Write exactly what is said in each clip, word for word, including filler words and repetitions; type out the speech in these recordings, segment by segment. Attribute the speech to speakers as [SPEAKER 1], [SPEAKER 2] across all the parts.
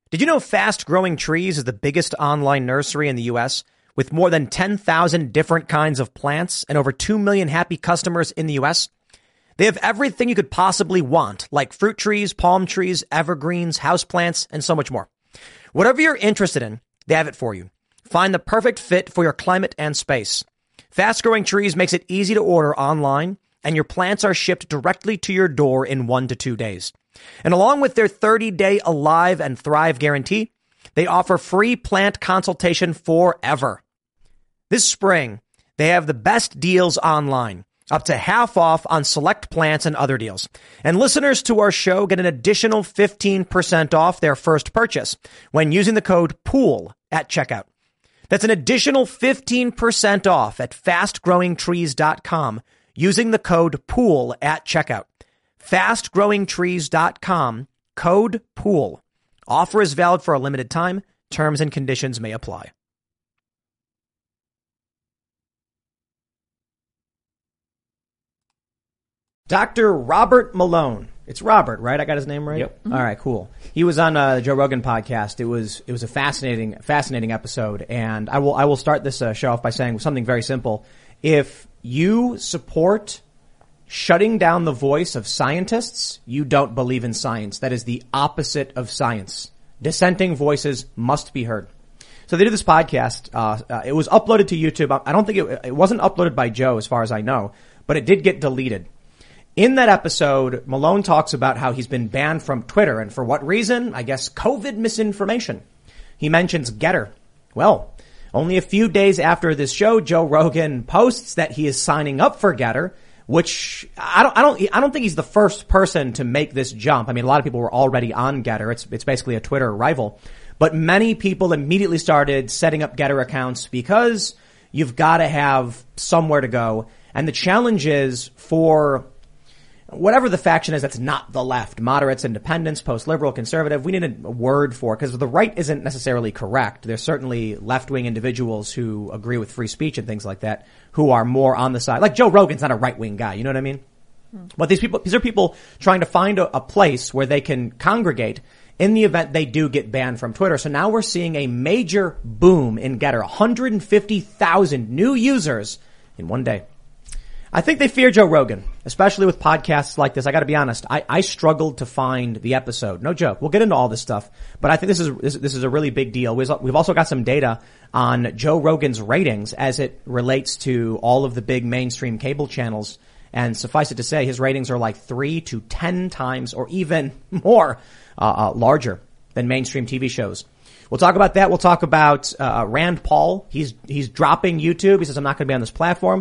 [SPEAKER 1] Did you know Fast Growing Trees is the biggest online nursery in the U S with more than ten thousand different kinds of plants and over two million happy customers in the U S? They have everything you could possibly want, like fruit trees, palm trees, evergreens, houseplants, and so much more. Whatever you're interested in, they have it for you. Find the perfect fit for your climate and space. Fast Growing Trees makes it easy to order online, and your plants are shipped directly to your door in one to two days. And along with their thirty-day Alive and Thrive guarantee, they offer free plant consultation forever. This spring, they have the best deals online, up to half off on select plants and other deals. And listeners to our show get an additional fifteen percent off their first purchase when using the code POOL at checkout. That's an additional fifteen percent off at fast growing trees dot com using the code POOL at checkout. fast growing trees dot com, code POOL. Offer is valid for a limited time. Terms and conditions may apply. Doctor Robert Malone. It's Robert, right? I got his name right?
[SPEAKER 2] Yep.
[SPEAKER 1] Mm-hmm. All right, cool. He was on uh, the Joe Rogan podcast. It was it was a fascinating fascinating episode, and I will I will start this uh, show off by saying something very simple. If you support shutting down the voice of scientists, you don't believe in science. That is the opposite of science. Dissenting voices must be heard. So they did this podcast. Uh, uh, it was uploaded to YouTube. I don't think it, it wasn't uploaded by Joe, as far as I know, but it did get deleted. In that episode, Malone talks about how he's been banned from Twitter, and for what reason? I guess COVID misinformation. He mentions Getter. Well, only a few days after this show, Joe Rogan posts that he is signing up for Getter, which I don't, I don't, I don't think he's the first person to make this jump. I mean, a lot of people were already on Getter. It's, it's basically a Twitter rival, but many people immediately started setting up Getter accounts because you've got to have somewhere to go. And the challenge is for whatever the faction is that's not the left, moderates, independents, post-liberal, conservative, we need a word for it because the right isn't necessarily correct. There's certainly left-wing individuals who agree with free speech and things like that who are more on the side. Like Joe Rogan's not a right-wing guy, you know what I mean? Hmm. But these people, these are people trying to find a, a place where they can congregate in the event they do get banned from Twitter. So now we're seeing a major boom in Getter, one hundred fifty thousand new users in one day. I think they fear Joe Rogan, especially with podcasts like this. I got to be honest. I, I struggled to find the episode. No joke. We'll get into all this stuff, but I think this is this, this is a really big deal. We've also got some data on Joe Rogan's ratings as it relates to all of the big mainstream cable channels. And suffice it to say, his ratings are like three to ten times or even more uh, uh larger than mainstream T V shows. We'll talk about that. We'll talk about uh Rand Paul. He's he's dropping YouTube. He says, I'm not going to be on this platform.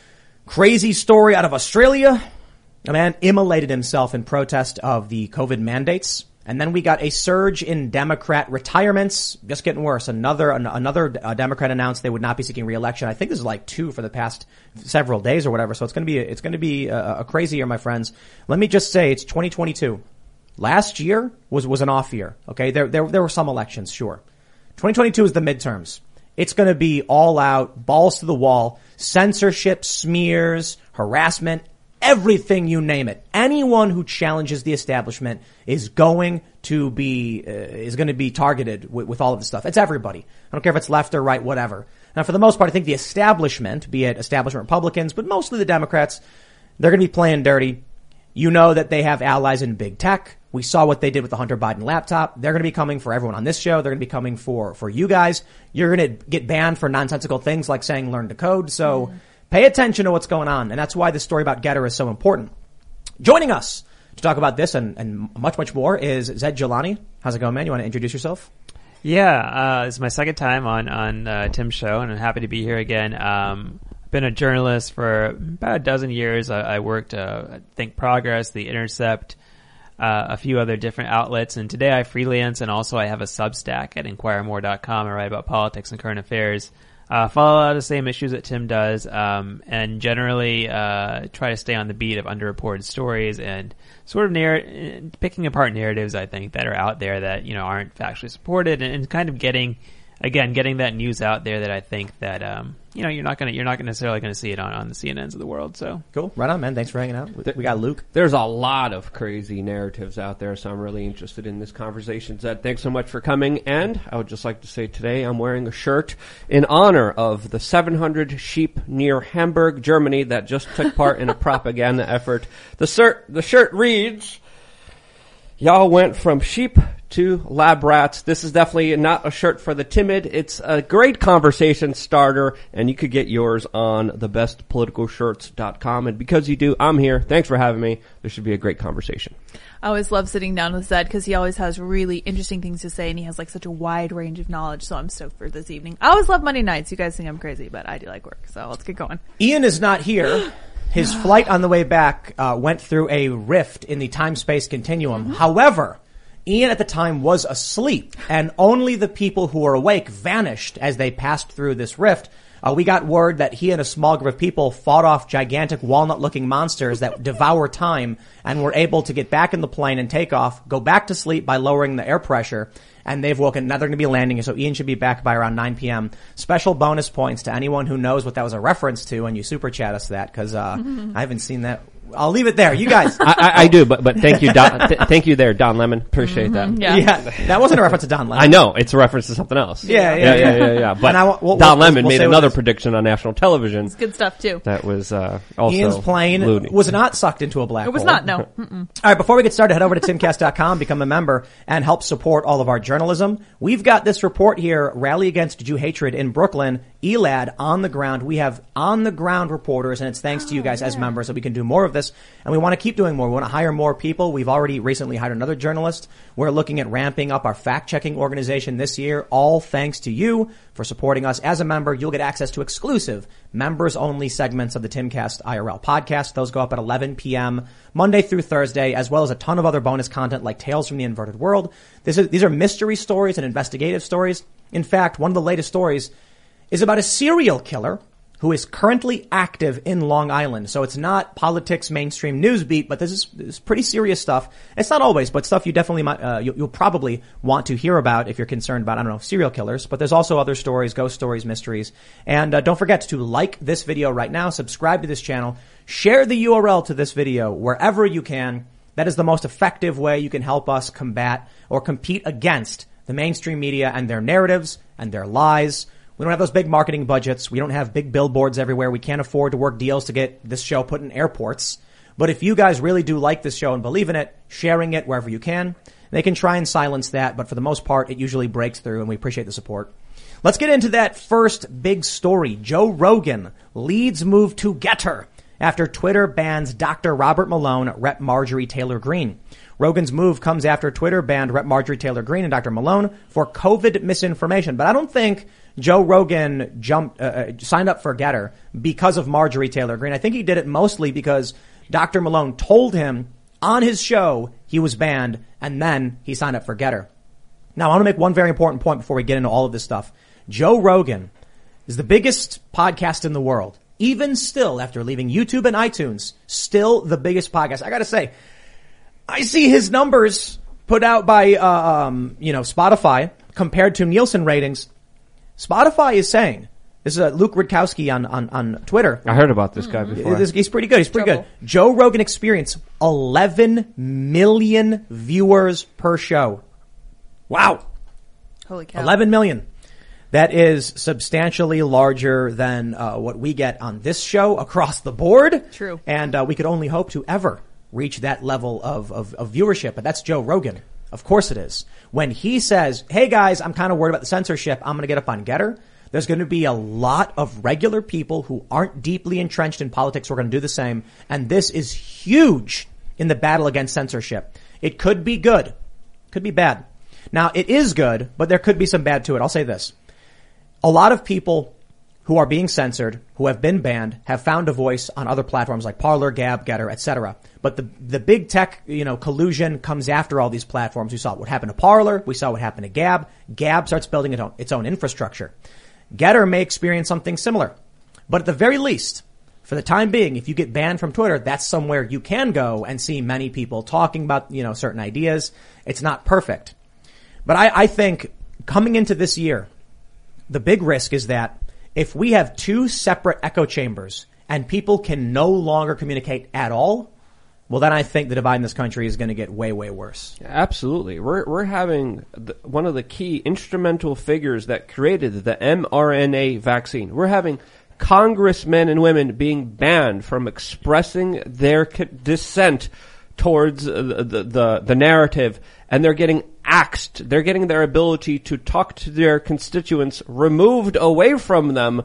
[SPEAKER 1] Crazy story out of Australia. A man immolated himself in protest of the COVID mandates. And then we got a surge in Democrat retirements. Just getting worse. Another, another uh, Democrat announced they would not be seeking re-election. I think this is like two for the past several days or whatever. So it's going to be, it's going to be a, a crazy year, my friends. Let me just say it's twenty twenty-two. Last year was, was an off year. Okay. There, there, there were some elections, sure. twenty twenty-two is the midterms. It's going to be all out, balls to the wall, censorship, smears, harassment, everything, you name it. Anyone who challenges the establishment is going to be, uh, is going to be targeted with, with all of this stuff. It's everybody. I don't care if it's left or right, whatever. Now, for the most part, I think the establishment, be it establishment Republicans, but mostly the Democrats, they're going to be playing dirty. You know that they have allies in big tech. We saw what they did with the Hunter Biden laptop. They're going to be coming for everyone on this show. They're going to be coming for, for you guys. You're going to get banned for nonsensical things like saying learn to code. So mm. pay attention to what's going on. And that's why this story about Getter is so important. Joining us to talk about this and, and much, much more is Zaid Jilani. How's it going, man? You want to introduce yourself?
[SPEAKER 2] Yeah, uh, it's my second time on, on, uh, Tim's show, and I'm happy to be here again. Um, I've been a journalist for about a dozen years. I, I worked, uh, at Think Progress, The Intercept, Uh, a few other different outlets, and today I freelance, and also I have a Substack at Inquire More dot com. I write about politics and current affairs. Uh, follow a lot of the same issues that Tim does, um, and generally uh, try to stay on the beat of underreported stories and sort of narr- picking apart narratives, I think, that are out there that, you know, aren't factually supported, and, and kind of getting again, getting that news out there that I think that, um, you know, you're not going to, you're not necessarily going to see it on, on the C N Ns of the world. So
[SPEAKER 1] cool. Right on, man. Thanks for hanging out. We, we got Luke.
[SPEAKER 3] There's a lot of crazy narratives out there, so I'm really interested in this conversation. Zed, thanks so much for coming. And I would just like to say today I'm wearing a shirt in honor of the seven hundred sheep near Hamburg, Germany that just took part in a propaganda effort. The shirt, the shirt reads, "Y'all went from sheep to lab rats." This is definitely not a shirt for the timid. It's a great conversation starter, and you could get yours on the best political shirts dot com. And because you do, I'm here. Thanks for having me. This should be a great conversation.
[SPEAKER 4] I always love sitting down with Zed because he always has really interesting things to say, and he has like such a wide range of knowledge. So I'm stoked for this evening. I always love Monday nights. You guys think I'm crazy, but I do like work. So let's get going.
[SPEAKER 1] Ian is not here. His flight on the way back uh, went through a rift in the time-space continuum. Mm-hmm. However, Ian at the time was asleep, and only the people who were awake vanished as they passed through this rift. Uh, we got word that he and a small group of people fought off gigantic walnut-looking monsters that devour time and were able to get back in the plane and take off, go back to sleep by lowering the air pressure, and they've woken. Now they're going to be landing, so Ian should be back by around nine p.m. Special bonus points to anyone who knows what that was a reference to, and you super chat us that, because uh, I haven't seen that. I'll leave it there. You guys.
[SPEAKER 3] I, I, I do, but but thank you, Don. Th- thank you there, Don Lemon. Appreciate
[SPEAKER 4] Mm-hmm,
[SPEAKER 3] that.
[SPEAKER 4] yeah.
[SPEAKER 1] yeah, that wasn't a reference to Don Lemon.
[SPEAKER 3] I know it's a reference to something else.
[SPEAKER 1] Yeah,
[SPEAKER 3] yeah,
[SPEAKER 1] yeah,
[SPEAKER 3] yeah, yeah. yeah, yeah. But
[SPEAKER 1] And I wa- we'll-
[SPEAKER 3] Don
[SPEAKER 1] we'll-
[SPEAKER 3] Lemon
[SPEAKER 1] we'll
[SPEAKER 3] made
[SPEAKER 1] say what
[SPEAKER 3] another
[SPEAKER 1] it is.
[SPEAKER 3] prediction on national television.
[SPEAKER 4] It's good stuff too.
[SPEAKER 3] That was uh, also
[SPEAKER 1] Ian's plane
[SPEAKER 3] loony.
[SPEAKER 1] was not sucked into a black
[SPEAKER 4] It was
[SPEAKER 1] hole.
[SPEAKER 4] not, no. Mm-mm.
[SPEAKER 1] All right, before we get started, head over to timcast dot com, become a member, and help support all of our journalism. We've got this report here, Rally Against Jew Hatred in Brooklyn, E L A D on the ground. We have on-the-ground reporters, and it's thanks to you guys as members that we can do more of this, and we want to keep doing more. We want to hire more people. We've already recently hired another journalist. We're looking at ramping up our fact-checking organization this year, all thanks to you for supporting us. As a member, you'll get access to exclusive members-only segments of the Timcast I R L podcast. Those go up at eleven p.m. Monday through Thursday, as well as a ton of other bonus content like Tales from the Inverted World. This is, these are mystery stories and investigative stories. In fact, one of the latest stories is about a serial killer who is currently active in Long Island. So it's not politics mainstream news beat, but this is, this is pretty serious stuff. It's not always, but stuff you definitely might, uh, you, you'll probably want to hear about if you're concerned about, I don't know, serial killers. But there's also other stories, ghost stories, mysteries. And uh, don't forget to like this video right now, subscribe to this channel, share the U R L to this video wherever you can. That is the most effective way you can help us combat or compete against the mainstream media and their narratives and their lies. We don't have those big marketing budgets. We don't have big billboards everywhere. We can't afford to work deals to get this show put in airports. But if you guys really do like this show and believe in it, sharing it wherever you can, they can try and silence that. But for the most part, it usually breaks through, and we appreciate the support. Let's get into that first big story. Joe Rogan leads move to Getter after Twitter bans Doctor Robert Malone, Representative Marjorie Taylor Greene. Rogan's move comes after Twitter banned Representative Marjorie Taylor Greene and Doctor Malone for COVID misinformation. But I don't think Joe Rogan jumped, uh, signed up for Getter because of Marjorie Taylor Greene. I think he did it mostly because Doctor Malone told him on his show he was banned, and then he signed up for Getter. Now, I want to make one very important point before we get into all of this stuff. Joe Rogan is the biggest podcast in the world. Even still, after leaving YouTube and iTunes, still the biggest podcast. I got to say, I see his numbers put out by, uh, um, you know, Spotify compared to Nielsen ratings. Spotify is saying, this is uh, Luke Rudkowski on, on, on Twitter.
[SPEAKER 3] I heard about this guy before.
[SPEAKER 1] This, he's pretty good. He's pretty
[SPEAKER 4] Trouble.
[SPEAKER 1] good. Joe Rogan Experience, eleven million viewers per show. Wow.
[SPEAKER 4] Holy cow.
[SPEAKER 1] eleven million. That is substantially larger than uh, what we get on this show across the board.
[SPEAKER 4] True.
[SPEAKER 1] And uh, we could only hope to ever reach that level of, of, of viewership. But that's Joe Rogan. Of course it is. When he says, hey guys, I'm kind of worried about the censorship, I'm going to get up on Getter, there's going to be a lot of regular people who aren't deeply entrenched in politics who are going to do the same. And this is huge in the battle against censorship. It could be good. Could be bad. Now, it is good, but there could be some bad to it. I'll say this. A lot of people who are being censored, who have been banned, have found a voice on other platforms like Parler, Gab, Getter, et cetera. But the the big tech, you know, collusion comes after all these platforms. We saw what happened to Parler. We saw what happened to Gab. Gab starts building its own, its own infrastructure. Getter may experience something similar. But at the very least, for the time being, if you get banned from Twitter, that's somewhere you can go and see many people talking about, you know, certain ideas. It's not perfect. But I, I think coming into this year, the big risk is that if we have two separate echo chambers and people can no longer communicate at all, well, then I think the divide in this country is going to get way, way worse.
[SPEAKER 3] Absolutely. We're we're having the, one of the key instrumental figures that created the mRNA vaccine. We're having congressmen and women being banned from expressing their dissent towards the, the, the, the narrative, and they're getting axed. They're getting their ability to talk to their constituents removed away from them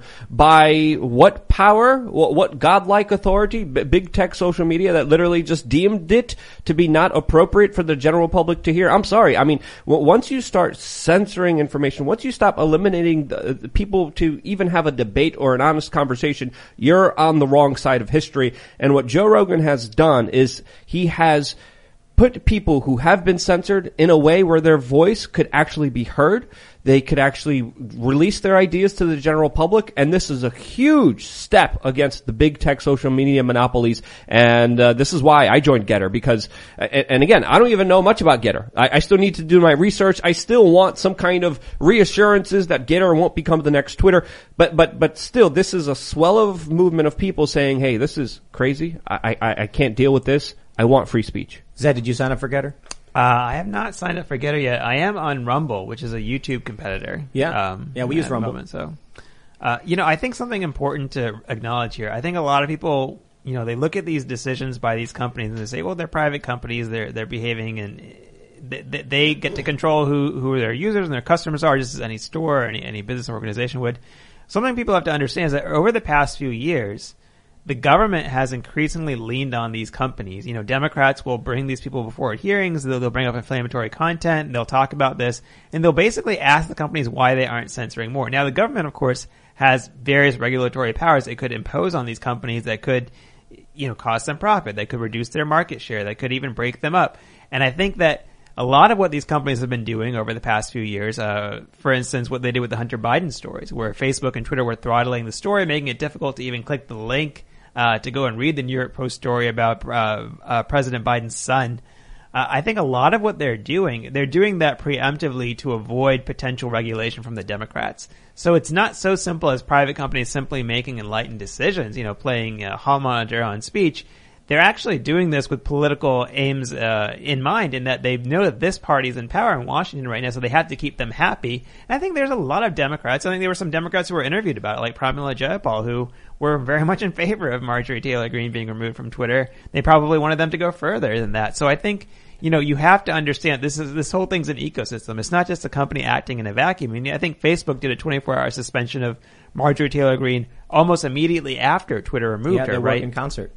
[SPEAKER 3] by what power, what, what godlike authority, B- big tech social media that literally just deemed it to be not appropriate for the general public to hear. I'm sorry. I mean, w- once you start censoring information, once you stop eliminating the, the people to even have a debate or an honest conversation, you're on the wrong side of history. And what Joe Rogan has done is he has put people who have been censored in a way where their voice could actually be heard. They could actually release their ideas to the general public, and this is a huge step against the big tech social media monopolies. And uh, this is why I joined Getter, because, and, and again, I don't even know much about Getter. I, I still need to do my research. I still want some kind of reassurances that Getter won't become the next Twitter. But but but still, this is a swell of movement of people saying, "Hey, this is crazy. I I, I can't deal with this. I want free speech."
[SPEAKER 1] Zed, did you sign up for Getter?
[SPEAKER 2] Uh, I have not signed up for Getter yet. I am on Rumble, which is a YouTube competitor.
[SPEAKER 1] Yeah.
[SPEAKER 2] Um,
[SPEAKER 1] Yeah, we use
[SPEAKER 2] at the
[SPEAKER 1] Rumble.
[SPEAKER 2] moment, so, uh, you know, I think something important to acknowledge here. I think a lot of people, you know, they look at these decisions by these companies and they say, well, they're private companies. They're, they're behaving and they, they get to control who, who their users and their customers are, just as any store or any, any business organization would. Something people have to understand is that over the past few years, the government has increasingly leaned on these companies. You know, Democrats will bring these people before hearings. They'll, they'll bring up inflammatory content. They'll talk about this, and they'll basically ask the companies why they aren't censoring more. Now, the government, of course, has various regulatory powers it could impose on these companies that could, you know, cost them profit. That could reduce their market share. That could even break them up. And I think that a lot of what these companies have been doing over the past few years, uh, for instance, what they did with the Hunter Biden stories, where Facebook and Twitter were throttling the story, making it difficult to even click the link Uh, to go and read the New York Post story about uh, uh, President Biden's son. Uh, I think a lot of what they're doing, they're doing that preemptively to avoid potential regulation from the Democrats. So it's not so simple as private companies simply making enlightened decisions, you know, playing uh, hall monitor on speech. They're actually doing this with political aims uh, in mind, in that they know that this party is in power in Washington right now, so they have to keep them happy. And I think there's a lot of Democrats. I think there were some Democrats who were interviewed about it, like Pramila Jayapal, who were very much in favor of Marjorie Taylor Greene being removed from Twitter. They probably wanted them to go further than that. So I think, you know, you have to understand this is this whole thing's an ecosystem. It's not just a company acting in a vacuum. I mean, I think Facebook did a twenty-four hour suspension of Marjorie Taylor Greene almost immediately after Twitter removed
[SPEAKER 1] Yeah,
[SPEAKER 2] her,
[SPEAKER 1] they work
[SPEAKER 2] right?
[SPEAKER 1] in concert.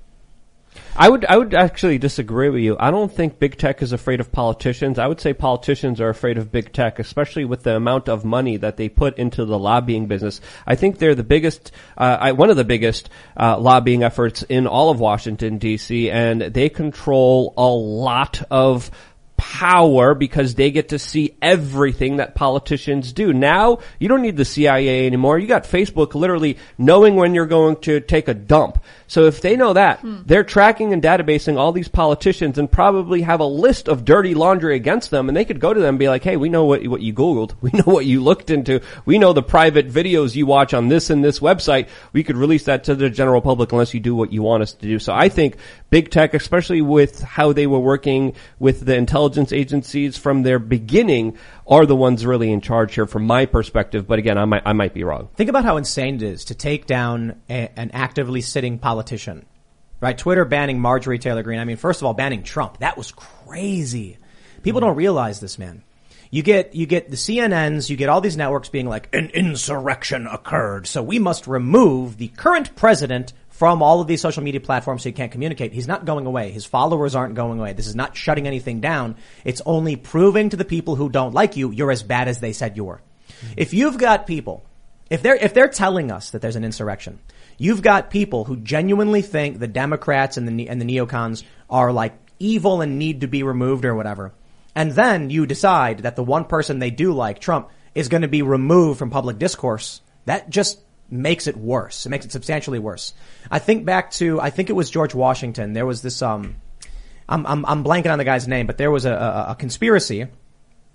[SPEAKER 3] I would I would actually disagree with you. I don't think big tech is afraid of politicians. I would say politicians are afraid of big tech, especially with the amount of money that they put into the lobbying business. I think they're the biggest, uh, I, one of the biggest uh, lobbying efforts in all of Washington, D C, and they control a lot of power because they get to see everything that politicians do. Now, you don't need the C I A anymore. You got Facebook literally knowing when you're going to take a dump. So if they know that, hmm. they're tracking and databasing all these politicians and probably have a list of dirty laundry against them, and they could go to them and be like, hey, we know what, what you Googled. We know what you looked into. We know the private videos you watch on this and this website. We could release that to the general public unless you do what you want us to do. So I think big tech, especially with how they were working with the intelligence agencies from their beginning, are the ones really in charge here from my perspective. But again, I might, I might be wrong.
[SPEAKER 1] Think about how insane it is to take down a, an actively sitting politician, right? Twitter banning Marjorie Taylor Greene. I mean, first of all, banning Trump. That was crazy. People don't realize this, man. You get, you get the C N Ns, you get all these networks being like, an insurrection occurred, so we must remove the current president from all of these social media platforms so he can't communicate. He's not going away. His followers aren't going away. This is not shutting anything down. It's only proving to the people who don't like you, you're as bad as they said you were. Mm-hmm. If you've got people, if they're, if they're telling us that there's an insurrection, you've got people who genuinely think the Democrats and the, and the neocons are like evil and need to be removed or whatever. And then you decide that the one person they do like, Trump, is going to be removed from public discourse. That just makes it worse. It makes it substantially worse. I think back to, I think it was George Washington. There was this, um, I'm, I'm, I'm blanking on the guy's name, but there was a, a, a conspiracy.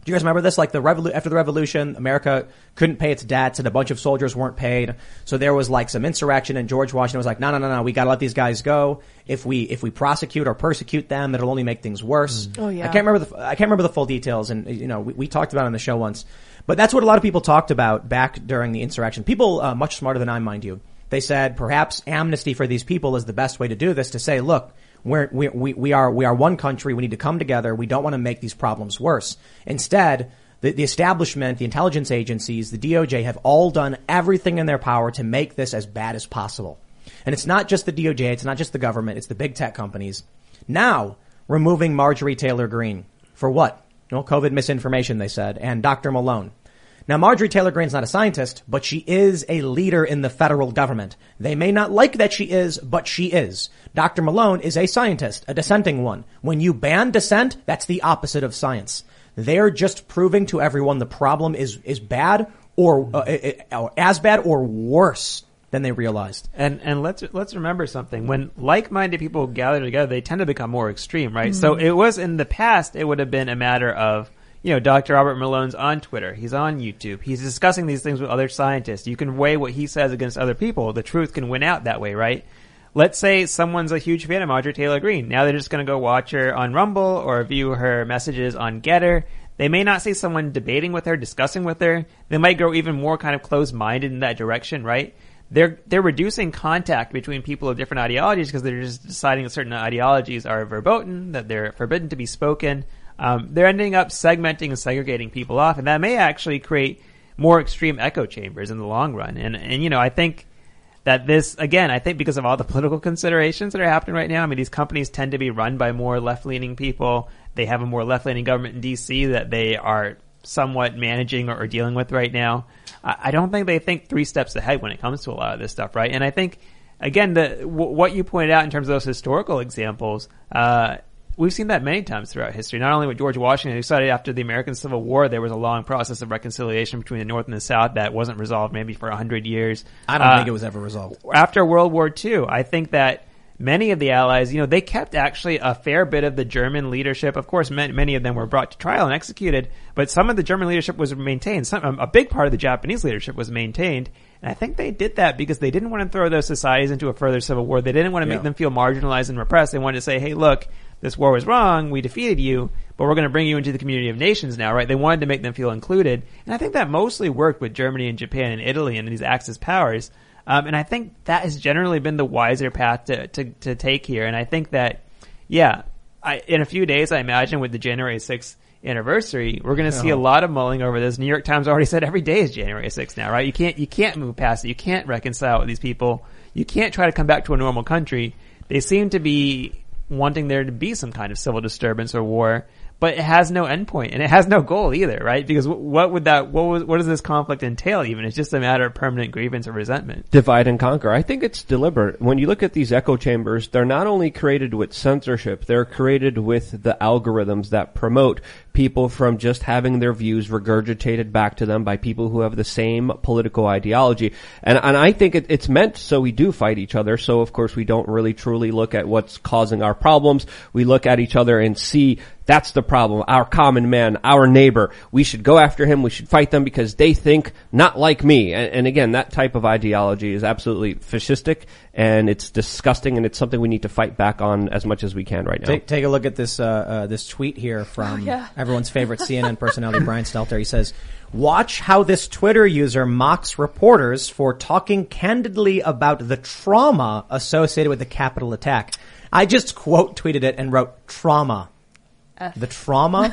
[SPEAKER 1] Do you guys remember this? Like the revolu- after the revolution, America couldn't pay its debts and a bunch of soldiers weren't paid. So there was like some insurrection and George Washington was like, no, no, no, no, we gotta let these guys go. If we, if we prosecute or persecute them, it'll only make things worse.
[SPEAKER 4] Oh, yeah.
[SPEAKER 1] I can't remember the, I can't remember the full details and, you know, we, we talked about it on the show once. But that's what a lot of people talked about back during the insurrection. People, uh, much smarter than I, mind you. They said perhaps amnesty for these people is the best way to do this, to say, look, We're, we, we, we are, we are one country. We need to come together. We don't want to make these problems worse. Instead, the, the establishment, the intelligence agencies, the D O J have all done everything in their power to make this as bad as possible. And it's not just the D O J. It's not just the government. It's the big tech companies. Now, removing Marjorie Taylor Greene. For what? Well, COVID misinformation, they said. And Doctor Malone. Now, Marjorie Taylor Greene's not a scientist, but she is a leader in the federal government. They may not like that she is, but she is. Doctor Malone is a scientist, a dissenting one. When you ban dissent, that's the opposite of science. They're just proving to everyone the problem is, is bad or, uh, or as bad or worse than they realized.
[SPEAKER 2] And and let's let's remember something. When like-minded people gather together, they tend to become more extreme, right? Mm-hmm. So it was in the past, it would have been a matter of, you know, Doctor Robert Malone's on Twitter. He's on YouTube. He's discussing these things with other scientists. You can weigh what he says against other people. The truth can win out that way, right? Let's say someone's a huge fan of Marjorie Taylor Greene. Now they're just going to go watch her on Rumble or view her messages on Getter. They may not see someone debating with her, discussing with her. They might grow even more kind of closed-minded in that direction, right? They're they're reducing contact between people of different ideologies because they're just deciding that certain ideologies are verboten, that they're forbidden to be spoken. Um, they're ending up segmenting and segregating people off, and that may actually create more extreme echo chambers in the long run. And, and, you know, I think that this, again, I think because of all the political considerations that are happening right now, I mean, these companies tend to be run by more left-leaning people. They have a more left-leaning government in D C that they are somewhat managing or, or dealing with right now. I, I don't think they think three steps ahead when it comes to a lot of this stuff, right? And I think, again, the w- what you pointed out in terms of those historical examples, uh, we've seen that many times throughout history, not only with George Washington, who decided after the American Civil War there was a long process of reconciliation between the North and the South that wasn't resolved maybe for a hundred years.
[SPEAKER 1] I don't
[SPEAKER 2] uh,
[SPEAKER 1] think it was ever resolved.
[SPEAKER 2] After World War Two, I think that many of the Allies, you know, they kept actually a fair bit of the German leadership. Of course, many, many of them were brought to trial and executed, but some of the German leadership was maintained. Some, a big part of the Japanese leadership was maintained. And I think they did that because they didn't want to throw those societies into a further civil war. They didn't want to make
[SPEAKER 1] yeah.
[SPEAKER 2] them feel marginalized and repressed. They wanted to say, hey, look, this war was wrong. We defeated you, but we're going to bring you into the community of nations now, right? They wanted to make them feel included. And I think that mostly worked with Germany and Japan and Italy and these Axis powers. Um, and I think that has generally been the wiser path to, to, to take here. And I think that, yeah, I, in a few days, I imagine with the January sixth anniversary, we're going to see a lot of mulling over this. New York Times already said every day is January sixth now, right? You can't, you can't move past it. You can't reconcile with these people. You can't try to come back to a normal country. They seem to be wanting there to be some kind of civil disturbance or war, but it has no endpoint and it has no goal either, right? Because what would that, what was, what does this conflict entail even? It's just a matter of permanent grievance or resentment.
[SPEAKER 3] Divide and conquer. I think it's deliberate. When you look at these echo chambers, they're not only created with censorship, they're created with the algorithms that promote people from just having their views regurgitated back to them by people who have the same political ideology. And, and I think it, it's meant so we do fight each other. So of course we don't really truly look at what's causing our problems. We look at each other and see that's the problem. Our common man, our neighbor. We should go after him. We should fight them because they think not like me. And, and again, that type of ideology is absolutely fascistic and it's disgusting and it's something we need to fight back on as much as we can right now.
[SPEAKER 1] Take, take a look at this, uh, uh, this tweet here from
[SPEAKER 4] oh, yeah.
[SPEAKER 1] everyone's favorite C N N personality, Brian Stelter. He says, watch how this Twitter user mocks reporters for talking candidly about the trauma associated with the Capitol attack. I just quote tweeted it and wrote trauma. F. The trauma.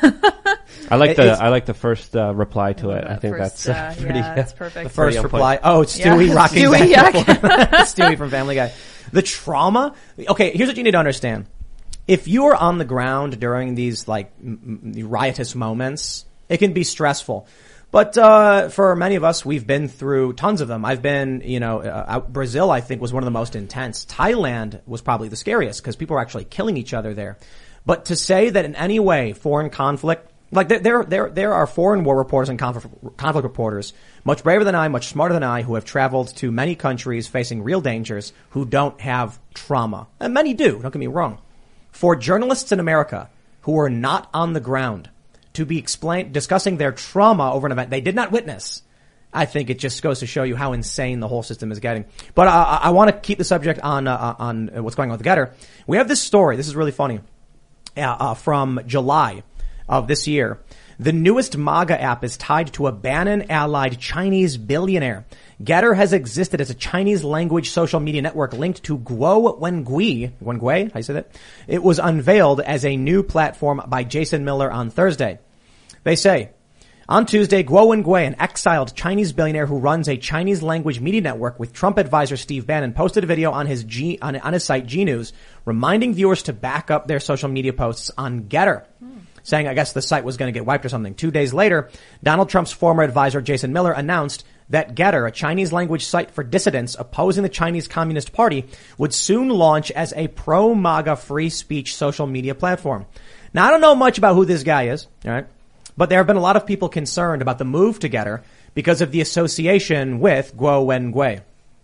[SPEAKER 3] I like
[SPEAKER 1] It-
[SPEAKER 3] the
[SPEAKER 1] it's-
[SPEAKER 3] I like the first uh, reply to it. I think
[SPEAKER 4] First,
[SPEAKER 3] that's uh,
[SPEAKER 4] uh,
[SPEAKER 3] pretty.
[SPEAKER 4] yeah, that's perfect.
[SPEAKER 1] The first
[SPEAKER 3] on
[SPEAKER 1] reply. Oh, it's Stewie
[SPEAKER 4] Yeah.
[SPEAKER 1] rocking
[SPEAKER 4] Stewie,
[SPEAKER 1] back and
[SPEAKER 4] yeah.
[SPEAKER 1] forth. Stewie from Family Guy. The trauma. Okay, here's what you need to understand. If you are on the ground during these like m- m- riotous moments, it can be stressful. But uh for many of us, we've been through tons of them. I've been, you know, uh, out, Brazil, I think, was one of the most intense. Thailand was probably the scariest because people were actually killing each other there. But to say that in any way foreign conflict, like there, there, there, there are foreign war reporters and conflict, conflict reporters, much braver than I, much smarter than I, who have traveled to many countries facing real dangers, who don't have trauma. And many do, don't get me wrong. For journalists in America who are not on the ground to be explained, discussing their trauma over an event they did not witness. I think it just goes to show you how insane the whole system is getting. But uh, I want to keep the subject on uh, on what's going on with Getter. We have this story. This is really funny. Uh, uh, from July of this year. The newest MAGA app is tied to a Bannon-allied Chinese billionaire. Getter has existed as a Chinese-language social media network linked to Guo Wengui. Wengui? How you say that? It was unveiled as a new platform by Jason Miller on Thursday. They say, on Tuesday, Guo Wengui, an exiled Chinese billionaire who runs a Chinese-language media network with Trump advisor Steve Bannon, posted a video on his G, on, on his site G News, reminding viewers to back up their social media posts on Getter. Hmm. Saying, I guess the site was going to get wiped or something. Two days later, Donald Trump's former advisor Jason Miller announced that Getter, a Chinese language site for dissidents opposing the Chinese Communist Party, would soon launch as a pro-MAGA free speech social media platform. Now, I don't know much about who this guy is, all right? But there have been a lot of people concerned about the move to Getter because of the association with Guo Wengui.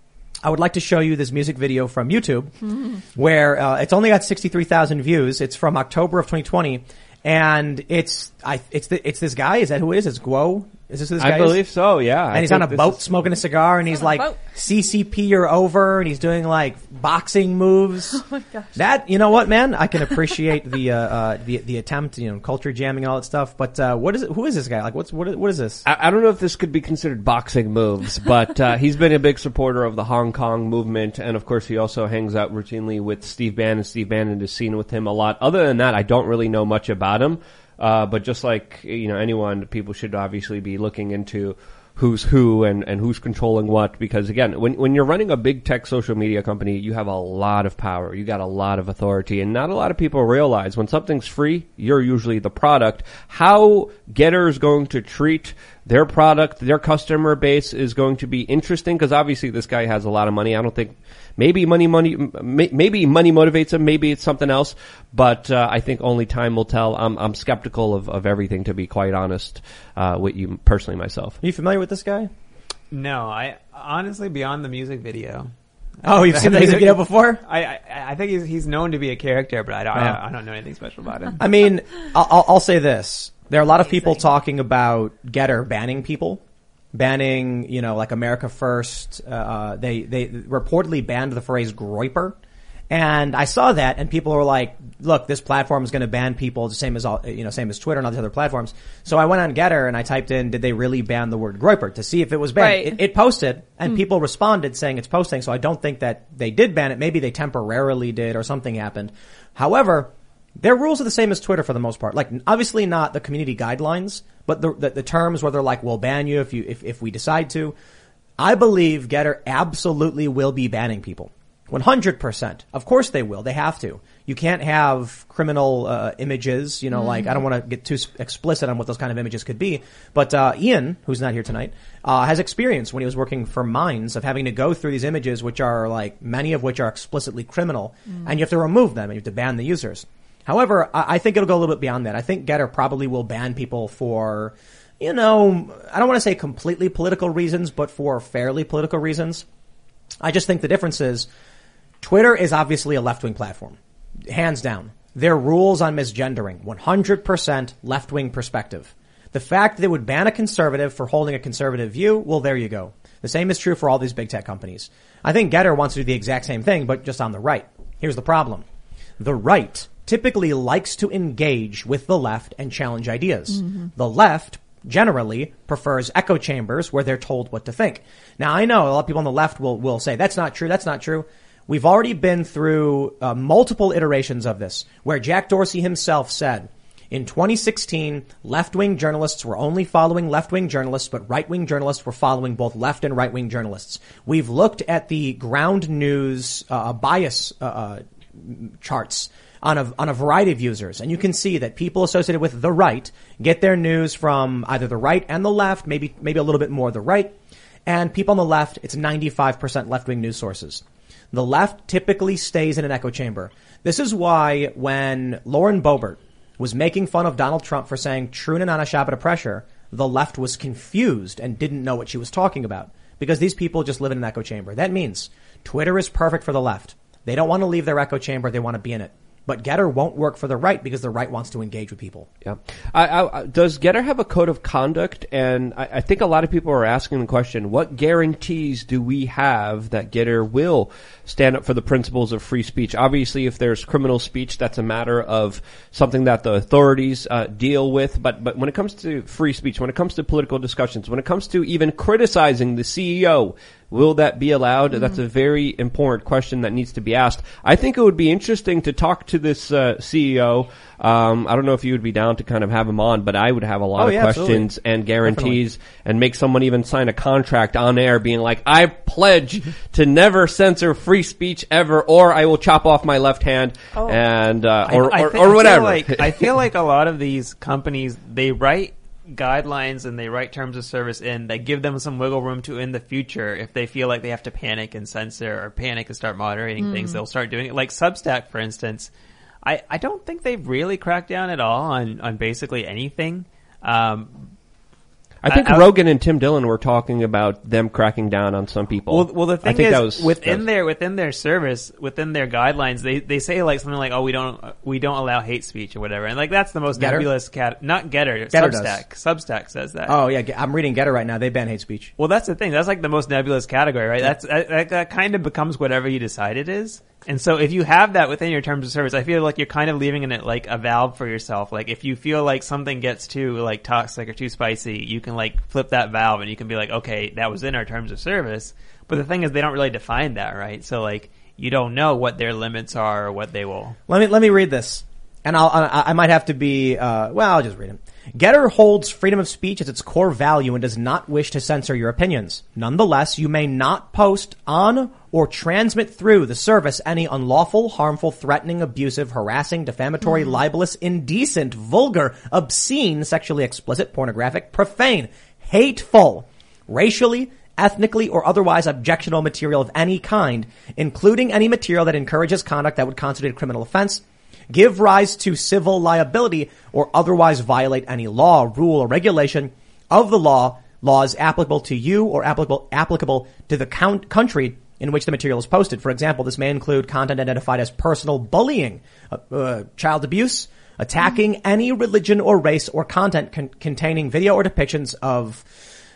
[SPEAKER 1] I would like to show you this music video from YouTube mm. where uh, it's only got sixty-three thousand views. It's from October of twenty twenty. And it's, I, it's the, it's this guy. Is that who it is? It's Guo. Is this who this guy
[SPEAKER 3] I believe
[SPEAKER 1] is?
[SPEAKER 3] so, yeah.
[SPEAKER 1] And
[SPEAKER 3] I
[SPEAKER 1] he's on a boat
[SPEAKER 3] is...
[SPEAKER 1] smoking a cigar and he's like,
[SPEAKER 4] boat.
[SPEAKER 1] C C P you're over, and he's doing like boxing moves.
[SPEAKER 4] Oh my gosh.
[SPEAKER 1] That, you know what, man? I can appreciate the, uh, uh, the, the attempt, you know, culture jamming and all that stuff. But, uh, what is it? Who is this guy? Like, what's, what, what is this?
[SPEAKER 3] I, I don't know if this could be considered boxing moves, but, uh, he's been a big supporter of the Hong Kong movement. And of course, he also hangs out routinely with Steve Bannon. Steve Bannon is seen with him a lot. Other than that, I don't really know much about him. Uh, but just like, you know, anyone, people should obviously be looking into who's who and, and who's controlling what, because again, when, when you're running a big tech social media company, you have a lot of power. You got a lot of authority, and not a lot of people realize when something's free, you're usually the product. How Getter is going to treat their product, their customer base is going to be interesting, because obviously this guy has a lot of money. I don't think, maybe money, money, maybe money motivates him, maybe it's something else, but, uh, I think only time will tell. I'm, I'm skeptical of, of everything, to be quite honest, uh, with you personally myself.
[SPEAKER 1] Are you familiar with this guy?
[SPEAKER 2] No, I honestly, beyond the music video.
[SPEAKER 1] Oh, you've seen the music video before?
[SPEAKER 2] I, I, I think he's, he's known to be a character, but I don't, oh. I, I don't know anything special about him.
[SPEAKER 1] I mean, I'll, I'll say this. There are a lot of people talking about Getter banning people, banning, you know, like America First. Uh, they, they reportedly banned the phrase groiper. And I saw that, and people were like, look, this platform is going to ban people the same as all, you know, same as Twitter and all these other platforms. So I went on Getter and I typed in, did they really ban the word groiper, to see if it was banned.
[SPEAKER 4] Right.
[SPEAKER 1] It, it posted, and
[SPEAKER 4] mm.
[SPEAKER 1] people responded saying it's posting, so I don't think that they did ban it. Maybe they temporarily did, or something happened. However, their rules are the same as Twitter for the most part. Like, obviously not the community guidelines, but the, the, the terms where they're like, we'll ban you if you, if, if we decide to. I believe Getter absolutely will be banning people. one hundred percent. Of course they will. They have to. You can't have criminal, uh, images, you know, mm. like, I don't want to get too explicit on what those kind of images could be. But, uh, Ian, who's not here tonight, uh, has experience when he was working for Minds of having to go through these images, which are like, many of which are explicitly criminal, mm. and you have to remove them and you have to ban the users. However, I think it'll go a little bit beyond that. I think Getter probably will ban people for, you know, I don't want to say completely political reasons, but for fairly political reasons. I just think the difference is Twitter is obviously a left-wing platform. Hands down. Their rules on misgendering, one hundred percent left-wing perspective. The fact that they would ban a conservative for holding a conservative view, well, there you go. The same is true for all these big tech companies. I think Getter wants to do the exact same thing, but just on the right. Here's the problem. The right typically likes to engage with the left and challenge ideas. Mm-hmm. The left generally prefers echo chambers where they're told what to think. Now, I know a lot of people on the left will, will say, that's not true, that's not true. We've already been through uh, multiple iterations of this, where Jack Dorsey himself said, in twenty sixteen, left-wing journalists were only following left-wing journalists, but right-wing journalists were following both left and right-wing journalists. We've looked at the ground news uh, bias uh, uh, charts on a, on a variety of users, and you can see that people associated with the right get their news from either the right and the left, maybe maybe a little bit more the right, and people on the left, it's ninety-five percent left-wing news sources. The left typically stays in an echo chamber. This is why when Lauren Boebert was making fun of Donald Trump for saying Truna Nana Shabbat pressure, the left was confused and didn't know what she was talking about, because these people just live in an echo chamber. That means Twitter is perfect for the left. They don't want to leave their echo chamber. They want to be in it. But Getter won't work for the right because the right wants to engage with people.
[SPEAKER 3] Yeah. I, I, I- does Getter have a code of conduct? And I, I think a lot of people are asking the question, what guarantees do we have that Getter will stand up for the principles of free speech? Obviously, if there's criminal speech, that's a matter of something that the authorities uh, deal with. But, but when it comes to free speech, when it comes to political discussions, when it comes to even criticizing the C E O, will that be allowed? Mm-hmm. That's a very important question that needs to be asked. I think it would be interesting to talk to this uh, C E O. Um, I don't know if you would be down to kind of have him on, but I would have a lot
[SPEAKER 1] Oh,
[SPEAKER 3] of
[SPEAKER 1] yeah,
[SPEAKER 3] questions
[SPEAKER 1] absolutely.
[SPEAKER 3] and guarantees and make someone even sign a contract on air being like, I pledge to never censor free speech ever, or I will chop off my left hand
[SPEAKER 4] Oh.
[SPEAKER 3] and, uh, or,
[SPEAKER 2] I, I
[SPEAKER 3] or,
[SPEAKER 2] thi-
[SPEAKER 3] or whatever.
[SPEAKER 2] I feel, like, I feel like a lot of these companies, they write guidelines and they write terms of service in that give them some wiggle room to in the future if they feel like they have to panic and censor or panic and start moderating
[SPEAKER 4] Mm.
[SPEAKER 2] things, they'll start doing it. Like Substack, for instance, I, I don't think they've really cracked down at all on, on basically anything. Um,
[SPEAKER 3] I think
[SPEAKER 2] I- I-
[SPEAKER 3] Rogan and Tim Dillon were talking about them cracking down on some people.
[SPEAKER 2] Well, well, the thing
[SPEAKER 3] I think
[SPEAKER 2] is,
[SPEAKER 3] that was,
[SPEAKER 2] within
[SPEAKER 3] that was-
[SPEAKER 2] their within their service, within their guidelines, they they say like something like, "Oh, we don't we don't allow hate speech or whatever," and like that's the most
[SPEAKER 1] Getter?
[SPEAKER 2] nebulous cat. Not Getter,
[SPEAKER 1] Getter
[SPEAKER 2] Substack. Substack says that.
[SPEAKER 1] Oh yeah, Ge- I'm reading Getter right now. They ban hate speech.
[SPEAKER 2] Well, that's the thing. That's like the most nebulous category, right? That's that, that, that kind of becomes whatever you decide it is. And so if you have that within your terms of service, I feel like you're kind of leaving it like a valve for yourself. Like if you feel like something gets too like toxic or too spicy, you can like flip that valve and you can be like, okay, that was in our terms of service. But the thing is, they don't really define that, right? So like you don't know what their limits are or what they will.
[SPEAKER 1] Let me let me read this, and I'll I, I might have to be uh, well. I'll just read it. Getter holds freedom of speech as its core value and does not wish to censor your opinions. Nonetheless, you may not post on or transmit through the service any unlawful, harmful, threatening, abusive, harassing, defamatory, libelous, indecent, vulgar, obscene, sexually explicit, pornographic, profane, hateful, racially, ethnically, or otherwise objectionable material of any kind, including any material that encourages conduct that would constitute a criminal offense, give rise to civil liability, or otherwise violate any law, rule, or regulation of the law, laws applicable to you or applicable applicable to the count, country in which the material is posted. For example, this may include content identified as personal bullying, uh, uh, child abuse, attacking any religion or race, or content con- containing video or depictions of,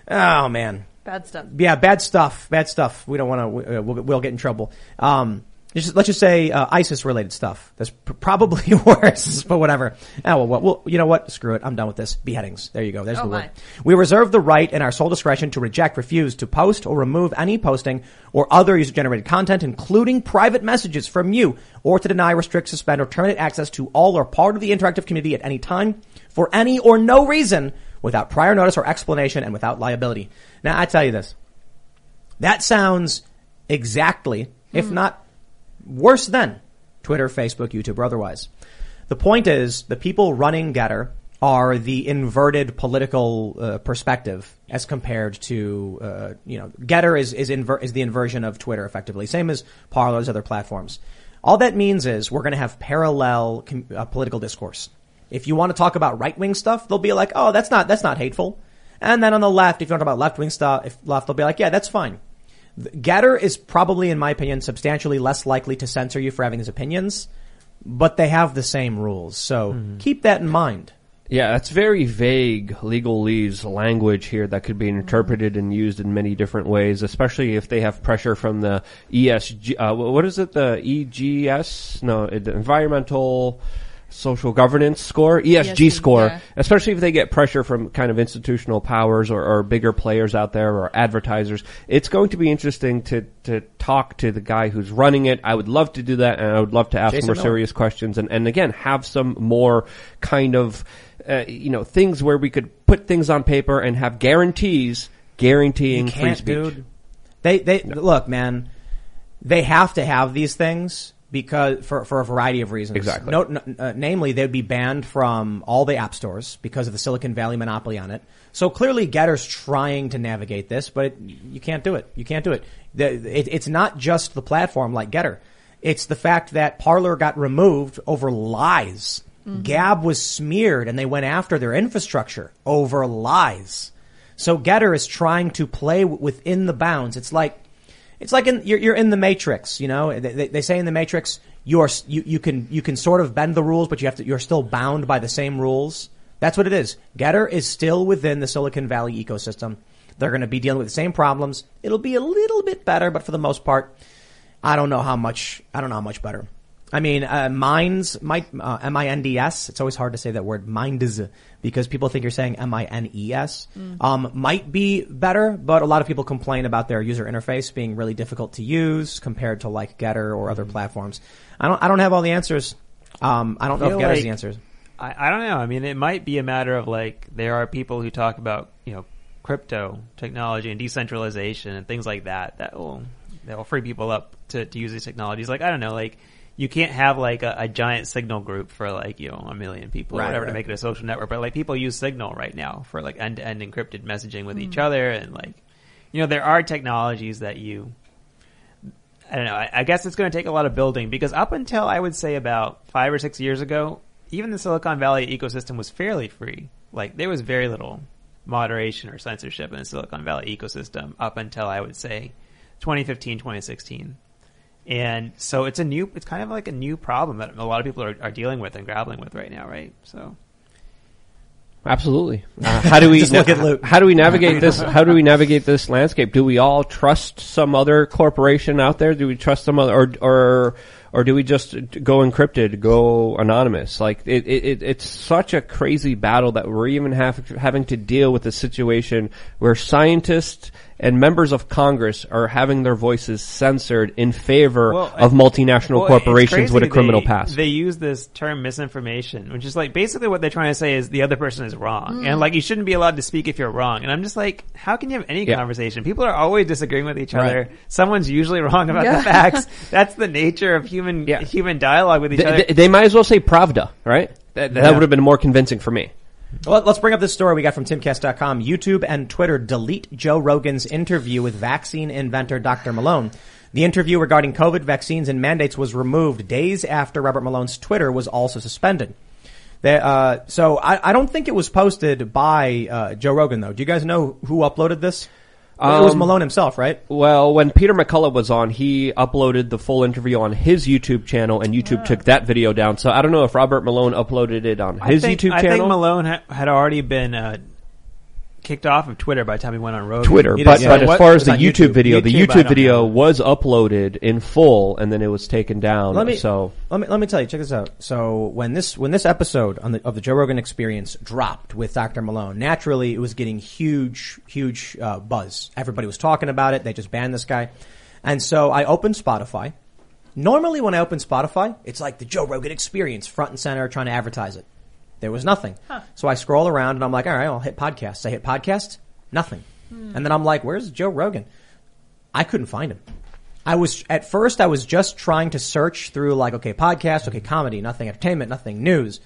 [SPEAKER 1] oh man,
[SPEAKER 4] Bad stuff.
[SPEAKER 1] yeah, bad stuff, bad stuff. We don't want to, uh, we'll, we'll get in trouble. Um, just, let's just say, uh, ISIS-related stuff. That's pr- probably worse, but whatever. Oh, well, well, you know what? Screw it. I'm done with this. Beheadings. There you go. There's
[SPEAKER 4] Oh,
[SPEAKER 1] the word.
[SPEAKER 4] my.
[SPEAKER 1] We reserve the right in our sole discretion to reject, refuse to post or remove any posting or other user-generated content, including private messages from you, or to deny, restrict, suspend, or terminate access to all or part of the interactive community at any time for any or no reason without prior notice or explanation and without liability. Now, I tell you this. That sounds exactly, if not worse than Twitter, Facebook, YouTube, or otherwise. The point is, the people running Getter are the inverted political uh, perspective as compared to, uh, you know, Getter is is, inver- is the inversion of Twitter, effectively. Same as Parler's other platforms. All that means is we're going to have parallel com- uh, political discourse. If you want to talk about right-wing stuff, they'll be like, oh, that's not that's not hateful. And then on the left, if you want to talk about left-wing stuff, if left, they'll be like, yeah, that's fine. Getter is probably, in my opinion, substantially less likely to censor you for having his opinions, but they have the same rules. So mm-hmm. keep that in mind.
[SPEAKER 3] Yeah, that's very vague legalese language here that could be interpreted and used in many different ways, especially if they have pressure from the E S G, uh, what is it, the E G S? No, the Environmental Social Governance Score, E S G
[SPEAKER 4] E S G,
[SPEAKER 3] score,
[SPEAKER 4] yeah.
[SPEAKER 3] especially if they get pressure from kind of institutional powers or, or bigger players out there or advertisers. It's going to be interesting to, to talk to the guy who's running it. I would love to do that, and I would love to ask
[SPEAKER 1] Jason
[SPEAKER 3] more
[SPEAKER 1] Miller.
[SPEAKER 3] serious questions and, and again, have some more kind of, uh, you know, things where we could put things on paper and have guarantees guaranteeing
[SPEAKER 1] You
[SPEAKER 3] free
[SPEAKER 1] can't,
[SPEAKER 3] speech.
[SPEAKER 1] dude. They, they,
[SPEAKER 3] No.
[SPEAKER 1] look, man, they have to have these things because, for, for a variety of reasons.
[SPEAKER 3] Exactly.
[SPEAKER 1] No, n- uh, namely, they'd be banned from all the app stores because of the Silicon Valley monopoly on it. So clearly Getter's trying to navigate this, but it, you can't do it. You can't do it. The, it. It's not just the platform like Getter. It's the fact that Parler got removed over lies. Mm-hmm. Gab was smeared and they went after their infrastructure over lies. So Getter is trying to play w- within the bounds. It's like, it's like in, you're, you're in the Matrix, you know, they, they say in the Matrix, you're you, you can you can sort of bend the rules, but you have to you're still bound by the same rules. That's what it is. Getter is still within the Silicon Valley ecosystem. They're going to be dealing with the same problems. It'll be a little bit better, but for the most part, I don't know how much. I don't know how much better. I mean, uh, Minds, might, uh, M I N D S. It's always hard to say that word, Minds, because people think you're saying M I N E S. Mm. Um, might be better, but a lot of people complain about their user interface being really difficult to use compared to like Getter or other mm. platforms. I don't, I don't have all the answers. Um, I don't know if Getter has the answers.
[SPEAKER 2] I, I don't know. I mean, it might be a matter of like, there are people who talk about, you know, crypto technology and decentralization and things like that, that will, that will free people up to, to use these technologies. Like, I don't know, like, you can't have like a, a giant Signal group for like, you know, a million people
[SPEAKER 1] right,
[SPEAKER 2] or whatever
[SPEAKER 1] right.
[SPEAKER 2] to make it a social network. But like people use Signal right now for like end to end encrypted messaging with mm. each other. And like, you know, there are technologies that you, I don't know, I, I guess it's going to take a lot of building because up until I would say about five or six years ago, even the Silicon Valley ecosystem was fairly free. Like there was very little moderation or censorship in the Silicon Valley ecosystem up until I would say twenty fifteen, twenty sixteen. And so it's a new, it's kind of like a new problem that a lot of people are, are dealing with and grappling with right now, right? So,
[SPEAKER 3] absolutely. Uh, how do we
[SPEAKER 1] Just look at Luke.
[SPEAKER 3] How do we navigate this? How do we navigate this landscape? Do we all trust some other corporation out there? Do we trust some other, or or or do we just go encrypted, go anonymous? Like it, it it's such a crazy battle that we're even have, having to deal with a situation where scientists and members of Congress are having their voices censored in favor
[SPEAKER 2] well,
[SPEAKER 3] of multinational
[SPEAKER 2] well,
[SPEAKER 3] corporations with a criminal
[SPEAKER 2] they,
[SPEAKER 3] past.
[SPEAKER 2] They use this term misinformation, which is like basically what they're trying to say is the other person is wrong. Mm. And like you shouldn't be allowed to speak if you're wrong. And I'm just like, how can you have any yeah. conversation? People are always disagreeing with each other.
[SPEAKER 1] Right.
[SPEAKER 2] Someone's usually wrong about
[SPEAKER 4] yeah.
[SPEAKER 2] the facts. That's the nature of human
[SPEAKER 3] yeah.
[SPEAKER 2] human dialogue with each
[SPEAKER 3] they,
[SPEAKER 2] other.
[SPEAKER 3] They, they might as well say Pravda, right? That, that
[SPEAKER 1] yeah.
[SPEAKER 3] would have been more convincing for me.
[SPEAKER 1] Well, let's bring up this story we got from Timcast dot com. YouTube and Twitter delete Joe Rogan's interview with vaccine inventor Doctor Malone. The interview regarding COVID vaccines and mandates was removed days after Robert Malone's Twitter was also suspended. They, uh, so I, I don't think it was posted by uh, Joe Rogan, though. Do you guys know who uploaded this? Um, it was Malone himself, right?
[SPEAKER 3] Well, when Peter McCullough was on, he uploaded the full interview on his YouTube channel, and YouTube ah. took that video down. So I don't know if Robert Malone uploaded it on his
[SPEAKER 2] I think,
[SPEAKER 3] YouTube
[SPEAKER 2] I
[SPEAKER 3] channel.
[SPEAKER 2] I think Malone ha- had already been uh, kicked off of Twitter by the time he went on Rogan.
[SPEAKER 3] Twitter,
[SPEAKER 1] He
[SPEAKER 3] but,
[SPEAKER 1] did,
[SPEAKER 3] but
[SPEAKER 1] yeah.
[SPEAKER 3] as far
[SPEAKER 1] What-
[SPEAKER 3] as the
[SPEAKER 1] it was on
[SPEAKER 3] YouTube,
[SPEAKER 1] YouTube.
[SPEAKER 3] video, the
[SPEAKER 2] YouTube, I
[SPEAKER 3] YouTube
[SPEAKER 2] don't
[SPEAKER 3] video
[SPEAKER 2] know.
[SPEAKER 3] was uploaded in full, and then it was taken down.
[SPEAKER 1] Let me
[SPEAKER 3] so
[SPEAKER 1] let me let me tell you. Check this out. So when this when this episode on the, of the Joe Rogan Experience dropped with Doctor Malone, naturally it was getting huge huge uh, buzz. Everybody was talking about it. They just banned this guy, and so I opened Spotify. Normally, when I open Spotify, it's like the Joe Rogan Experience front and center, trying to advertise it. There was nothing. Huh. So I scroll around and I'm like, all right, I'll hit podcasts. I hit podcasts, nothing. Hmm. And then I'm like, where's Joe Rogan? I couldn't find him. I was, at first I was just trying to search through like, okay, podcast, okay, comedy, nothing entertainment, nothing news.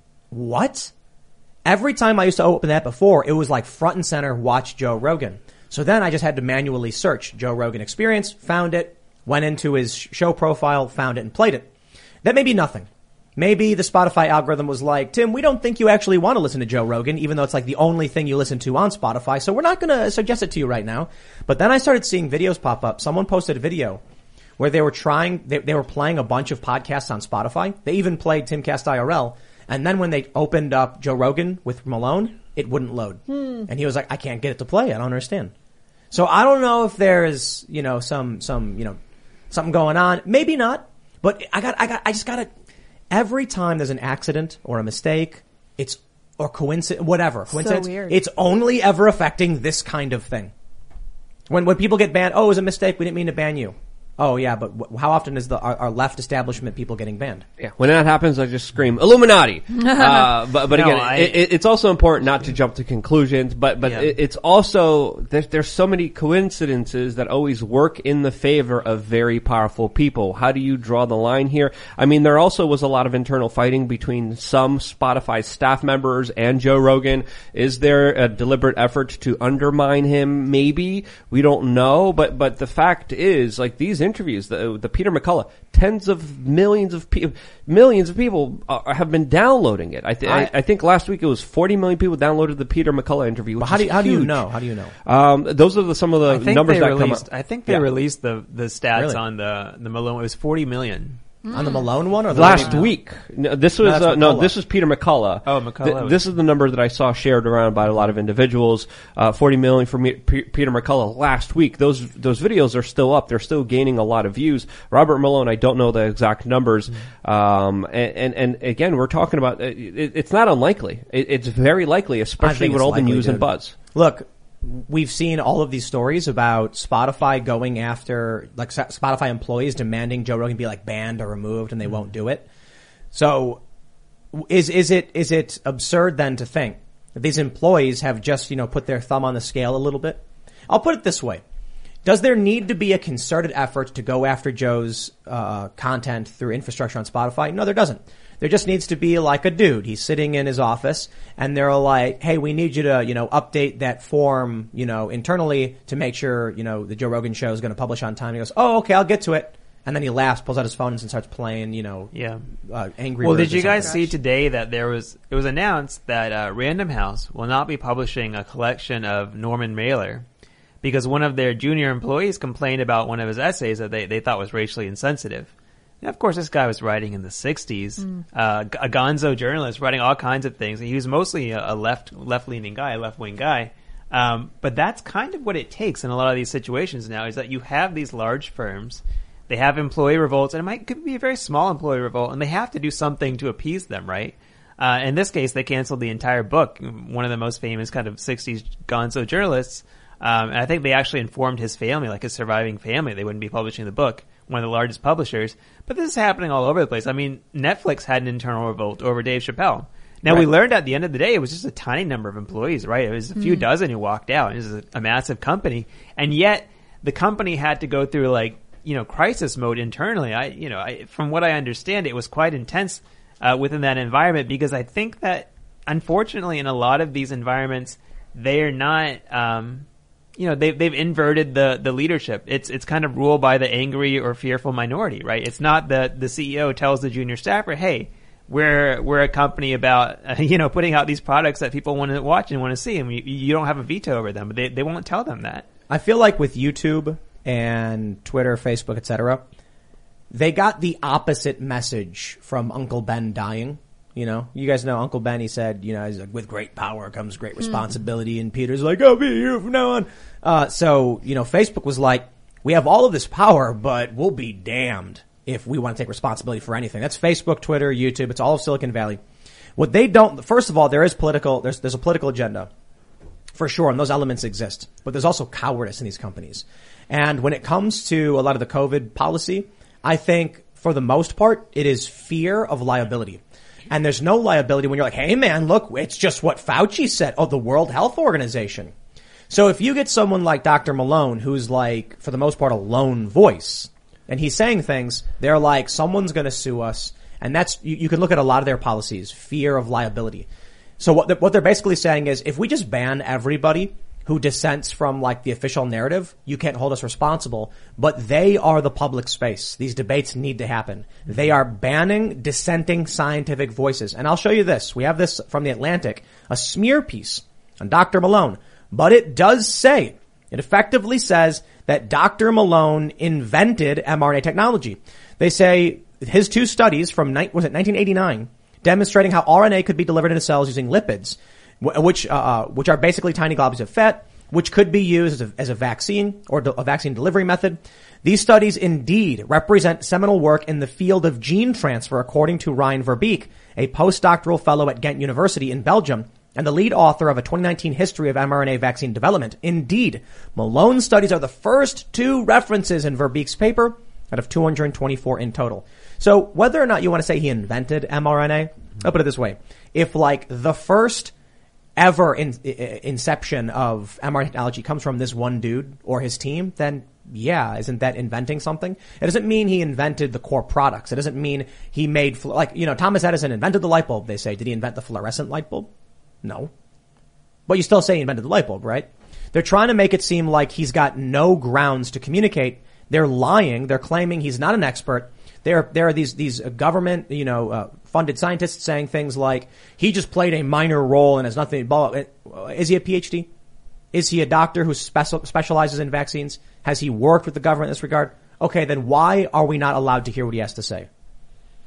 [SPEAKER 1] What? Every time I used to open that before, it was like front and center, watch Joe Rogan. So then I just had to manually search Joe Rogan Experience, found it, went into his show profile, found it and played it. That may be nothing. Maybe the Spotify algorithm was like, Tim, we don't think you actually want to listen to Joe Rogan, even though it's like the only thing you listen to on Spotify, so we're not going to suggest it to you right now. But then I started seeing videos pop up. Someone posted a video where they were trying, they, they were playing a bunch of podcasts on Spotify. They even played Timcast I R L. And then when they opened up Joe Rogan with Malone, it wouldn't load. Hmm. And he was like, I can't get it to play. I don't understand. So I don't know if there's, you know, some, some, you know, something going on. Maybe not. But I got, I got, I just got to, every time there's an accident or a mistake, it's, or coincidence, whatever, coincidence,
[SPEAKER 4] so weird.
[SPEAKER 1] It's only ever affecting this kind of thing. When, when people get banned, oh, it was a mistake. We didn't mean to ban you. Oh yeah, but wh- how often is the our, our left establishment people getting banned?
[SPEAKER 3] yeah, when that happens, I just scream Illuminati. uh, but but
[SPEAKER 2] No,
[SPEAKER 3] again,
[SPEAKER 2] I-
[SPEAKER 3] it, it, it's also important not to jump to conclusions. But but
[SPEAKER 2] Yeah.
[SPEAKER 3] it, it's also there's there's so many coincidences that always work in the favor of very powerful people. How do you draw the line here? I mean, there also was a lot of internal fighting between some Spotify staff members and Joe Rogan. Is there a deliberate effort to undermine him? Maybe, we don't know. But but the fact is, like, these interviews, the, the Peter McCullough, tens of millions of people, millions of people are, have been downloading it. I, th- I, I think last week it was forty million people downloaded the Peter McCullough interview. Which
[SPEAKER 1] But how do you,
[SPEAKER 3] is
[SPEAKER 1] how do you
[SPEAKER 3] huge.
[SPEAKER 1] know? How do you know?
[SPEAKER 3] Um, those are the, some of
[SPEAKER 2] I
[SPEAKER 3] the
[SPEAKER 2] think
[SPEAKER 3] numbers
[SPEAKER 2] they
[SPEAKER 3] that
[SPEAKER 2] released,
[SPEAKER 3] come up.
[SPEAKER 2] I think they
[SPEAKER 3] Yeah.
[SPEAKER 2] released the, the stats
[SPEAKER 1] Really?
[SPEAKER 2] on the, the Malone. It was forty million
[SPEAKER 1] On the Malone one or the
[SPEAKER 3] Last
[SPEAKER 1] one-
[SPEAKER 3] week. No, this was,
[SPEAKER 1] No, that's
[SPEAKER 3] uh, no,
[SPEAKER 1] McCullough.
[SPEAKER 3] this was Peter McCullough.
[SPEAKER 2] Oh, McCullough
[SPEAKER 3] Th-
[SPEAKER 2] was-
[SPEAKER 3] this is the number that I saw shared around by a lot of individuals. Uh, forty million for me, P- Peter McCullough last week. Those, those videos are still up. They're still gaining a lot of views. Robert Malone, I don't know the exact numbers.
[SPEAKER 1] Mm-hmm.
[SPEAKER 3] Um, and, and, and again, we're talking about, uh, it, it's not unlikely. It, it's very likely, especially
[SPEAKER 1] think
[SPEAKER 3] with
[SPEAKER 1] it's
[SPEAKER 3] all
[SPEAKER 1] likely,
[SPEAKER 3] the news
[SPEAKER 1] dude.
[SPEAKER 3] and buzz.
[SPEAKER 1] Look, we've seen all of these stories about Spotify going after, like S- Spotify employees demanding Joe Rogan be like banned or removed, and they won't do it. So, is is it is it absurd then to think that these employees have just, you know, put their thumb on the scale a little bit? I'll put it this way: does there need to be a concerted effort to go after Joe's uh content through infrastructure on Spotify? No, there doesn't. There just needs to be like a dude. He's sitting in his office and they're like, hey, we need you to, you know, update that form, you know, internally to make sure, you know, the Joe Rogan show is going to publish on time. He goes, oh, okay, I'll get to it. And then he laughs, pulls out his phone and starts playing, you know,
[SPEAKER 2] Yeah.
[SPEAKER 1] uh, Angry
[SPEAKER 2] Well,
[SPEAKER 1] Birds
[SPEAKER 2] did you
[SPEAKER 1] or
[SPEAKER 2] guys
[SPEAKER 1] something.
[SPEAKER 2] see today that there was, it was announced that uh, Random House will not be publishing a collection of Norman Mailer because one of their junior employees complained about one of his essays that they, they thought was racially insensitive. And of course, this guy was writing in the sixties, mm. uh, a gonzo journalist writing all kinds of things. He was mostly a, a left, left-leaning guy, a left-wing guy. Um, but that's kind of what it takes in a lot of these situations now is that you have these large firms. They have employee revolts, and it might could be a very small employee revolt, and they have to do something to appease them, right? Uh, in this case, they canceled the entire book. One of the most famous kind of sixties gonzo journalists, um, and I think they actually informed his family, like his surviving family, they wouldn't be publishing the book. One of the largest publishers. But this is happening all over the place. I mean, Netflix had an internal revolt over Dave Chappelle. Now, right. We learned at the end of the day it was just a tiny number of employees, right? It was a few mm. dozen who walked out. This is a, a massive company, and yet the company had to go through like you know crisis mode internally. I you know I, from what I understand, it was quite intense uh, within that environment because I think that unfortunately in a lot of these environments they are not. Um, You know, they've, they've inverted the, the leadership. It's, it's kind of ruled by the angry or fearful minority, right? It's not that the C E O tells the junior staffer, hey, we're, we're a company about, uh, you know, putting out these products that people want to watch and want to see, and you, you don't have a veto over them, but they, they won't tell them that.
[SPEAKER 1] I feel like with YouTube and Twitter, Facebook, et cetera, they got the opposite message from Uncle Ben dying. You know, you guys know Uncle Ben, he said, you know, he's like, with great power comes great responsibility. Mm. And Peter's like, I'll be here from now on. Uh, so, you know, Facebook was like, we have all of this power, but we'll be damned if we want to take responsibility for anything. That's Facebook, Twitter, YouTube. It's all of Silicon Valley. What they don't, first of all, there is political, there's, there's a political agenda for sure. And those elements exist, but there's also cowardice in these companies. And when it comes to a lot of the COVID policy, I think for the most part, it is fear of liability. And there's no liability when you're like, hey man, look, it's just what Fauci said. Oh, the World Health Organization. So if you get someone like Doctor Malone, who's like, for the most part, a lone voice, and he's saying things, they're like, someone's going to sue us. And that's, you, you can look at a lot of their policies, fear of liability. So what, the, what they're basically saying is, if we just ban everybody who dissents from like the official narrative, you can't hold us responsible, but they are the public space. These debates need to happen. They are banning dissenting scientific voices. And I'll show you this. We have this from The Atlantic, a smear piece on Doctor Malone, but it does say, it effectively says that Doctor Malone invented mRNA technology. They say his two studies from, was it nineteen eighty-nine, demonstrating how R N A could be delivered into cells using lipids, which uh which are basically tiny globs of fat, which could be used as a, as a vaccine or a vaccine delivery method. These studies indeed represent seminal work in the field of gene transfer, according to Ryan Verbeek, a postdoctoral fellow at Ghent University in Belgium and the lead author of a twenty nineteen history of mRNA vaccine development. Indeed, Malone's studies are the first two references in Verbeek's paper out of two hundred twenty-four in total. So whether or not you want to say he invented mRNA, I'll put it this way. If like the first ever in, in, inception of mRNA technology comes from this one dude or his team, then yeah, isn't that inventing something? It doesn't mean he invented the core products. It doesn't mean he made, like, you know, Thomas Edison invented the light bulb, they say. Did he invent the fluorescent light bulb? No. But you still say he invented the light bulb, right? They're trying to make it seem like he's got no grounds to communicate. They're lying. They're claiming he's not an expert. There, there are these, these government, you know, uh, funded scientists saying things like, he just played a minor role and has nothing, blah, blah. Is he a P H D? Is he a doctor who special, specializes in vaccines? Has he worked with the government in this regard? Okay, then why are we not allowed to hear what he has to say?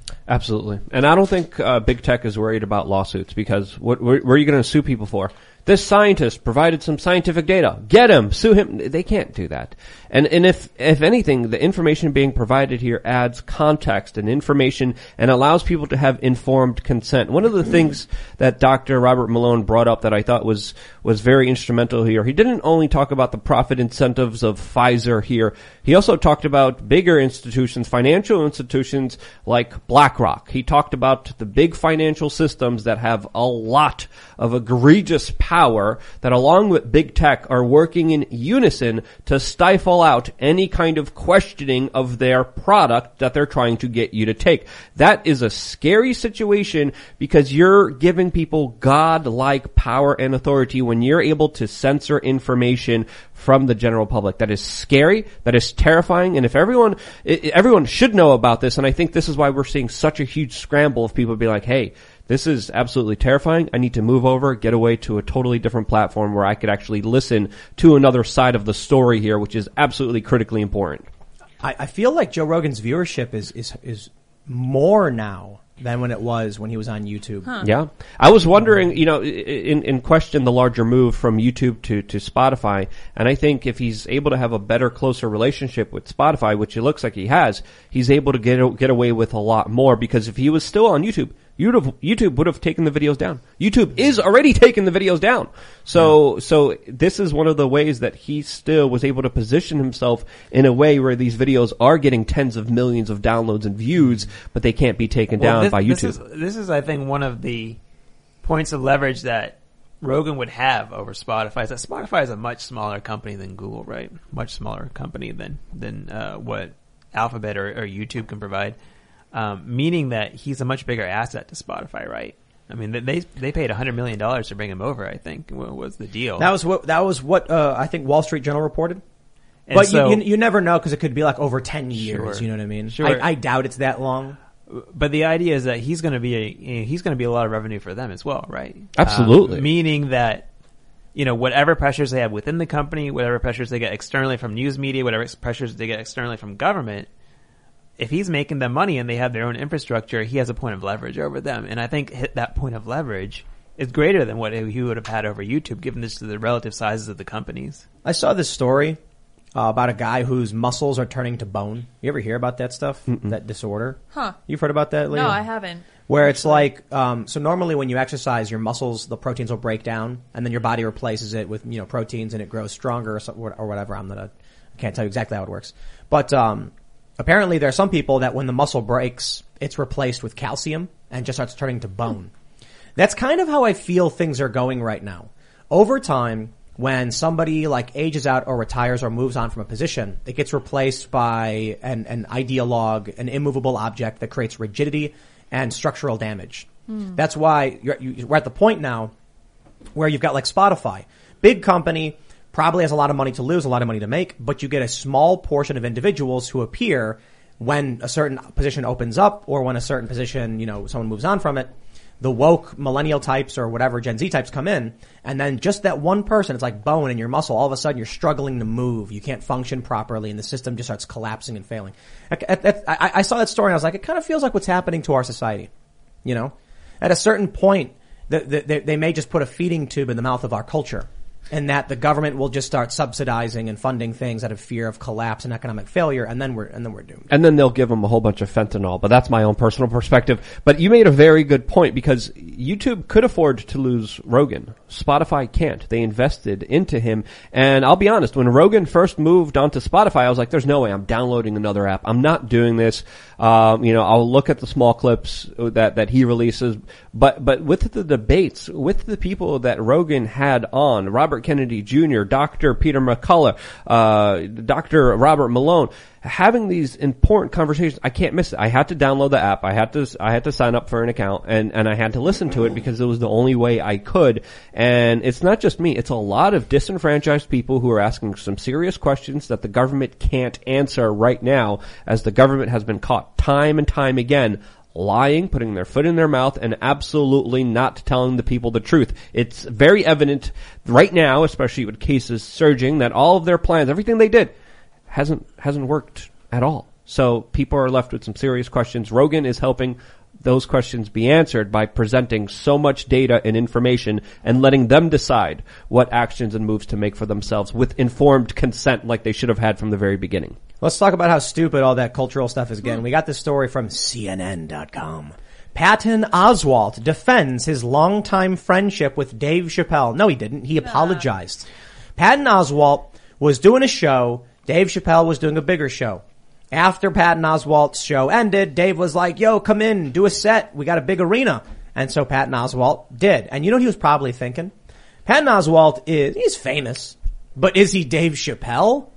[SPEAKER 3] Absolutely. And I don't think uh, big tech is worried about lawsuits because what, where, where are you going to sue people for? This scientist provided some scientific data. Get him, sue him. They can't do that. And and if if anything, the information being provided here adds context and information and allows people to have informed consent. One of the things that Doctor Robert Malone brought up that I thought was was very instrumental here, he didn't only talk about the profit incentives of Pfizer here. He also talked about bigger institutions, financial institutions like BlackRock. He talked about the big financial systems that have a lot of egregious power that, along with big tech, are working in unison to stifle out any kind of questioning of their product that they're trying to get you to take. That is a scary situation because you're giving people God-like power and authority when you're able to censor information from the general public. That is scary. That is terrifying. And if everyone, everyone should know about this, and I think this is why we're seeing such a huge scramble of people being like, hey, this is absolutely terrifying. I need to move over, get away to a totally different platform where I could actually listen to another side of the story here, which is absolutely critically important.
[SPEAKER 1] I, I feel like Joe Rogan's viewership is, is, is more now than when it was when he was on YouTube.
[SPEAKER 4] Huh.
[SPEAKER 3] Yeah. I was wondering, you know, in, in question the larger move from YouTube to, to Spotify. And I think if he's able to have a better, closer relationship with Spotify, which it looks like he has, he's able to get, get away with a lot more because if he was still on YouTube, You'd have, YouTube would have taken the videos down. YouTube is already taking the videos down. So, yeah. so this is one of the ways that he still was able to position himself in a way where these videos are getting tens of millions of downloads and views, but they can't be taken well, down
[SPEAKER 2] this,
[SPEAKER 3] by YouTube.
[SPEAKER 2] This is, this is, I think, one of the points of leverage that Rogan would have over Spotify. Is that Spotify is a much smaller company than Google, right? Much smaller company than, than, uh, what Alphabet or, or YouTube can provide. Um, meaning that he's a much bigger asset to Spotify, right? I mean, they they paid a hundred million dollars to bring him over. I think what was the deal?
[SPEAKER 1] That was what that was what uh, I think Wall Street Journal reported.
[SPEAKER 2] And
[SPEAKER 1] but
[SPEAKER 2] so,
[SPEAKER 1] you, you you never know because it could be like over ten years.
[SPEAKER 2] Sure,
[SPEAKER 1] you know what I mean?
[SPEAKER 2] Sure.
[SPEAKER 1] I, I doubt it's that long.
[SPEAKER 2] But the idea is that he's going to be a he's going to be a lot of revenue for them as well, right?
[SPEAKER 3] Absolutely.
[SPEAKER 2] Um, meaning that you know whatever pressures they have within the company, whatever pressures they get externally from news media, whatever pressures they get externally from government. If he's making them money and they have their own infrastructure, he has a point of leverage over them. And I think hit that point of leverage is greater than what he would have had over YouTube, given this to the relative sizes of the companies.
[SPEAKER 1] I saw this story uh, about a guy whose muscles are turning to bone. You ever hear about that stuff? Mm-mm. That disorder?
[SPEAKER 4] Huh.
[SPEAKER 1] You've heard about that, Leah?
[SPEAKER 4] No, I haven't.
[SPEAKER 1] Where it's like, um, so normally when you exercise, your muscles, the proteins will break down, and then your body replaces it with, you know, proteins, and it grows stronger or, so, or whatever. I'm not a, I can't tell you exactly how it works. But, um, apparently there are some people that when the muscle breaks, it's replaced with calcium and just starts turning to bone. That's kind of how I feel things are going right now. Over time, when somebody like ages out or retires or moves on from a position, it gets replaced by an, an ideologue, an immovable object that creates rigidity and structural damage. Mm. That's why you're, you're at the point now where you've got like Spotify, big company, probably has a lot of money to lose, a lot of money to make, but you get a small portion of individuals who appear when a certain position opens up or when a certain position, you know, someone moves on from it. The woke millennial types or whatever Gen Z types come in, and then just that one person, it's like bone in your muscle. All of a sudden, you're struggling to move. You can't function properly, and the system just starts collapsing and failing. I, I, I saw that story, and I was like, it kind of feels like what's happening to our society. You know, at a certain point, the, the, they may just put a feeding tube in the mouth of our culture. And that the government will just start subsidizing and funding things out of fear of collapse and economic failure, and then we're and then we're doomed.
[SPEAKER 3] And then they'll give them a whole bunch of fentanyl. But that's my own personal perspective. But you made a very good point because YouTube could afford to lose Rogan. Spotify can't. They invested into him. And I'll be honest, when Rogan first moved onto Spotify, I was like, "There's no way I'm downloading another app. I'm not doing this." Um, you know, I'll look at the small clips that that he releases. But but with the debates, with the people that Rogan had on, Robert Kennedy Junior, Doctor Peter McCullough, uh, Doctor Robert Malone, having these important conversations, I can't miss it. I had to download the app. I had to, I had to sign up for an account and, and I had to listen to it because it was the only way I could. And it's not just me. It's a lot of disenfranchised people who are asking some serious questions that the government can't answer right now, as the government has been caught time and time again lying, putting their foot in their mouth, and absolutely not telling the people the truth. It's very evident right now, especially with cases surging, that all of their plans, everything they did, hasn't hasn't worked at all. So people are left with some serious questions. Rogan is helping those questions be answered by presenting so much data and information and letting them decide what actions and moves to make for themselves with informed consent like they should have had from the very beginning.
[SPEAKER 1] Let's talk about how stupid all that cultural stuff is again. We got this story from C N N dot com. Patton Oswalt defends his longtime friendship with Dave Chappelle. No, he didn't. He apologized. Patton Oswalt was doing a show. Dave Chappelle was doing a bigger show. After Patton Oswalt's show ended, Dave was like, yo, come in, do a set. We got a big arena. And so Patton Oswalt did. And you know what he was probably thinking? Patton Oswalt is, he's famous. But is he Dave Chappelle?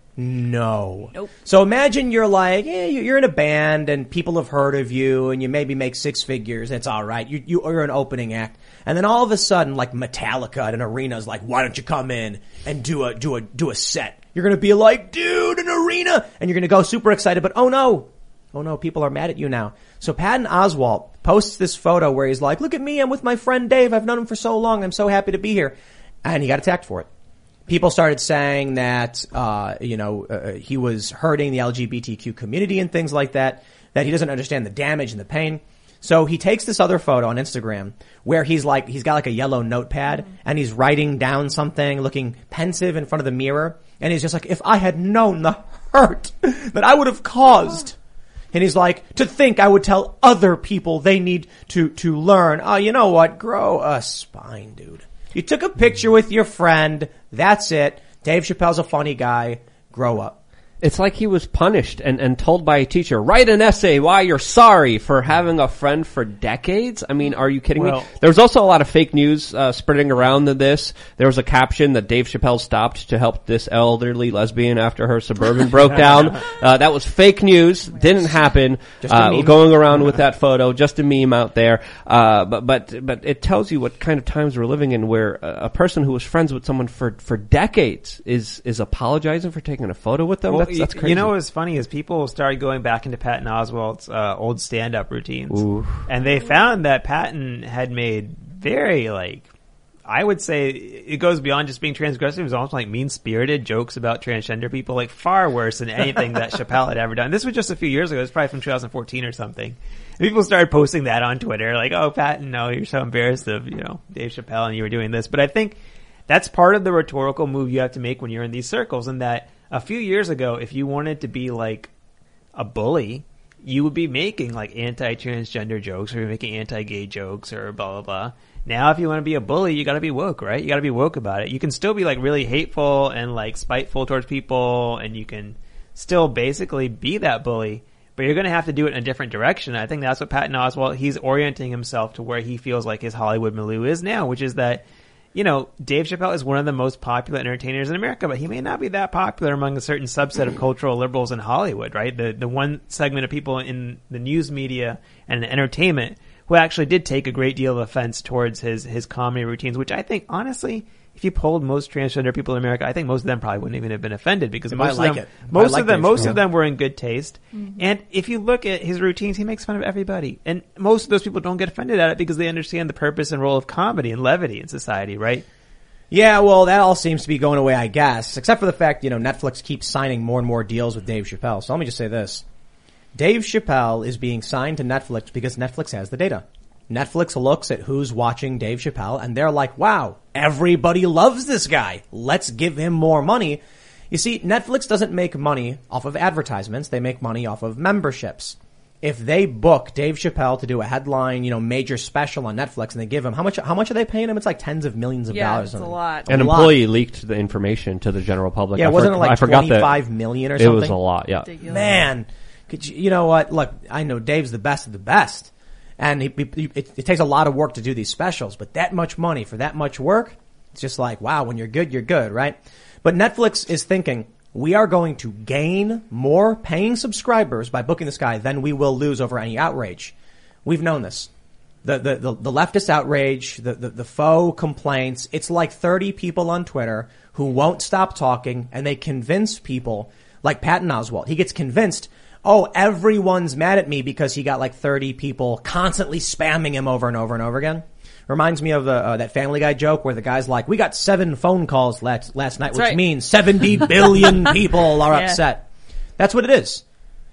[SPEAKER 1] No.
[SPEAKER 4] Nope.
[SPEAKER 1] So imagine you're like, yeah, you're in a band and people have heard of you and you maybe make six figures. It's all right. You, you are an opening act. And then all of a sudden, like Metallica at an arena is like, why don't you come in and do a, do a, do a set? You're going to be like, dude, an arena. And you're going to go super excited. But oh no. Oh no, people are mad at you now. So Patton Oswalt posts this photo where he's like, look at me. I'm with my friend Dave. I've known him for so long. I'm so happy to be here. And he got attacked for it. People started saying that, uh, you know, uh, he was hurting the L G B T Q community and things like that, that he doesn't understand the damage and the pain. So he takes this other photo on Instagram where he's like, he's got like a yellow notepad and he's writing down something, looking pensive in front of the mirror. And he's just like, if I had known the hurt that I would have caused. And he's like, to think I would tell other people they need to, to learn. Oh, you know what? Grow a spine, dude. You took a picture with your friend. That's it. Dave Chappelle's a funny guy. Grow up.
[SPEAKER 3] It's like he was punished and, and told by a teacher, write an essay why you're sorry for having a friend for decades. I mean, are you kidding
[SPEAKER 2] well,
[SPEAKER 3] me? There was also a lot of fake news uh, spreading around this. There was a caption that Dave Chappelle stopped to help this elderly lesbian after her Suburban broke down. Uh, that was fake news. Didn't happen. Uh, going around with that photo, just a meme out there. Uh, but, but, but it tells you what kind of times we're living in where a, a person who was friends with someone for, for decades is, is apologizing for taking a photo with them.
[SPEAKER 2] Well,
[SPEAKER 3] That's That's crazy.
[SPEAKER 2] You know what's funny is people started going back into Patton Oswalt's uh, old stand-up routines.
[SPEAKER 3] Ooh.
[SPEAKER 2] And they found that Patton had made very, like, I would say it goes beyond just being transgressive. It was almost like mean-spirited jokes about transgender people, like far worse than anything that Chappelle had ever done. This was just a few years ago. It was probably from two thousand fourteen or something. And people started posting that on Twitter, like, oh, Patton, no, you're so embarrassed of, you know, Dave Chappelle and you were doing this. But I think that's part of the rhetorical move you have to make when you're in these circles, and that a few years ago, if you wanted to be like a bully, you would be making like anti-transgender jokes or you're making anti-gay jokes or blah, blah, blah. Now, if you want to be a bully, you gotta be woke, right? You gotta be woke about it. You can still be like really hateful and like spiteful towards people and you can still basically be that bully, but you're gonna have to do it in a different direction. I think that's what Patton Oswalt, he's orienting himself to where he feels like his Hollywood milieu is now, which is that, you know, Dave Chappelle is one of the most popular entertainers in America, but he may not be that popular among a certain subset of cultural liberals in Hollywood, right? The the one segment of people in the news media and entertainment who actually did take a great deal of offense towards his, his comedy routines, which I think, honestly, if you polled most transgender people in America, I think most of them probably wouldn't even have been offended because
[SPEAKER 1] They
[SPEAKER 2] most
[SPEAKER 1] might
[SPEAKER 2] of
[SPEAKER 1] like
[SPEAKER 2] them,
[SPEAKER 1] it.
[SPEAKER 2] most
[SPEAKER 1] Might like
[SPEAKER 2] of them,
[SPEAKER 1] Dave
[SPEAKER 2] most
[SPEAKER 1] Chappelle.
[SPEAKER 2] of them were in good taste.
[SPEAKER 4] Mm-hmm.
[SPEAKER 2] And if you look at his routines, he makes fun of everybody. And most of those people don't get offended at it because they understand the purpose and role of comedy and levity in society, right?
[SPEAKER 1] Yeah, well, that all seems to be going away, I guess, except for the fact, you know, Netflix keeps signing more and more deals with Dave Chappelle. So let me just say this. Dave Chappelle is being signed to Netflix because Netflix has the data. Netflix looks at who's watching Dave Chappelle and they're like, wow, everybody loves this guy. Let's give him more money. You see, Netflix doesn't make money off of advertisements. They make money off of memberships. If they book Dave Chappelle to do a headline, you know, major special on Netflix and they give him, how much, how much are they paying him? It's like tens of millions of
[SPEAKER 4] Yeah,
[SPEAKER 1] dollars.
[SPEAKER 4] it's a lot.
[SPEAKER 3] An
[SPEAKER 1] A lot.
[SPEAKER 3] employee leaked the information to the general public.
[SPEAKER 1] Yeah,
[SPEAKER 3] I
[SPEAKER 1] wasn't
[SPEAKER 3] for-
[SPEAKER 1] it like
[SPEAKER 3] I forgot that
[SPEAKER 1] twenty-five million or
[SPEAKER 3] it
[SPEAKER 1] something?
[SPEAKER 3] was a lot, yeah.
[SPEAKER 4] Ridiculous.
[SPEAKER 1] Man, could you, you know what? Look, I know Dave's the best of the best. And he, he, it, it takes a lot of work to do these specials, but that much money for that much work, it's just like, wow, when you're good, you're good, right? But Netflix is thinking, we are going to gain more paying subscribers by booking this guy than we will lose over any outrage. We've known this. The, the, the, the leftist outrage, the, the, the faux complaints, it's like thirty people on Twitter who won't stop talking and they convince people, like Patton Oswalt. He gets convinced, oh, everyone's mad at me because he got like thirty people constantly spamming him over and over and over again. Reminds me of uh, uh, that Family Guy joke where the guy's like, we got seven phone calls last, last night,
[SPEAKER 4] That's
[SPEAKER 1] which
[SPEAKER 4] right.
[SPEAKER 1] means seventy billion people are
[SPEAKER 4] Yeah.
[SPEAKER 1] upset. That's what it is.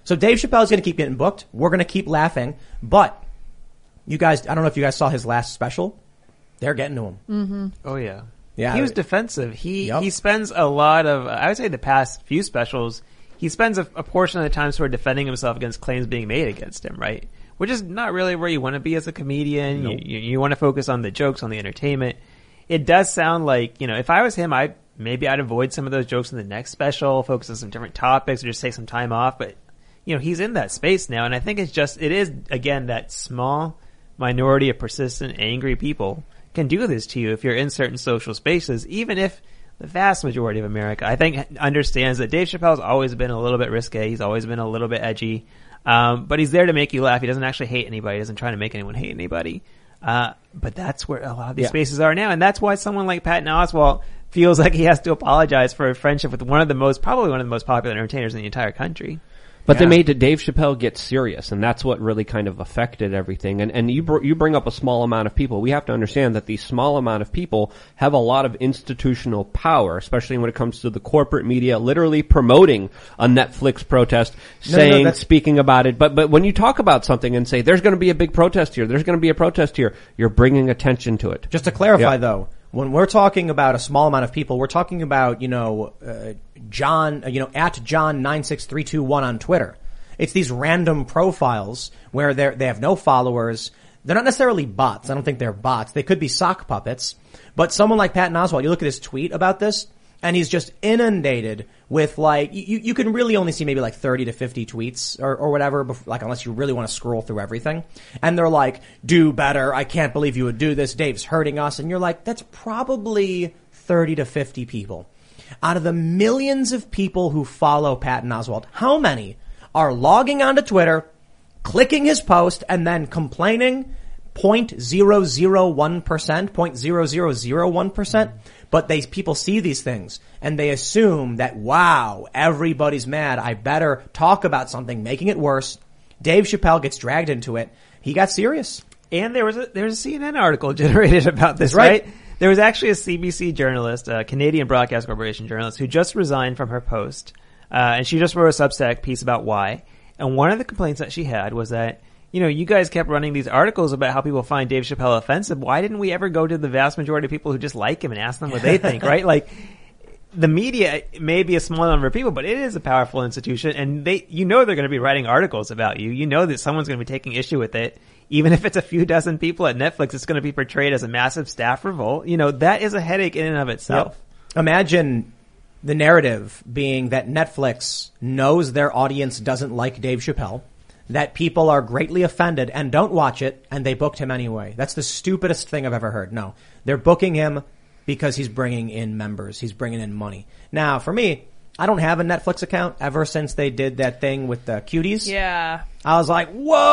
[SPEAKER 1] So Dave Chappelle's going to keep getting booked. We're going to keep laughing. But you guys, I don't know if you guys saw his last special. They're getting to him.
[SPEAKER 4] Mm-hmm.
[SPEAKER 2] Oh yeah.
[SPEAKER 1] Yeah.
[SPEAKER 2] He was defensive. He,
[SPEAKER 1] Yep.
[SPEAKER 2] he spends a lot of, I would say the past few specials, he spends a, a portion of the time sort of defending himself against claims being made against him, right? Which is not really where you want to be as a comedian.
[SPEAKER 1] Nope.
[SPEAKER 2] You, you, you want to focus on the jokes, on the entertainment. It does sound like, you know, if I was him, I maybe I'd avoid some of those jokes in the next special, focus on some different topics, or just take some time off. But, you know, he's in that space now, and I think it's just, it is, again, that small minority of persistent, angry people can do this to you if you're in certain social spaces, even if the vast majority of America, I think, understands that Dave Chappelle's always been a little bit risque. He's always been a little bit edgy. Um, but he's there to make you laugh. He doesn't actually hate anybody. He doesn't try to make anyone hate anybody. Uh, but that's where a lot of these
[SPEAKER 1] Yeah.
[SPEAKER 2] spaces are now. And that's why someone like Patton Oswalt feels like he has to apologize for a friendship with one of the most, probably one of the most popular entertainers in the entire country.
[SPEAKER 3] But
[SPEAKER 1] Yeah.
[SPEAKER 3] they made Dave Chappelle get serious, and that's what really kind of affected everything. And, and you br- you bring up a small amount of people. We have to understand that these small amount of people have a lot of institutional power, especially when it comes to the corporate media, literally promoting a Netflix protest,
[SPEAKER 1] No, no,
[SPEAKER 3] saying,
[SPEAKER 1] that's-
[SPEAKER 3] speaking about it. But but when you talk about something and say, there's going to be a big protest here, there's going to be a protest here, you're bringing attention to it.
[SPEAKER 1] Just to clarify,
[SPEAKER 3] Yeah.
[SPEAKER 1] though, when we're talking about a small amount of people, we're talking about, you know, uh, John, uh, you know, at John nine six three two one on Twitter. It's these random profiles where they they have no followers. They're not necessarily bots. I don't think they're bots. They could be sock puppets. But someone like Patton Oswalt, you look at his tweet about this, and he's just inundated with like, you, you can really only see maybe like thirty to fifty tweets or, or whatever, before, like unless you really want to scroll through everything. And they're like, do better. I can't believe you would do this. Dave's hurting us. And you're like, that's probably thirty to fifty people. Out of the millions of people who follow Patton Oswalt, how many are logging onto Twitter, clicking his post, and then complaining zero point zero zero one percent, zero point zero zero zero one percent, but they, people see these things and they assume that, wow, everybody's mad. I better talk about something, making it worse. Dave Chappelle gets dragged into it. He got serious.
[SPEAKER 2] And there was a, there was a C N N article generated about this,
[SPEAKER 1] Right.
[SPEAKER 2] right? There was actually a C B C journalist, a Canadian Broadcast Corporation journalist, who just resigned from her post. Uh, and she just wrote a Substack piece about why. And one of the complaints that she had was that, you know, you guys kept running these articles about how people find Dave Chappelle offensive. Why didn't we ever go to the vast majority of people who just like him and ask them what they think, right? Like, the media may be a small number of people, but it is a powerful institution, and they, you know, they're going to be writing articles about you. You know that someone's going to be taking issue with it. Even if it's a few dozen people at Netflix, it's going to be portrayed as a massive staff revolt. You know, that is a headache in and of itself.
[SPEAKER 1] Yep. Imagine the narrative being that Netflix knows their audience doesn't like Dave Chappelle, that people are greatly offended and don't watch it, and they booked him anyway. That's the stupidest thing I've ever heard. No, they're booking him because he's bringing in members. He's bringing in money. Now, for me, I don't have a Netflix account ever since they did that thing with the cuties.
[SPEAKER 4] Yeah.
[SPEAKER 1] I was like,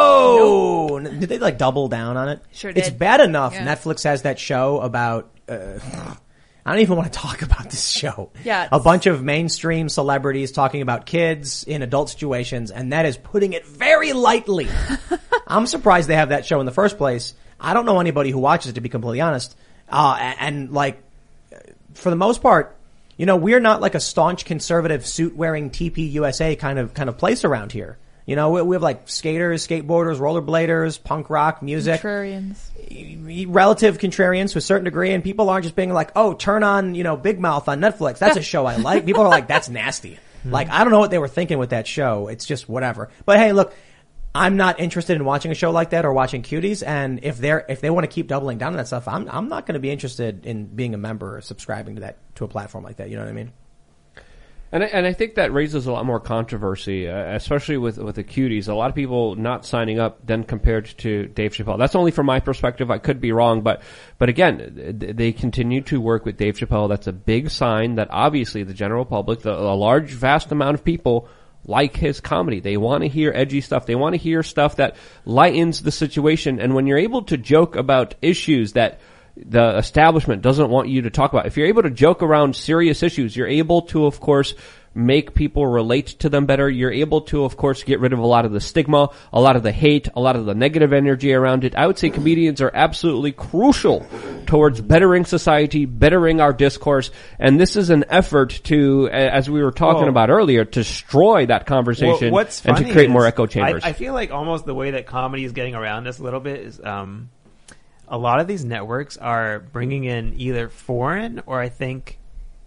[SPEAKER 1] whoa! Did they like double down on it?
[SPEAKER 4] Sure
[SPEAKER 1] It's
[SPEAKER 4] did.
[SPEAKER 1] bad enough
[SPEAKER 4] Yeah.
[SPEAKER 1] Netflix has that show about, uh, I don't even want to talk about this show.
[SPEAKER 4] Yeah,
[SPEAKER 1] A
[SPEAKER 4] it's-
[SPEAKER 1] bunch of mainstream celebrities talking about kids in adult situations, and that is putting it very lightly. I'm surprised they have that show in the first place. I don't know anybody who watches it, to be completely honest. Uh, and, and like, for the most part, you know, we're not like a staunch conservative suit-wearing T P U S A kind of kind of place around here. You know, we, we have like skaters, skateboarders, rollerbladers, punk rock, music,
[SPEAKER 4] Contrarians.
[SPEAKER 1] relative contrarians to a certain degree, and people aren't just being like, oh, turn on, you know, Big Mouth on Netflix. That's a show I like. People are like, that's nasty. Like, I don't know what they were thinking with that show. It's just whatever. But hey, look, I'm not interested in watching a show like that or watching Cuties, and if they're if they want to keep doubling down on that stuff, I'm I'm not going to be interested in being a member or subscribing to that to a platform like that. You know what I mean?
[SPEAKER 3] And I, and I think that raises a lot more controversy, uh, especially with with the Cuties. A lot of people not signing up then compared to Dave Chappelle. That's only from my perspective. I could be wrong, but but again, th- they continue to work with Dave Chappelle. That's a big sign that obviously the general public, the, a large, vast amount of people, like his comedy. They want to hear edgy stuff. They want to hear stuff that lightens the situation. And when you're able to joke about issues that the establishment doesn't want you to talk about, if you're able to joke around serious issues, you're able to, of course, make people relate to them better. You're able to, of course, get rid of a lot of the stigma, a lot of the hate, a lot of the negative energy around it. I would say comedians are absolutely crucial towards bettering society, bettering our discourse, and this is an effort to, as we were talking
[SPEAKER 2] Well,
[SPEAKER 3] about earlier, to destroy that conversation
[SPEAKER 2] Well, what's
[SPEAKER 3] and to
[SPEAKER 2] funny
[SPEAKER 3] create
[SPEAKER 2] is
[SPEAKER 3] more echo chambers.
[SPEAKER 2] I, I feel like almost the way that comedy is getting around this a little bit is um, a lot of these networks are bringing in either foreign or I think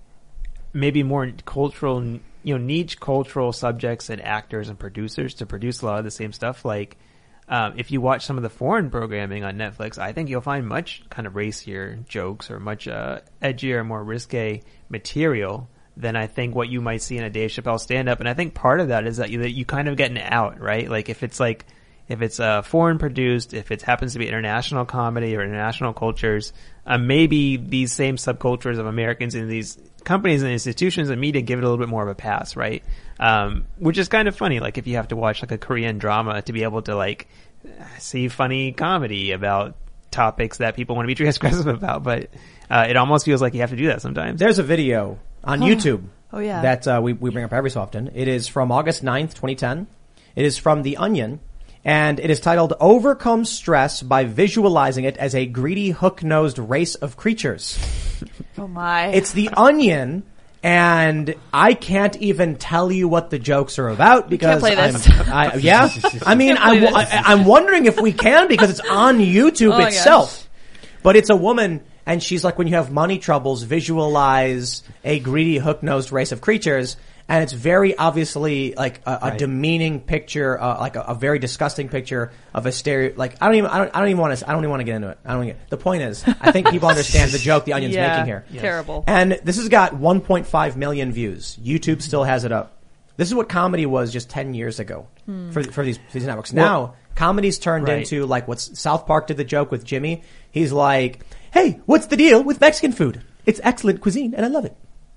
[SPEAKER 2] maybe more cultural, you know, niche cultural subjects and actors and producers to produce a lot of the same stuff. Like, um, if you watch some of the foreign programming on Netflix, I think you'll find much kind of racier jokes or much uh, edgier, more risque material than I think what you might see in a Dave Chappelle stand-up. And I think part of that is that you, that you kind of get an out, right? Like, if it's like, if it's uh, foreign produced, if it happens to be international comedy or international cultures, uh, maybe these same subcultures of Americans in these companies and institutions and media give it a little bit more of a pass, right? Um, which is kind of funny. Like if you have to watch like a Korean drama to be able to like see funny comedy about topics that people want to be transgressive about, but uh, it almost feels like you have to do that sometimes.
[SPEAKER 1] There's a video on YouTube
[SPEAKER 4] Oh, yeah.
[SPEAKER 1] that uh, we, we bring up every so often. It is from August ninth, twenty ten. It is from The Onion. And it is titled, Overcome Stress by Visualizing It as a Greedy, Hook-Nosed Race of Creatures.
[SPEAKER 4] Oh my.
[SPEAKER 1] It's The Onion, and I can't even tell you what the jokes are about because
[SPEAKER 4] play this.
[SPEAKER 1] I'm, I, yeah, I mean,
[SPEAKER 4] Can't play
[SPEAKER 1] I'm,
[SPEAKER 4] this.
[SPEAKER 1] I, I'm wondering if we can because it's on YouTube
[SPEAKER 4] Oh my
[SPEAKER 1] itself. But it's a woman, and she's like, when you have money troubles, visualize a greedy, hook-nosed race of creatures. And it's very obviously like a, a
[SPEAKER 2] Right.
[SPEAKER 1] demeaning picture, uh, like a, a very disgusting picture of a stereo. Like I don't even, I don't, I don't even want to, I don't even want to get into it. I don't. Get, the point is, I think people understand the joke the Onion's
[SPEAKER 4] yeah,
[SPEAKER 1] making here.
[SPEAKER 4] Terrible.
[SPEAKER 1] And this has got one point five million views. YouTube still has it up. This is what comedy was just ten years ago for for these for these networks. Now comedy's turned
[SPEAKER 2] Right.
[SPEAKER 1] into like what South Park did the joke with Jimmy. He's like, "Hey, what's the deal with Mexican food? It's excellent cuisine, and I love it."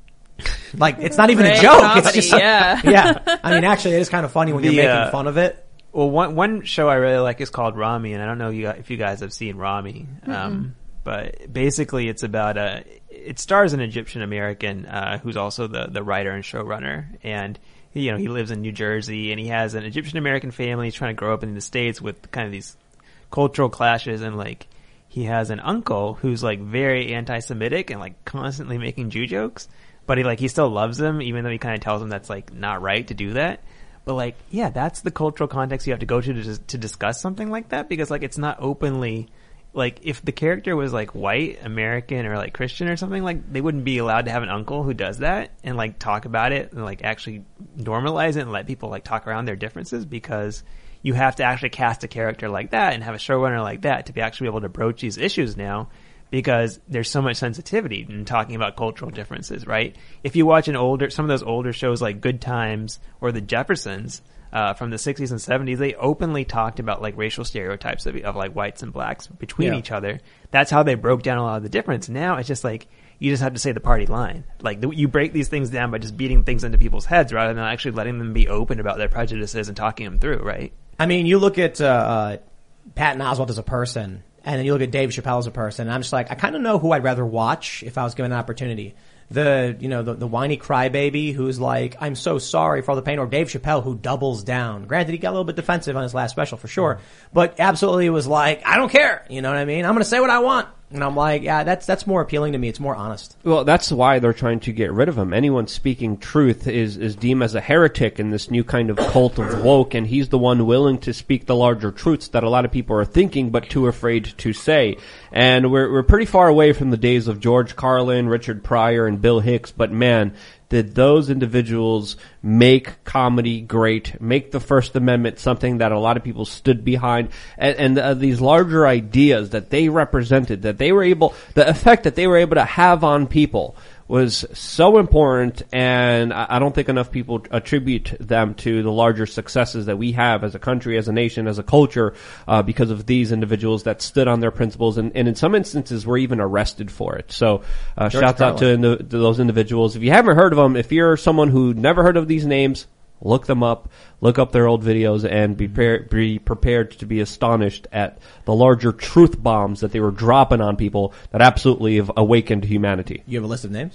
[SPEAKER 1] Like it's not even
[SPEAKER 4] Great
[SPEAKER 1] a joke.
[SPEAKER 4] comedy,
[SPEAKER 1] It's just
[SPEAKER 4] yeah.
[SPEAKER 1] yeah. I mean, actually, it is kind of funny when
[SPEAKER 2] The,
[SPEAKER 1] you're making
[SPEAKER 2] uh,
[SPEAKER 1] fun of it.
[SPEAKER 2] Well, one one show I really like is called Rami, and I don't know you, if you guys have seen Rami, um, but basically it's about a. It stars an Egyptian American uh, who's also the the writer and showrunner, and he, you know he lives in New Jersey, and he has an Egyptian American family. He's trying to grow up in the States with kind of these cultural clashes, and like he has an uncle who's like very anti-Semitic and like constantly making Jew jokes. But he like he still loves them, even though he kind of tells him that's like not right to do that. But like, yeah, that's the cultural context you have to go to to, to discuss something like that, because like it's not openly like if the character was like white, American, or like Christian or something, like they wouldn't be allowed to have an uncle who does that and like talk about it and like actually normalize it and let people like talk around their differences, because you have to actually cast a character like that and have a showrunner like that to be actually able to broach these issues now. Because there's so much sensitivity in talking about cultural differences, right? If you watch an older, some of those older shows like Good Times or The Jeffersons uh, from the sixties and seventies, they openly talked about like racial stereotypes of, of like whites and blacks between
[SPEAKER 1] Yeah.
[SPEAKER 2] each other. That's how they broke down a lot of the difference. Now it's just like you just have to say the party line. Like the, you break these things down by just beating things into people's heads rather than actually letting them be open about their prejudices and talking them through, right?
[SPEAKER 1] I mean, you look at uh, uh Patton Oswalt as a person, and then you look at Dave Chappelle as a person, and I'm just like, I kind of know who I'd rather watch if I was given an opportunity. The, you know, the, the whiny crybaby who's like, I'm so sorry for all the pain, or Dave Chappelle who doubles down. Granted, he got a little bit defensive on his last special for sure, but absolutely was like, I don't care. You know what I mean? I'm going to say what I want. And I'm like, yeah, that's, that's more appealing to me. It's more honest.
[SPEAKER 3] Well, that's why they're trying to get rid of him. Anyone speaking truth is, is deemed as a heretic in this new kind of cult of woke, and he's the one willing to speak the larger truths that a lot of people are thinking but too afraid to say. And we're, we're pretty far away from the days of George Carlin, Richard Pryor, and Bill Hicks, but man, did those individuals make comedy great, make the First Amendment something that a lot of people stood behind, and, and uh, these larger ideas that they represented, that they were able, the effect that they were able to have on people was so important, and I, I don't think enough people attribute them to the larger successes that we have as a country, as a nation, as a culture, uh, because of these individuals that stood on their principles, and, and in some instances were even arrested for it. So, uh, shouts out to, to those individuals. If you haven't heard of them, if you're someone who never heard of these names, look them up, look up their old videos, and be, pre- be prepared to be astonished at the larger truth bombs that they were dropping on people that absolutely have awakened humanity.
[SPEAKER 1] You have a list of names?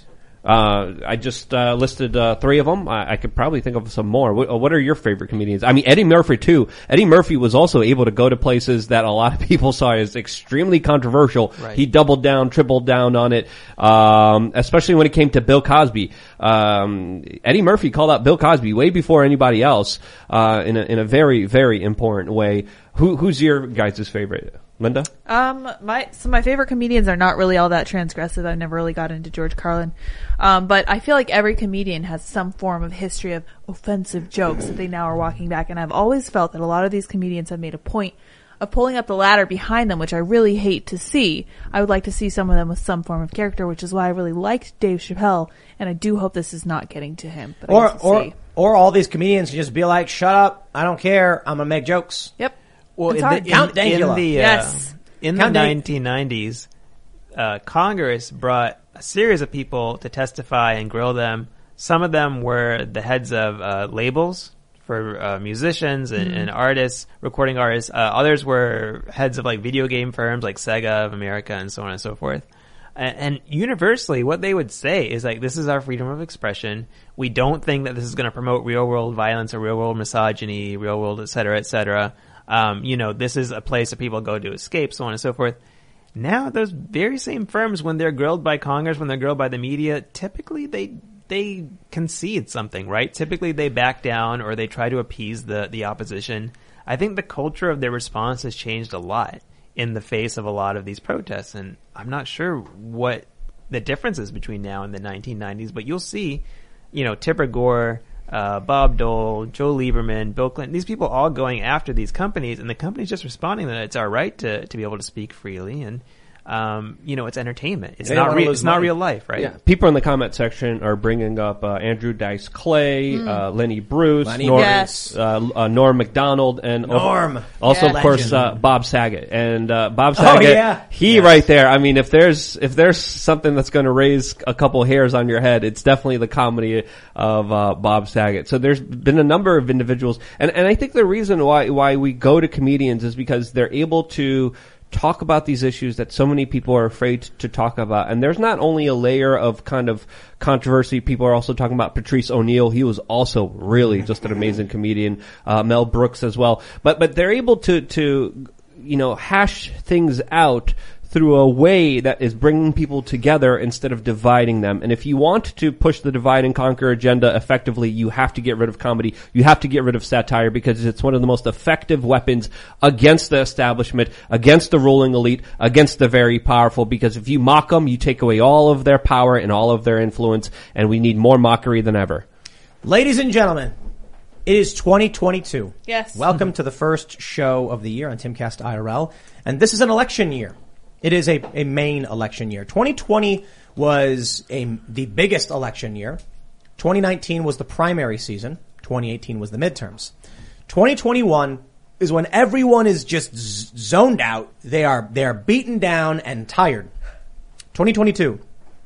[SPEAKER 3] Uh, I just uh, listed uh, three of them. I, I could probably think of some more. What, what are your favorite comedians? I mean, Eddie Murphy too. Eddie Murphy was also able to go to places that a lot of people saw as extremely controversial.
[SPEAKER 2] Right.
[SPEAKER 3] He doubled down, tripled down on it, um, especially when it came to Bill Cosby. Um, Eddie Murphy called out Bill Cosby way before anybody else, uh, in a, in a very, very important way. Who, who's your guys' favorite? Linda?
[SPEAKER 4] Um, my, so my favorite comedians are not really all that transgressive. I've never really got into George Carlin. Um, but I feel like every comedian has some form of history of offensive jokes that they now are walking back. And I've always felt that a lot of these comedians have made a point of pulling up the ladder behind them, which I really hate to see. I would like to see some of them with some form of character, which is why I really liked Dave Chappelle. And I do hope this is not getting to him. But
[SPEAKER 1] Or,
[SPEAKER 4] I
[SPEAKER 1] or,
[SPEAKER 4] see.
[SPEAKER 1] or all these comedians can just be like, shut up, I don't care, I'm gonna make jokes.
[SPEAKER 4] Yep.
[SPEAKER 2] Well,
[SPEAKER 4] It's
[SPEAKER 2] in
[SPEAKER 4] hard.
[SPEAKER 2] the,
[SPEAKER 1] Count
[SPEAKER 2] in, in
[SPEAKER 1] Dankula.
[SPEAKER 2] the, uh,
[SPEAKER 4] Yes.
[SPEAKER 2] in the
[SPEAKER 1] Count Dan-
[SPEAKER 2] nineteen nineties, uh, Congress brought a series of people to testify and grill them. Some of them were the heads of uh, labels for uh, musicians and,
[SPEAKER 4] Mm-hmm.
[SPEAKER 2] and artists, recording artists. Uh, others were heads of like video game firms like Sega of America and so on and so forth. And, and universally, what they would say is like, this is our freedom of expression. We don't think that this is going to promote real world violence or real world misogyny, real world, et cetera, et cetera. Um, you know, this is a place that people go to escape, so on and so forth. Now, those very same firms, when they're grilled by Congress, when they're grilled by the media, typically they they concede something, right? Typically they back down or they try to appease the, the opposition. I think the culture of their response has changed a lot in the face of a lot of these protests, and I'm not sure what the difference is between now and the nineteen nineties, but you'll see, you know, Tipper Gore, uh, Bob Dole, Joe Lieberman, Bill Clinton, these people all going after these companies, and the company's just responding that it's our right to, to be able to speak freely, and, um, you know, it's entertainment. It's
[SPEAKER 1] They don't
[SPEAKER 2] not
[SPEAKER 1] wanna
[SPEAKER 2] real,
[SPEAKER 1] lose
[SPEAKER 2] it's not
[SPEAKER 1] money.
[SPEAKER 2] real life, right?
[SPEAKER 3] Yeah, people in the comment section are bringing up uh, Andrew Dice Clay, uh, Lenny Bruce,
[SPEAKER 1] Lenny
[SPEAKER 3] Norm,
[SPEAKER 4] Yes.
[SPEAKER 3] uh, uh, Norm Macdonald, and
[SPEAKER 1] Norm.
[SPEAKER 3] also
[SPEAKER 4] Yeah.
[SPEAKER 3] of course uh,
[SPEAKER 1] Legend.
[SPEAKER 3] Bob Saget. And uh, Bob Saget,
[SPEAKER 1] yeah.
[SPEAKER 3] he
[SPEAKER 1] Yes.
[SPEAKER 3] right there. I mean, if there's if there's something that's going to raise a couple hairs on your head, it's definitely the comedy of uh, Bob Saget. So there's been a number of individuals, and and I think the reason why why we go to comedians is because they're able to talk about these issues that so many people are afraid to talk about. And there's not only a layer of kind of controversy, people are also talking about Patrice O'Neill. He was also really just an amazing comedian. Uh, Mel Brooks as well. But, but they're able to, to, you know, hash things out through a way that is bringing people together instead of dividing them. And if you want to push the divide and conquer agenda effectively, you have to get rid of comedy. You have to get rid of satire because it's one of the most effective weapons against the establishment, against the ruling elite, against the very powerful. Because if you mock them, you take away all of their power and all of their influence, and we need more mockery than ever.
[SPEAKER 1] Ladies and gentlemen, it is twenty twenty-two.
[SPEAKER 4] Yes.
[SPEAKER 1] Welcome to the first show of the year on Timcast I R L. And this is an election year. It is a, a main election year. twenty twenty was a, the biggest election year. twenty nineteen was the primary season. twenty eighteen was the midterms. twenty twenty-one is when everyone is just z- zoned out. They are, they are beaten down and tired. twenty twenty-two,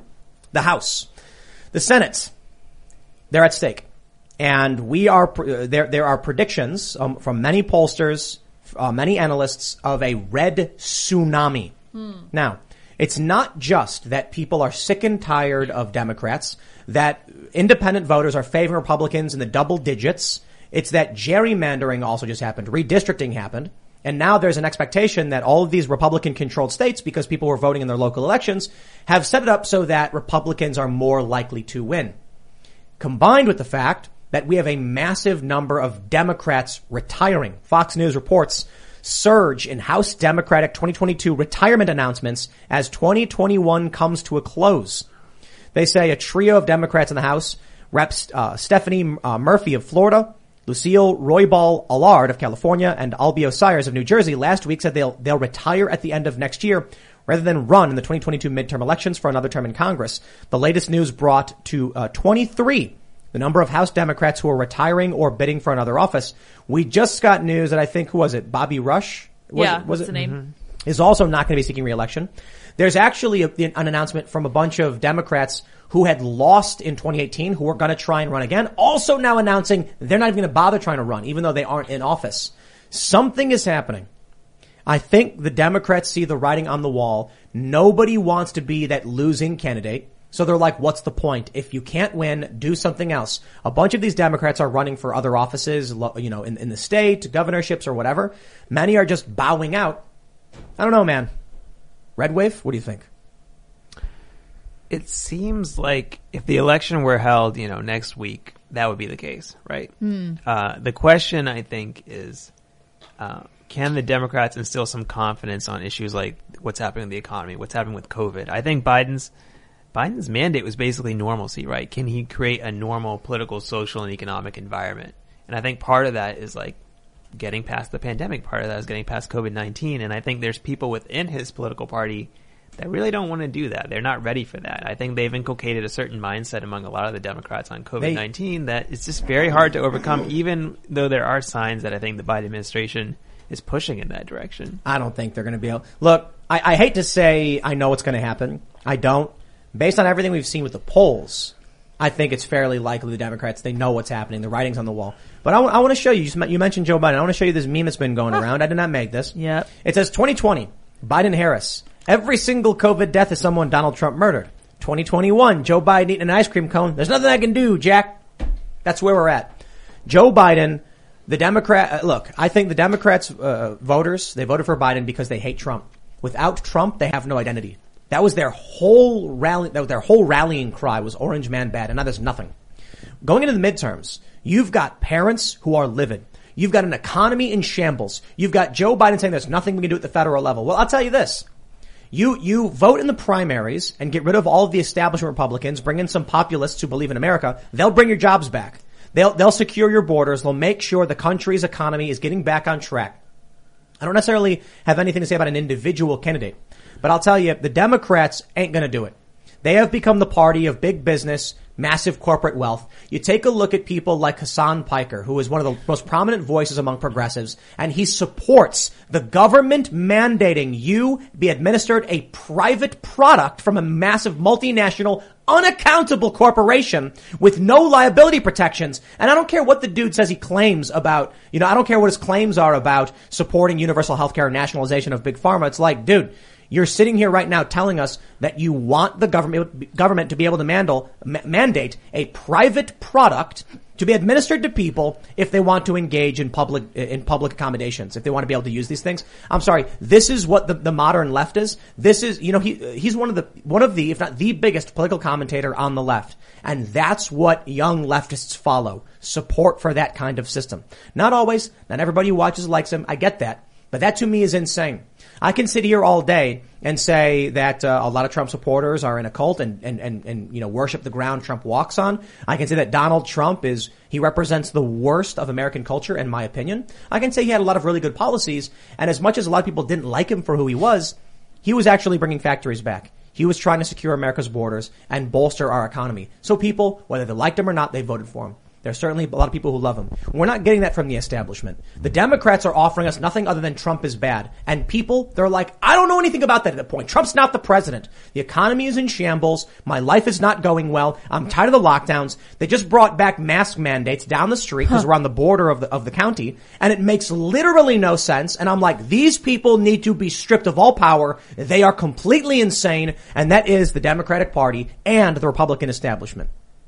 [SPEAKER 1] the House, the Senate, they're at stake. And we are, uh, there, there are predictions um, from many pollsters, uh, many analysts of a red tsunami. Hmm. Now, it's not just that people are sick and tired of Democrats, that independent voters are favoring Republicans in the double digits. It's that gerrymandering also just happened. Redistricting happened. And now there's an expectation that all of these Republican-controlled states, because people were voting in their local elections, have set it up so that Republicans are more likely to win. Combined with the fact that we have a massive number of Democrats retiring. Fox News reports surge in House Democratic twenty twenty-two retirement announcements as twenty twenty-one comes to a close. They say a trio of Democrats in the House, Reps uh, Stephanie uh, Murphy of Florida, Lucille Roybal Allard of California, and Albio Sires of New Jersey last week said they'll they'll retire at the end of next year rather than run in the twenty twenty-two midterm elections for another term in Congress. The latest news brought to uh, twenty-three the number of House Democrats who are retiring or bidding for another office. We just got news that I think, who was it? Bobby Rush? Was
[SPEAKER 4] yeah,
[SPEAKER 1] it, was
[SPEAKER 4] what's
[SPEAKER 1] it?
[SPEAKER 4] the name?
[SPEAKER 1] Mm-hmm. Is also not going to be seeking re-election. There's actually a, an announcement from a bunch of Democrats who had lost in twenty eighteen, who are going to try and run again, also now announcing they're not even going to bother trying to run, even though they aren't in office. Something is happening. I think the Democrats see the writing on the wall. Nobody wants to be that losing candidate. So they're like, what's the point? If you can't win, do something else. A bunch of these Democrats are running for other offices, you know, in, in the state, governorships or whatever. Many are just bowing out. I don't know, man. Red wave? What do you think?
[SPEAKER 2] It seems like if the election were held, you know, next week, that would be the case, right? Mm. Uh, the question, I think, is, uh, can the Democrats instill some confidence on issues like what's happening in the economy, what's happening with COVID? I think Biden's Biden's mandate was basically normalcy, right? Can he create a normal political, social, and economic environment? And I think part of that is like getting past the pandemic. Part of that is getting past COVID nineteen. And I think there's people within his political party that really don't want to do that. They're not ready for that. I think they've inculcated a certain mindset among a lot of the Democrats on COVID nineteen they, that it's just very hard to overcome, even though there are signs that I think the Biden administration is pushing in that direction.
[SPEAKER 1] I don't think they're going to be able. Look, I, I hate to say I know what's going to happen. I don't. Based on everything we've seen with the polls, I think it's fairly likely the Democrats, they know what's happening. The writing's on the wall. But I, w- I want to show you, you mentioned Joe Biden. I want to show you this meme that's been going around. I did not make this.
[SPEAKER 4] Yep.
[SPEAKER 1] It says twenty twenty, Biden-Harris. Every single COVID death is someone Donald Trump murdered. twenty twenty-one, Joe Biden eating an ice cream cone. There's nothing I can do, Jack. That's where we're at. Joe Biden, the Democrat, uh, look, I think the Democrats, uh, voters, they voted for Biden because they hate Trump. Without Trump, they have no identity. That was their whole rally, that was their whole rallying cry was Orange Man bad, and now there's nothing. Going into the midterms, you've got parents who are livid. You've got an economy in shambles. You've got Joe Biden saying there's nothing we can do at the federal level. Well, I'll tell you this. You, you vote in the primaries and get rid of all of the establishment Republicans, bring in some populists who believe in America. They'll bring your jobs back. They'll, they'll secure your borders. They'll make sure the country's economy is getting back on track. I don't necessarily have anything to say about an individual candidate, but I'll tell you, the Democrats ain't going to do it. They have become the party of big business, massive corporate wealth. You take a look at people like Hassan Piker, who is one of the most prominent voices among progressives, and he supports the government mandating you be administered a private product from a massive multinational, unaccountable corporation with no liability protections. And I don't care what the dude says he claims about, you know, I don't care what his claims are about supporting universal health care and nationalization of big pharma. It's like, dude, you're sitting here right now telling us that you want the government government to be able to mandal, ma- mandate a private product to be administered to people if they want to engage in public in public accommodations, if they want to be able to use these things. I'm sorry, this is what the, the modern left is. This is, you know, he he's one of the one of the, if not the biggest political commentator on the left, and that's what young leftists follow. Support for that kind of system. Not always, not everybody who watches likes him. I get that, but that to me is insane. I can sit here all day and say that uh, a lot of Trump supporters are in a cult and, and, and, and, you know, worship the ground Trump walks on. I can say that Donald Trump is, he represents the worst of American culture, in my opinion. I can say he had a lot of really good policies, and as much as a lot of people didn't like him for who he was, he was actually bringing factories back. He was trying to secure America's borders and bolster our economy. So people, whether they liked him or not, they voted for him. There's certainly a lot of people who love him. We're not getting that from the establishment. The Democrats are offering us nothing other than Trump is bad. And people, they're like, I don't know anything about that at that point. Trump's not the president. The economy is in shambles. My life is not going well. I'm tired of the lockdowns. They just brought back mask mandates down the street because huh. we're on the border of the, of the county. And it makes literally no sense. And I'm like, these people need to be stripped of all power. They are completely insane. And that is the Democratic Party and the Republican establishment.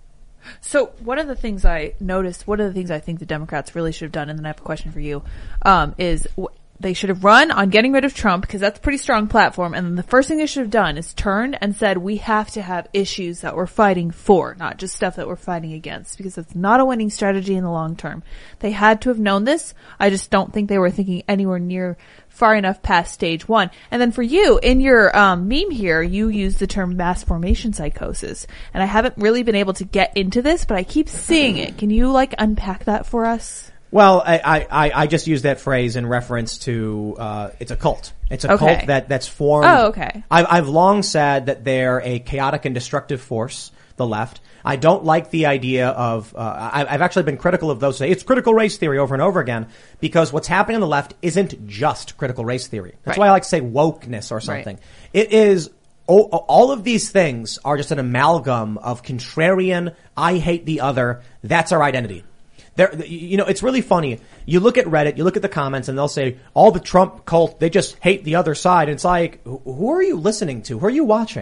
[SPEAKER 4] So one of the things I noticed, one of the things I think the Democrats really should have done, and then I have a question for you, um, is w- they should have run on getting rid of Trump, because that's a pretty strong platform. And then the first thing they should have done is turned and said, we have to have issues that we're fighting for, not just stuff that we're fighting against, because it's not a winning strategy in the long term. They had to have known this. I just don't think they were thinking anywhere near far enough past stage one. And then for you, in your um, meme here, you use the term mass formation psychosis. And I haven't really been able to get into this, but I keep seeing it. Can you like unpack that for us?
[SPEAKER 1] Well, I, I, I just use that phrase in reference to, uh, it's a cult. It's a
[SPEAKER 4] okay.
[SPEAKER 1] cult that, that's formed.
[SPEAKER 4] Oh, okay.
[SPEAKER 1] I've, I've long said that they're a chaotic and destructive force, the left. I don't like the idea of, uh, I've actually been critical of those. It's critical race theory over and over again, because what's happening on the left isn't just critical race theory. That's
[SPEAKER 4] right.
[SPEAKER 1] why I like to say wokeness or something.
[SPEAKER 4] Right.
[SPEAKER 1] It is, oh, all of these things are just an amalgam of contrarian, I hate the other. That's our identity. There, you know, it's really funny. You look at Reddit, you look at the comments, and they'll say, all the Trump cult, they just hate the other side. And it's like, who are you listening to? Who are you watching?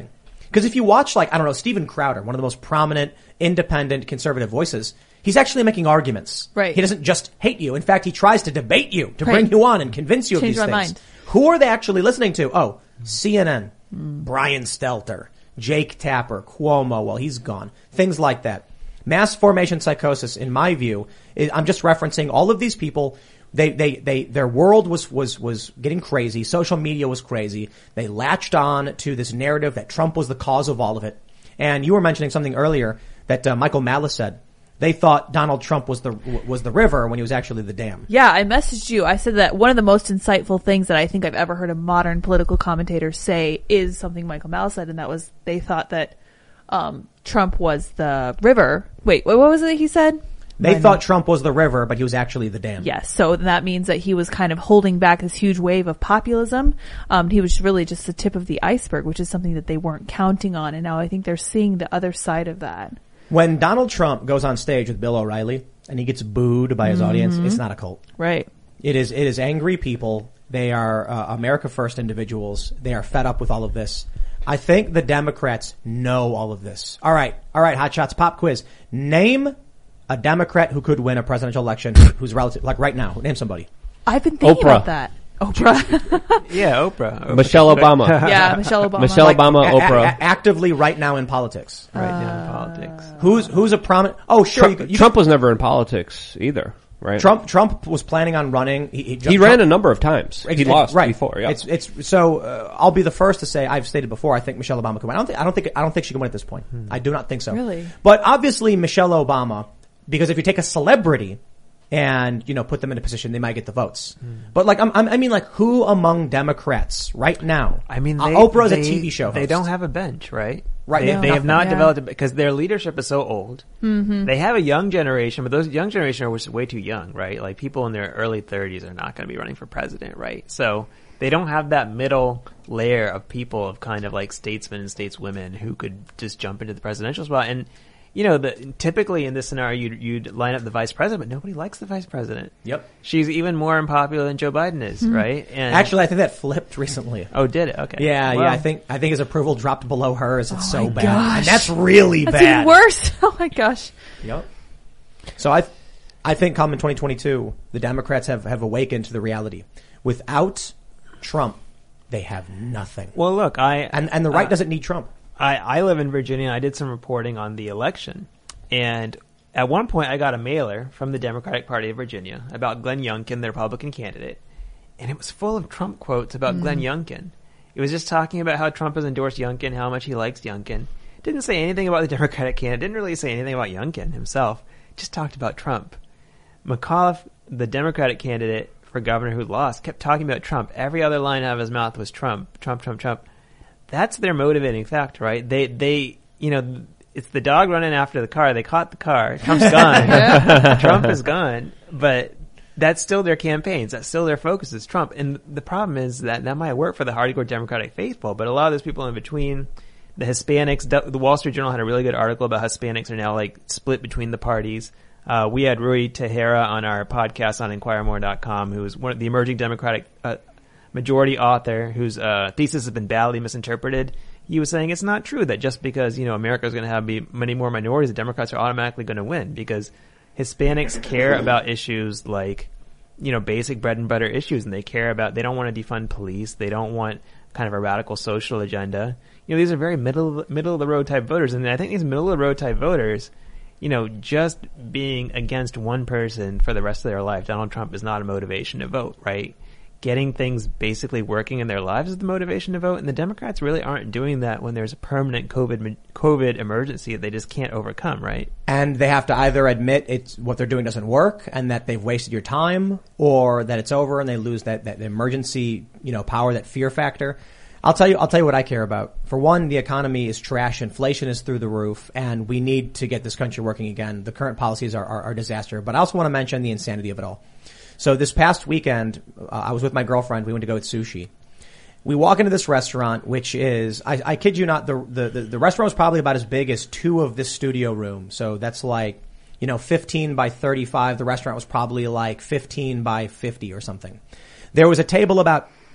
[SPEAKER 1] Because if you watch, like, I don't know, Steven Crowder, one of the most prominent, independent, conservative voices, he's actually making arguments.
[SPEAKER 4] Right.
[SPEAKER 1] He doesn't just hate you. In fact, he tries to debate you, to
[SPEAKER 4] Right.
[SPEAKER 1] bring you on and convince you
[SPEAKER 4] Change
[SPEAKER 1] of these
[SPEAKER 4] my
[SPEAKER 1] things.
[SPEAKER 4] mind.
[SPEAKER 1] Who are they actually listening to? Oh, C N N, mm. Brian Stelter, Jake Tapper, Cuomo, well, he's gone. Things like that. Mass formation psychosis, in my view, is, I'm just referencing all of these people. They, they, they, their world was, was, was getting crazy. Social media was crazy. They latched on to this narrative that Trump was the cause of all of it. And you were mentioning something earlier that uh, Michael Malice said. They thought Donald Trump was the, was the river when he was actually the dam.
[SPEAKER 4] Yeah, I messaged you. I said that one of the most insightful things that I think I've ever heard a modern political commentator say is something Michael Malice said, and that was they thought that, um, Trump was the river. Wait, what was it he said?
[SPEAKER 1] They
[SPEAKER 4] When,
[SPEAKER 1] thought Trump was the river, but he was actually the dam.
[SPEAKER 4] Yes, so that means that he was kind of holding back this huge wave of populism. Um, he was really just the tip of the iceberg, which is something that they weren't counting on, and now I think they're seeing the other side of that.
[SPEAKER 1] When Donald Trump goes on stage with Bill O'Reilly and he gets booed by his mm-hmm. audience, it's not a cult.
[SPEAKER 4] Right.
[SPEAKER 1] It is, it is angry people. They are uh, America First individuals. They are fed up with all of this. I think the Democrats know all of this. All right. All right. Hot Shots Pop Quiz. Name a Democrat who could win a presidential election who's relative, like right now. Name somebody.
[SPEAKER 4] I've been thinking
[SPEAKER 3] Oprah.
[SPEAKER 4] about that. Oprah.
[SPEAKER 2] Yeah, Oprah. Oprah.
[SPEAKER 3] Michelle Obama.
[SPEAKER 4] Yeah, Michelle Obama.
[SPEAKER 3] Michelle
[SPEAKER 4] Like,
[SPEAKER 3] Obama,
[SPEAKER 1] A-
[SPEAKER 3] Oprah.
[SPEAKER 1] a- actively right now in politics.
[SPEAKER 2] Right now in politics.
[SPEAKER 1] Who's, who's a prominent, oh sure.
[SPEAKER 3] Trump,
[SPEAKER 1] you, could- you
[SPEAKER 3] Trump was never in politics either, right?
[SPEAKER 1] Trump, Trump was planning on running. He, he,
[SPEAKER 3] He
[SPEAKER 1] Trump,
[SPEAKER 3] ran a number of times. He
[SPEAKER 1] It's-
[SPEAKER 3] lost
[SPEAKER 1] right.
[SPEAKER 3] before. Yeah.
[SPEAKER 1] It's it's so uh, I'll be the first to say I've stated before I think Michelle Obama could win. I don't think I don't think I don't think she can win at this point.
[SPEAKER 3] Hmm.
[SPEAKER 1] I do not think so.
[SPEAKER 4] Really?
[SPEAKER 1] But obviously Michelle Obama, because if you take a celebrity and you know put them in a position, they might get the votes.
[SPEAKER 3] Hmm.
[SPEAKER 1] But like I'm, I'm, I mean like who among Democrats right now?
[SPEAKER 2] I mean,
[SPEAKER 1] uh,
[SPEAKER 2] they,
[SPEAKER 1] Oprah's
[SPEAKER 2] they,
[SPEAKER 1] a T V show host.
[SPEAKER 2] They don't have a bench, right?
[SPEAKER 1] Right
[SPEAKER 2] They,
[SPEAKER 1] now.
[SPEAKER 2] they have not
[SPEAKER 4] Yeah.
[SPEAKER 2] developed it because their leadership is so old. Mm-hmm. They have a young generation, but those young generation are way too young, right? Like people in their early thirties are not going to be running for president, right? So they don't have that middle layer of people of kind of like statesmen and stateswomen who could just jump into the presidential spot. And you know, the, typically in this scenario, you'd, you'd line up the vice president, but nobody likes the vice president.
[SPEAKER 1] Yep.
[SPEAKER 2] She's even more unpopular than Joe Biden is, right? And
[SPEAKER 1] Actually, I think that flipped recently.
[SPEAKER 2] oh, did it? Okay.
[SPEAKER 1] Yeah,
[SPEAKER 2] Well,
[SPEAKER 1] yeah. I think I think his approval dropped below hers. It's so
[SPEAKER 4] my
[SPEAKER 1] bad,
[SPEAKER 4] gosh.
[SPEAKER 1] and that's really
[SPEAKER 4] That's
[SPEAKER 1] bad.
[SPEAKER 4] even worse. Oh my gosh.
[SPEAKER 1] Yep. So I, I think come in twenty twenty-two, the Democrats have, have awakened to the reality. Without Trump, they have nothing.
[SPEAKER 2] Well, look, I
[SPEAKER 1] And and the right
[SPEAKER 2] uh,
[SPEAKER 1] doesn't need Trump.
[SPEAKER 2] I, I live in Virginia. I did some reporting on the election, and at one point I got a mailer from the Democratic Party of Virginia about Glenn Youngkin, the Republican candidate, and it was full of Trump quotes about
[SPEAKER 4] Mm.
[SPEAKER 2] Glenn Youngkin. It was just talking about how Trump has endorsed Youngkin, how much he likes Youngkin. Didn't say anything about the Democratic candidate. Didn't really say anything about Youngkin himself. Just talked about Trump. McAuliffe, the Democratic candidate for governor who lost, kept talking about Trump. Every other line out of his mouth was Trump, Trump, Trump, Trump. That's their motivating factor, right? They, they, you know, it's the dog running after the car. They caught the car. Trump's gone. Trump is gone. But that's still their campaigns. That's still their focus is Trump. And the problem is that that might work for the hardcore Democratic faithful, but a lot of those people in between, the Hispanics, the Wall Street Journal had a really good article about how Hispanics are now like split between the parties. Uh, we had Rui Tejera on our podcast on Inquire More dot com, who's one of the emerging Democratic uh, majority author whose uh, thesis has been badly misinterpreted. He was saying it's not true that just because, you know, America is going to have be many more minorities, the Democrats are automatically going to win, because Hispanics care about issues like, you know, basic bread and butter issues, and they care about, they don't want to defund police, they don't want kind of a radical social agenda. You know, these are very middle middle of the road type voters, and I think these middle of the road type voters, you know, just being against one person for the rest of their life, Donald Trump, is not a motivation to vote, right? Getting things basically working in their lives is the motivation to vote, and the Democrats really aren't doing that when there's a permanent COVID COVID emergency that they just can't overcome, right?
[SPEAKER 1] And they have to either admit it's what they're doing doesn't work and that they've wasted your time, or that it's over and they lose that, that emergency, you know, power, that fear factor. I'll tell you, I'll tell you what I care about. For one, the economy is trash. Inflation is through the roof, and we need to get this country working again. The current policies are, are, are a disaster. But I also want to mention the insanity of it all. So this past weekend, uh, I was with my girlfriend. We went to go eat sushi. We walk into this restaurant, which is, I, I kid you not, the, the, the, the restaurant was probably about as big as two of this studio room. So that's like, you know, fifteen by thirty-five. The restaurant was probably like fifteen by fifty or something. There was a table about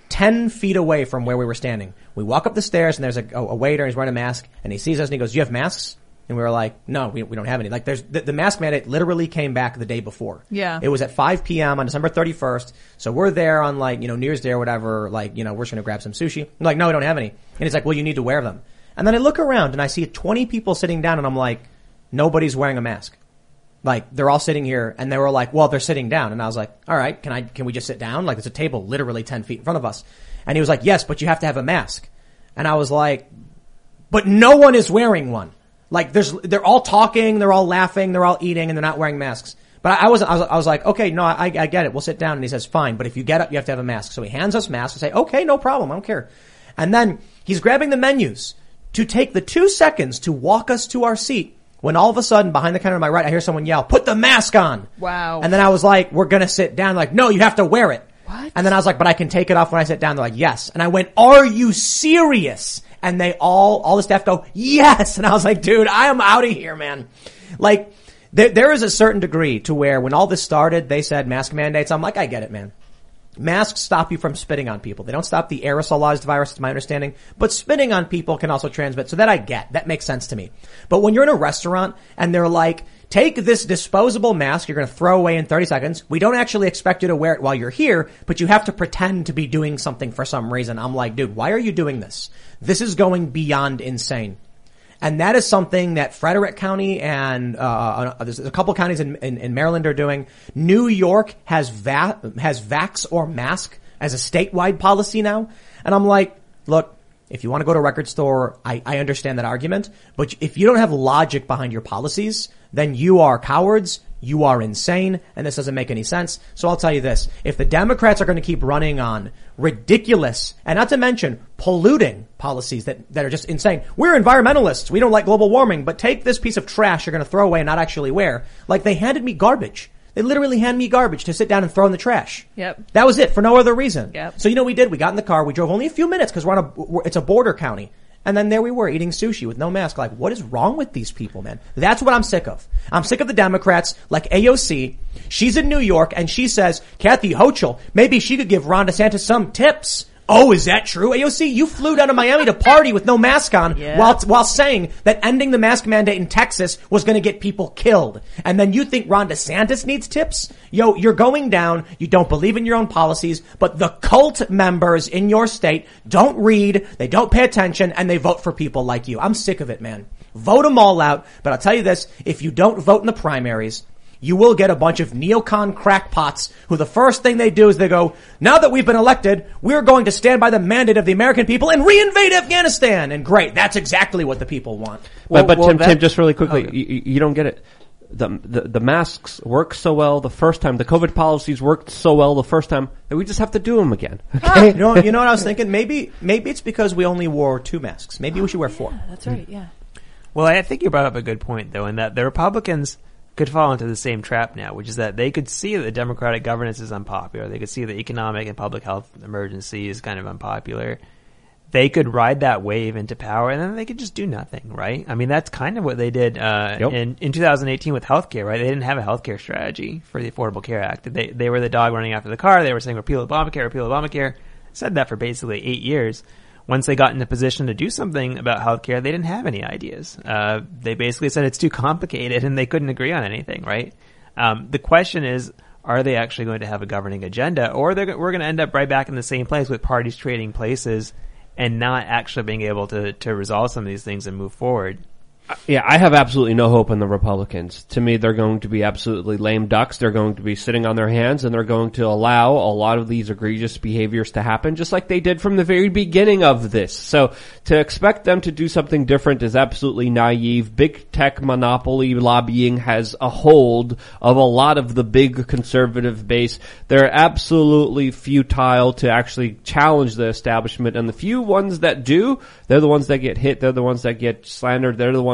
[SPEAKER 1] ten feet away from where we were standing. We walk up the stairs and there's a, a waiter, he's wearing a mask, and he sees us and he goes, "Do you have masks?" And we were like, "No, we, we don't have any." Like there's, the, the mask mandate literally came back the day before.
[SPEAKER 4] Yeah.
[SPEAKER 1] It was at five p.m. on December thirty-first. So we're there on like, you know, New Year's Day or whatever, like, you know, we're just going to grab some sushi. I'm like, "No, we don't have any." And he's like, "Well, you need to wear them." And then I look around and I see twenty people sitting down and I'm like, nobody's wearing a mask. Like, they're all sitting here and they were like, "Well, they're sitting down." And I was like, "All right, can I, can we just sit down?" Like, there's a table literally ten feet in front of us. And he was like, "Yes, but you have to have a mask." And I was like, "But no one is wearing one." Like, there's, they're all talking, they're all laughing, they're all eating, and they're not wearing masks. But I, I wasn't, I was, I was like, "Okay, no, I, I get it. We'll sit down." And he says, "Fine, but if you get up, you have to have a mask." So he hands us masks. I say, "Okay, no problem. I don't care." And then he's grabbing the menus to take the two seconds to walk us to our seat, when all of a sudden, behind the counter on my right, I hear someone yell, "Put the mask on."
[SPEAKER 4] Wow.
[SPEAKER 1] And then I was like, "We're gonna sit down." Like, "No, you have to wear it."
[SPEAKER 4] What?
[SPEAKER 1] And then I was like, "But I can take it off when I sit down." They're like, "Yes." And I went, "Are you serious?" And they all, all the staff go, "Yes." And I was like, "Dude, I am out of here, man." Like, there, there is a certain degree to where when all this started, they said mask mandates. I'm like, I get it, man. Masks stop you from spitting on people. They don't stop the aerosolized virus, to my understanding, but spitting on people can also transmit. So that I get. That makes sense to me. But when you're in a restaurant and they're like, "Take this disposable mask you're going to throw away in thirty seconds. We don't actually expect you to wear it while you're here, but you have to pretend to be doing something for some reason." I'm like, dude, why are you doing this? This is going beyond insane. And that is something that Frederick County and uh there's a couple counties in, in, in Maryland are doing. New York has va- has vax or mask as a statewide policy now. And I'm like, look, if you want to go to a record store, I, I understand that argument. But if you don't have logic behind your policies, then you are cowards. You are insane, and this doesn't make any sense. So I'll tell you this. If the Democrats are going to keep running on ridiculous, and not to mention polluting policies that, that are just insane. We're environmentalists. We don't like global warming, but take this piece of trash you're going to throw away and not actually wear. Like, they handed me garbage. They literally handed me garbage to sit down and throw in the trash.
[SPEAKER 4] Yep.
[SPEAKER 1] That was it, for no other reason.
[SPEAKER 4] Yep.
[SPEAKER 1] So you know what we did? We got in the car. We drove only a few minutes because we're on a, it's a border county. And then there we were eating sushi with no mask. Like, what is wrong with these people, man? That's what I'm sick of. I'm sick of the Democrats like A O C. She's in New York and she says, Kathy Hochul, maybe she could give Ron DeSantis some tips. Oh, is that true? A O C, you flew down to Miami to party with no mask on
[SPEAKER 4] yeah.
[SPEAKER 1] while while saying that ending the mask mandate in Texas was going to get people killed. And then you think Ron DeSantis needs tips? Yo, you're going down. You don't believe in your own policies, but the cult members in your state don't read, they don't pay attention, and they vote for people like you. I'm sick of it, man. Vote them all out. But I'll tell you this, if you don't vote in the primaries, you will get a bunch of neocon crackpots who the first thing they do is they go, now that we've been elected, we're going to stand by the mandate of the American people and reinvade Afghanistan. And great, that's exactly what the people want.
[SPEAKER 3] Well, but, but
[SPEAKER 2] well,
[SPEAKER 3] Tim,
[SPEAKER 2] that,
[SPEAKER 3] Tim, just really quickly,
[SPEAKER 2] okay.
[SPEAKER 3] you, you don't get it. The, the the masks worked so well the first time. The COVID policies worked so well the first time that we just have to do them again. Okay?
[SPEAKER 1] You know, you know what I was thinking? Maybe maybe it's because we only wore two masks. Maybe we should wear four.
[SPEAKER 4] Yeah, that's right, yeah.
[SPEAKER 2] Well, I think you brought up a good point, though, in that the Republicans could fall into the same trap now, which is that they could see that the Democratic governance is unpopular. They could see the economic and public health emergency is kind of unpopular. They could ride that wave into power, and then they could just do nothing, right? I mean, that's kind of what they did uh,
[SPEAKER 3] yep.
[SPEAKER 2] in in two thousand eighteen with healthcare, right? They didn't have a healthcare strategy for the Affordable Care Act. They they were the dog running after the car. They were saying repeal Obamacare, repeal Obamacare. Said that for basically eight years. Once they got in a position to do something about healthcare, they didn't have any ideas. Uh, they basically said it's too complicated and they couldn't agree on anything, right? Um, the question is, are they actually going to have a governing agenda, or they're, we're going to end up right back in the same place with parties trading places and not actually being able to, to resolve some of these things and move forward?
[SPEAKER 3] Yeah, I have absolutely no hope in the Republicans. To me, they're going to be absolutely lame ducks. They're going to be sitting on their hands, and they're going to allow a lot of these egregious behaviors to happen, just like they did from the very beginning of this. So to expect them to do something different is absolutely naive. Big tech monopoly lobbying has a hold of a lot of the big conservative base. They're absolutely futile to actually challenge the establishment, and the few ones that do, they're the ones that get hit. They're the ones that get slandered. They're the ones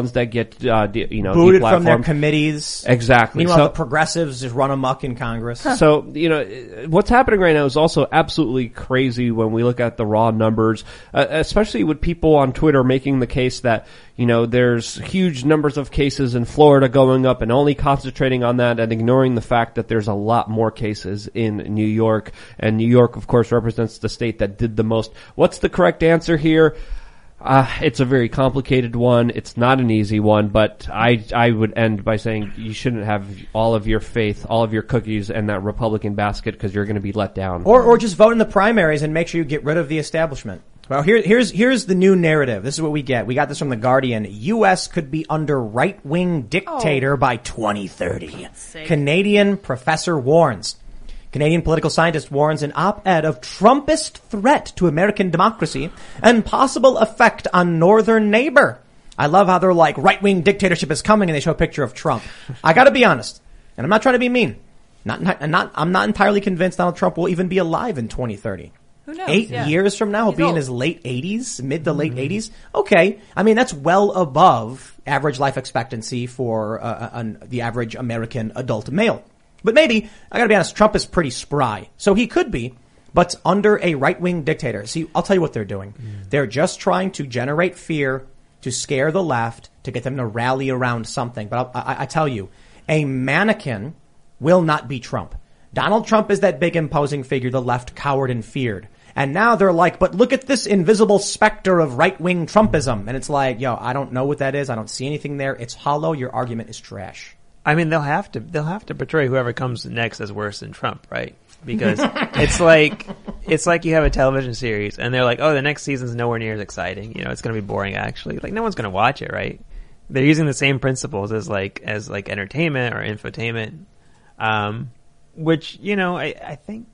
[SPEAKER 3] ones that get, uh, de- you know,
[SPEAKER 1] booted from their
[SPEAKER 3] deplatformed.
[SPEAKER 1] committees.
[SPEAKER 3] Exactly.
[SPEAKER 1] Meanwhile,
[SPEAKER 3] So-
[SPEAKER 1] the progressives just run amok in Congress.
[SPEAKER 3] So, you know, what's happening right now is also absolutely crazy when we look at the raw numbers, uh, especially with people on Twitter making the case that, you know, there's huge numbers of cases in Florida going up and only concentrating on that and ignoring the fact that there's a lot more cases in New York. And New York, of course, represents the state that did the most. What's the correct answer here? Uh, it's a very complicated one. It's not an easy one, but I, I would end by saying you shouldn't have all of your faith, all of your cookies in that Republican basket because you're going to be let down.
[SPEAKER 1] Or, or just vote in the primaries and make sure you get rid of the establishment. Well, here, here's, here's the new narrative. This is what we get. We got this from The Guardian. U S could be under right-wing dictator
[SPEAKER 4] Oh.
[SPEAKER 1] by twenty thirty.
[SPEAKER 4] sake.
[SPEAKER 1] Canadian professor warns. Canadian political scientist warns an op-ed of Trumpist threat to American democracy and possible effect on northern neighbor. I love how they're like, right-wing dictatorship is coming, and they show a picture of Trump. I gotta be honest, and I'm not trying to be mean. Not, not, not, I'm not entirely convinced Donald Trump will even be alive in twenty thirty.
[SPEAKER 4] Who knows?
[SPEAKER 1] Eight
[SPEAKER 4] Yeah.
[SPEAKER 1] years from now, he'll
[SPEAKER 4] He's
[SPEAKER 1] be in
[SPEAKER 4] old.
[SPEAKER 1] his late eighties, mid to late eighties. Okay. I mean, that's well above average life expectancy for uh, an, the average American adult male. But maybe, I gotta be honest, Trump is pretty spry. So he could be, but under a right-wing dictator. See, I'll tell you what they're doing. Mm. They're just trying to generate fear, to scare the left, to get them to rally around something. But I'll, I, I tell you, a mannequin will not be Trump. Donald Trump is that big imposing figure the left cowered and feared. And now they're like, but look at this invisible specter of right-wing Trumpism. And it's like, yo, I don't know what that is. I don't see anything there. It's hollow. Your argument is trash.
[SPEAKER 2] I mean, they'll have to they'll have to portray whoever comes next as worse than Trump, right? Because it's like it's like you have a television series and they're like, oh, the next season's nowhere near as exciting. You know, it's going to be boring. Actually, like no one's going to watch it, right? They're using the same principles as like as like entertainment or infotainment, um, which you know I, I think.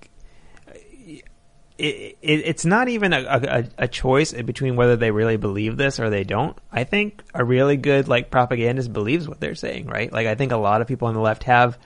[SPEAKER 2] It, it, it's not even a, a, a choice between whether they really believe this or they don't. I think a really good like propagandist believes what they're saying, right? Like I think a lot of people on the left have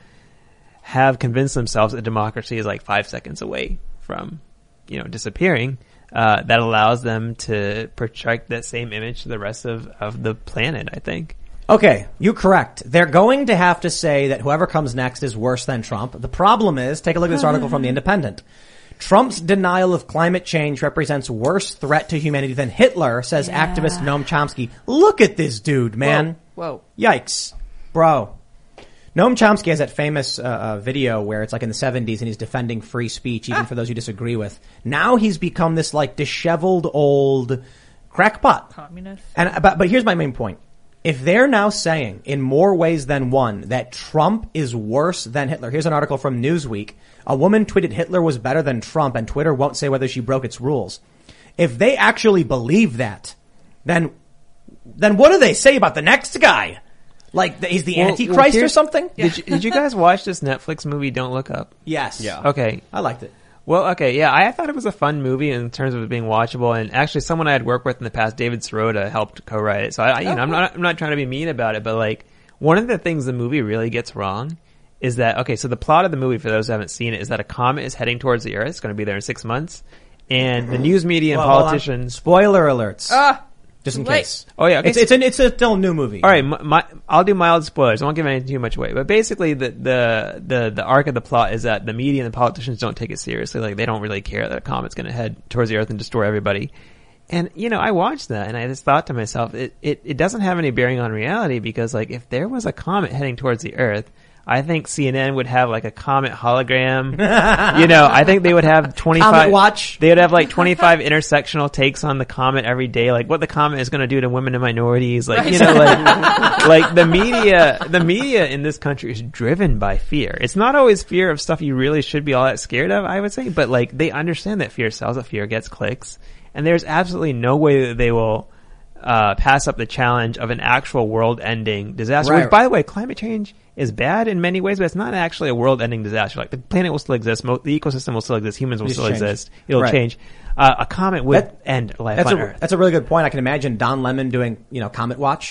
[SPEAKER 2] have convinced themselves that democracy is like five seconds away from, you know, disappearing. Uh, that allows them to project that same image to the rest of, of the planet, I think.
[SPEAKER 1] Okay, you're correct. They're going to have to say that whoever comes next is worse than Trump. The problem is, take a look at this article from The Independent. Trump's denial of climate change represents worse threat to humanity than Hitler, says
[SPEAKER 4] Yeah.
[SPEAKER 1] activist Noam Chomsky. Look at this dude, man.
[SPEAKER 3] Whoa.
[SPEAKER 1] Yikes. Bro. Noam Chomsky has that famous uh, uh, video where it's like in the seventies and he's defending free speech, even ah. for those you disagree with. Now he's become this like disheveled old crackpot.
[SPEAKER 4] Communist.
[SPEAKER 1] And but, but here's my main point. If they're now saying in more ways than one that Trump is worse than Hitler, here's an article from Newsweek. A woman tweeted Hitler was better than Trump and Twitter won't say whether she broke its rules. If they actually believe that, then, then what do they say about the next guy? Like, he's the
[SPEAKER 2] well,
[SPEAKER 1] Antichrist
[SPEAKER 2] well,
[SPEAKER 1] or something?
[SPEAKER 2] Did you, did you guys watch this Netflix movie, Don't Look Up?
[SPEAKER 1] Yes.
[SPEAKER 3] Yeah.
[SPEAKER 2] Okay.
[SPEAKER 1] I liked it.
[SPEAKER 2] Well, okay, yeah, I thought it was a fun movie in terms of it being watchable, and actually someone I had worked with in the past, David Sirota, helped co-write it. So I, you know, I'm not, I'm not trying to be mean about it, but like, one of the things the movie really gets wrong is that, okay, so the plot of the movie, for those who haven't seen it, is that a comet is heading towards the Earth. It's going to be there in six months, and the news media and
[SPEAKER 1] Well, hold on.
[SPEAKER 2] politicians.
[SPEAKER 1] Spoiler alerts.
[SPEAKER 4] Ah!
[SPEAKER 1] Just in
[SPEAKER 4] Wait.
[SPEAKER 1] case.
[SPEAKER 2] Oh yeah, okay,
[SPEAKER 1] It's, it's, an, it's a still new movie.
[SPEAKER 2] all right, my, my, I'll do mild spoilers. I won't give anything too much away. But basically, the, the the the arc of the plot is that the media and the politicians don't take it seriously. Like they don't really care that a comet's going to head towards the Earth and destroy everybody. And you know, I watched that and I just thought to myself, it, it it doesn't have any bearing on reality because like if there was a comet heading towards the Earth, I think C N N would have like a comet hologram. You know, I think they would have twenty-five.
[SPEAKER 1] Comet watch.
[SPEAKER 2] They would have like twenty-five intersectional takes on the comet every day, like what the comet is going to do to women and minorities. Like,
[SPEAKER 4] Right.
[SPEAKER 2] you know, like, like the media, the media in this country is driven by fear. It's not always fear of stuff you really should be all that scared of, I would say, but like they understand that fear sells, that fear gets clicks, and there's absolutely no way that they will uh pass up the challenge of an actual world-ending disaster.
[SPEAKER 1] Right.
[SPEAKER 2] Which, by the way, climate change is bad in many ways, but it's not actually a world-ending disaster. Like the planet will still exist, mo- the ecosystem will still exist, humans will
[SPEAKER 1] Just
[SPEAKER 2] still
[SPEAKER 1] change.
[SPEAKER 2] exist. It'll
[SPEAKER 1] Right.
[SPEAKER 2] change. Uh, a comet would
[SPEAKER 1] That-
[SPEAKER 2] end life
[SPEAKER 1] That's
[SPEAKER 2] on
[SPEAKER 1] a,
[SPEAKER 2] Earth.
[SPEAKER 1] that's a really good point. I can imagine Don Lemon doing, you know, Comet Watch.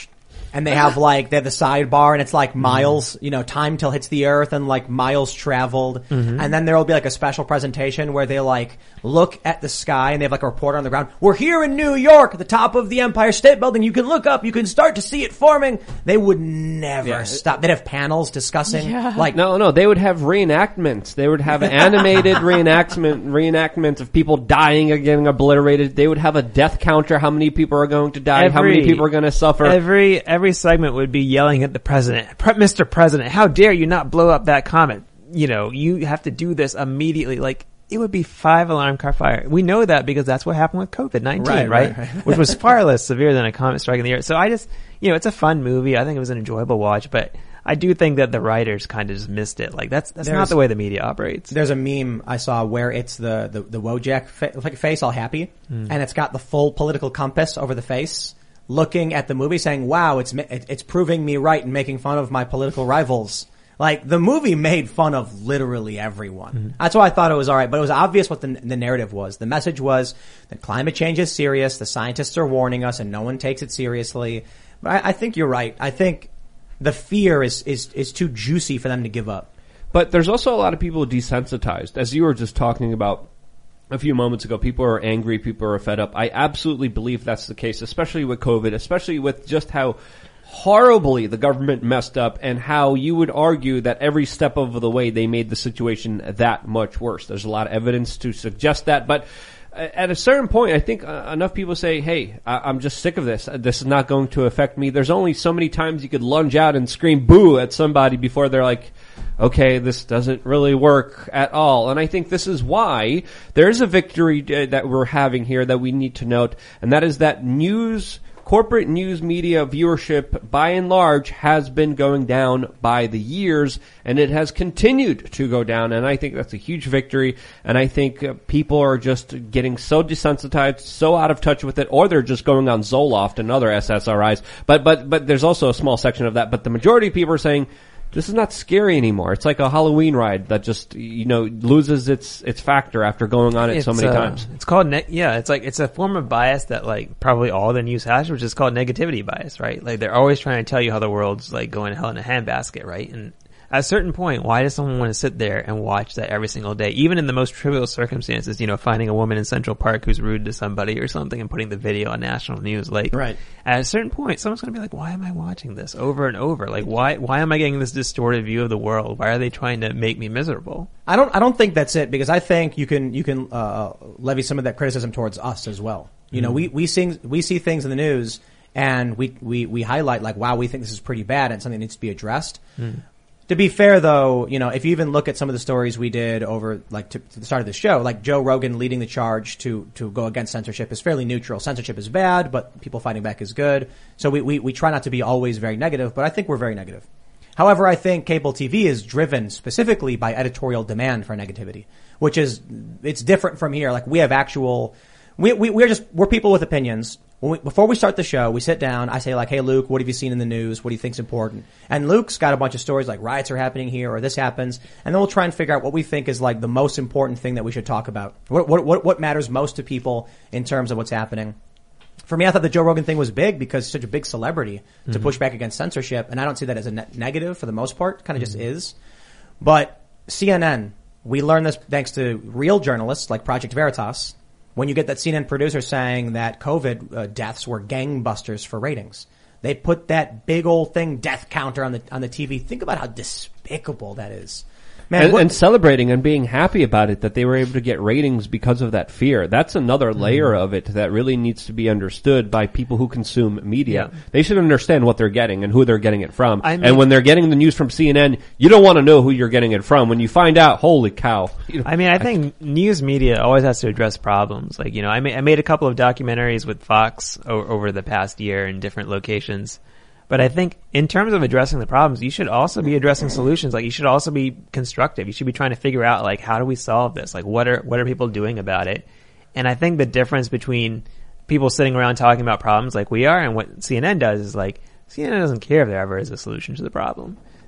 [SPEAKER 1] and they have like, they have the sidebar and it's like miles, you know, time till hits the earth and like miles traveled. Mm-hmm. And then there will be like a special presentation where they like look at the sky and they have like a reporter on the ground. We're here in New York at the top of the Empire State Building. You can look up, you can start to see it forming. They would never yeah. stop. They'd have panels discussing yeah. like,
[SPEAKER 3] no, no, they would have reenactments. They would have animated reenactment, reenactments of people dying and getting obliterated. They would have a death counter. How many people are going to die?
[SPEAKER 2] Every,
[SPEAKER 3] how many people are going to suffer?
[SPEAKER 2] Every, every segment would be yelling at the president. Pre- Mister President, how dare you not blow up that comet? You know, you have to do this immediately. Like, it would be five alarm car fire. We know that because that's what happened with COVID nineteen, right? right? right, right. Which was far less severe than a comet striking the Earth. So I just, you know, it's a fun movie. I think it was an enjoyable watch, but I do think that the writers kind of just missed it. Like, that's that's there's, not the way the media operates.
[SPEAKER 1] There's a meme I saw where it's the, the, the Wojak fa- like face all happy, mm. and it's got the full political compass over the face, looking at the movie saying, wow, it's it's proving me right and making fun of my political rivals. Like, the movie made fun of literally everyone. Mm-hmm. That's why I thought it was alright, but it was obvious what the, the narrative was. The message was that climate change is serious, the scientists are warning us, and no one takes it seriously. But I, I think you're right. I think the fear is, is, is too juicy for them to give up.
[SPEAKER 3] But there's also a lot of people desensitized. As you were just talking about a few moments ago, people are angry, people are fed up. I absolutely believe that's the case, especially with COVID, especially with just how horribly the government messed up and how you would argue that every step of the way they made the situation that much worse. There's a lot of evidence to suggest that, but at a certain point, I think uh, enough people say, hey, I- I'm just sick of this. This is not going to affect me. There's only so many times you could lunge out and scream boo at somebody before they're like, okay, this doesn't really work at all. And I think this is why there's a victory uh, that we're having here that we need to note, and that is that news corporate news media viewership, by and large, has been going down by the years, and it has continued to go down, and I think that's a huge victory, and I think uh, people are just getting so desensitized, so out of touch with it, or they're just going on Zoloft and other S S R Is, but, but, but there's also a small section of that, but the majority of people are saying, this is not scary anymore. It's like a Halloween ride that just, you know, loses its its factor after going on it it's, so many
[SPEAKER 2] uh,
[SPEAKER 3] times.
[SPEAKER 2] It's called, ne- yeah, it's like, it's a form of bias that like probably all the news has, which is called negativity bias, right? Like they're always trying to tell you how the world's like going to hell in a handbasket, right? And at a certain point, why does someone want to sit there and watch that every single day? Even in the most trivial circumstances, you know, finding a woman in Central Park who's rude to somebody or something and putting the video on national news. Like,
[SPEAKER 1] right.
[SPEAKER 2] At a certain point, someone's going to be like, why am I watching this over and over? Like, why, why am I getting this distorted view of the world? Why are they trying to make me miserable?
[SPEAKER 1] I don't, I don't think that's it, because I think you can, you can, uh, levy some of that criticism towards us as well. You mm-hmm. know, we, we see, we see things in the news and we, we, we highlight like, wow, we think this is pretty bad and something needs to be addressed. Mm. To be fair, though, you know, if you even look at some of the stories we did over, like, to, to the start of the show, like Joe Rogan leading the charge to, to go against censorship is fairly neutral. Censorship is bad, but people fighting back is good. So we, we, we try not to be always very negative, but I think we're very negative. However, I think cable T V is driven specifically by editorial demand for negativity, which is, it's different from here. Like, we have actual, we, we, we're just, we're people with opinions. When we, before we start the show, we sit down, I say like, hey Luke, what have you seen in the news? What do you think's important? And Luke's got a bunch of stories like riots are happening here or this happens. And then we'll try and figure out what we think is like the most important thing that we should talk about. What, what, what, what matters most to people in terms of what's happening. For me, I thought the Joe Rogan thing was big because he's such a big celebrity mm-hmm. to push back against censorship. And I don't see that as a ne- negative for the most part. Kind of mm-hmm. just is. But C N N, we learned this thanks to real journalists like Project Veritas. When you get that C N N producer saying that COVID uh, deaths were gangbusters for ratings, they put that big old thing, death counter, on the on the T V. Think about how despicable that is. Man,
[SPEAKER 3] and,
[SPEAKER 1] what,
[SPEAKER 3] and celebrating and being happy about it, that they were able to get ratings because of that fear. That's another layer mm. of it that really needs to be understood by people who consume media. Yeah. They should understand what they're getting and who they're getting it from. I mean, and when they're getting the news from C N N, you don't want to know who you're getting it from. When you find out, holy cow. You know,
[SPEAKER 2] I mean, I think news media always has to address problems. Like, you know, I, ma- I made a couple of documentaries with Fox o- over the past year in different locations. But I think in terms of addressing the problems, you should also be addressing solutions. Like, you should also be constructive. You should be trying to figure out, like, how do we solve this? Like, what are, what are people doing about it? And I think the difference between people sitting around talking about problems like we are and what C N N does is, like, C N N doesn't care if there ever is a solution to the problem.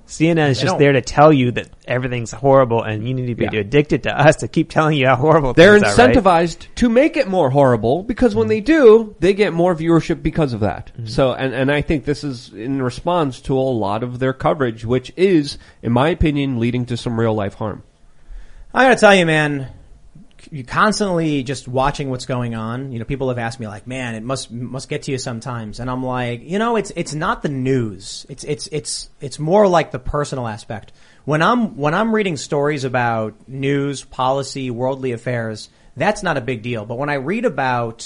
[SPEAKER 2] C N N is
[SPEAKER 1] They
[SPEAKER 2] just
[SPEAKER 1] don't.
[SPEAKER 2] there to tell you that everything's horrible and you need to be
[SPEAKER 3] Yeah.
[SPEAKER 2] addicted to us to keep telling you how horrible
[SPEAKER 3] They're
[SPEAKER 2] things are, right?
[SPEAKER 3] incentivized to make it more horrible because when they do, they get more viewership because of that.
[SPEAKER 2] Mm-hmm.
[SPEAKER 3] So, and, and I think this is in response to a lot of their coverage, which is, in my opinion, leading to some real life harm.
[SPEAKER 1] I gotta tell you, man, you constantly just watching what's going on. You know, people have asked me like, man, it must, must get to you sometimes. And I'm like, you know, it's, it's not the news. It's, it's, it's, it's more like the personal aspect. When I'm, when I'm reading stories about news, policy, worldly affairs, that's not a big deal. But when I read about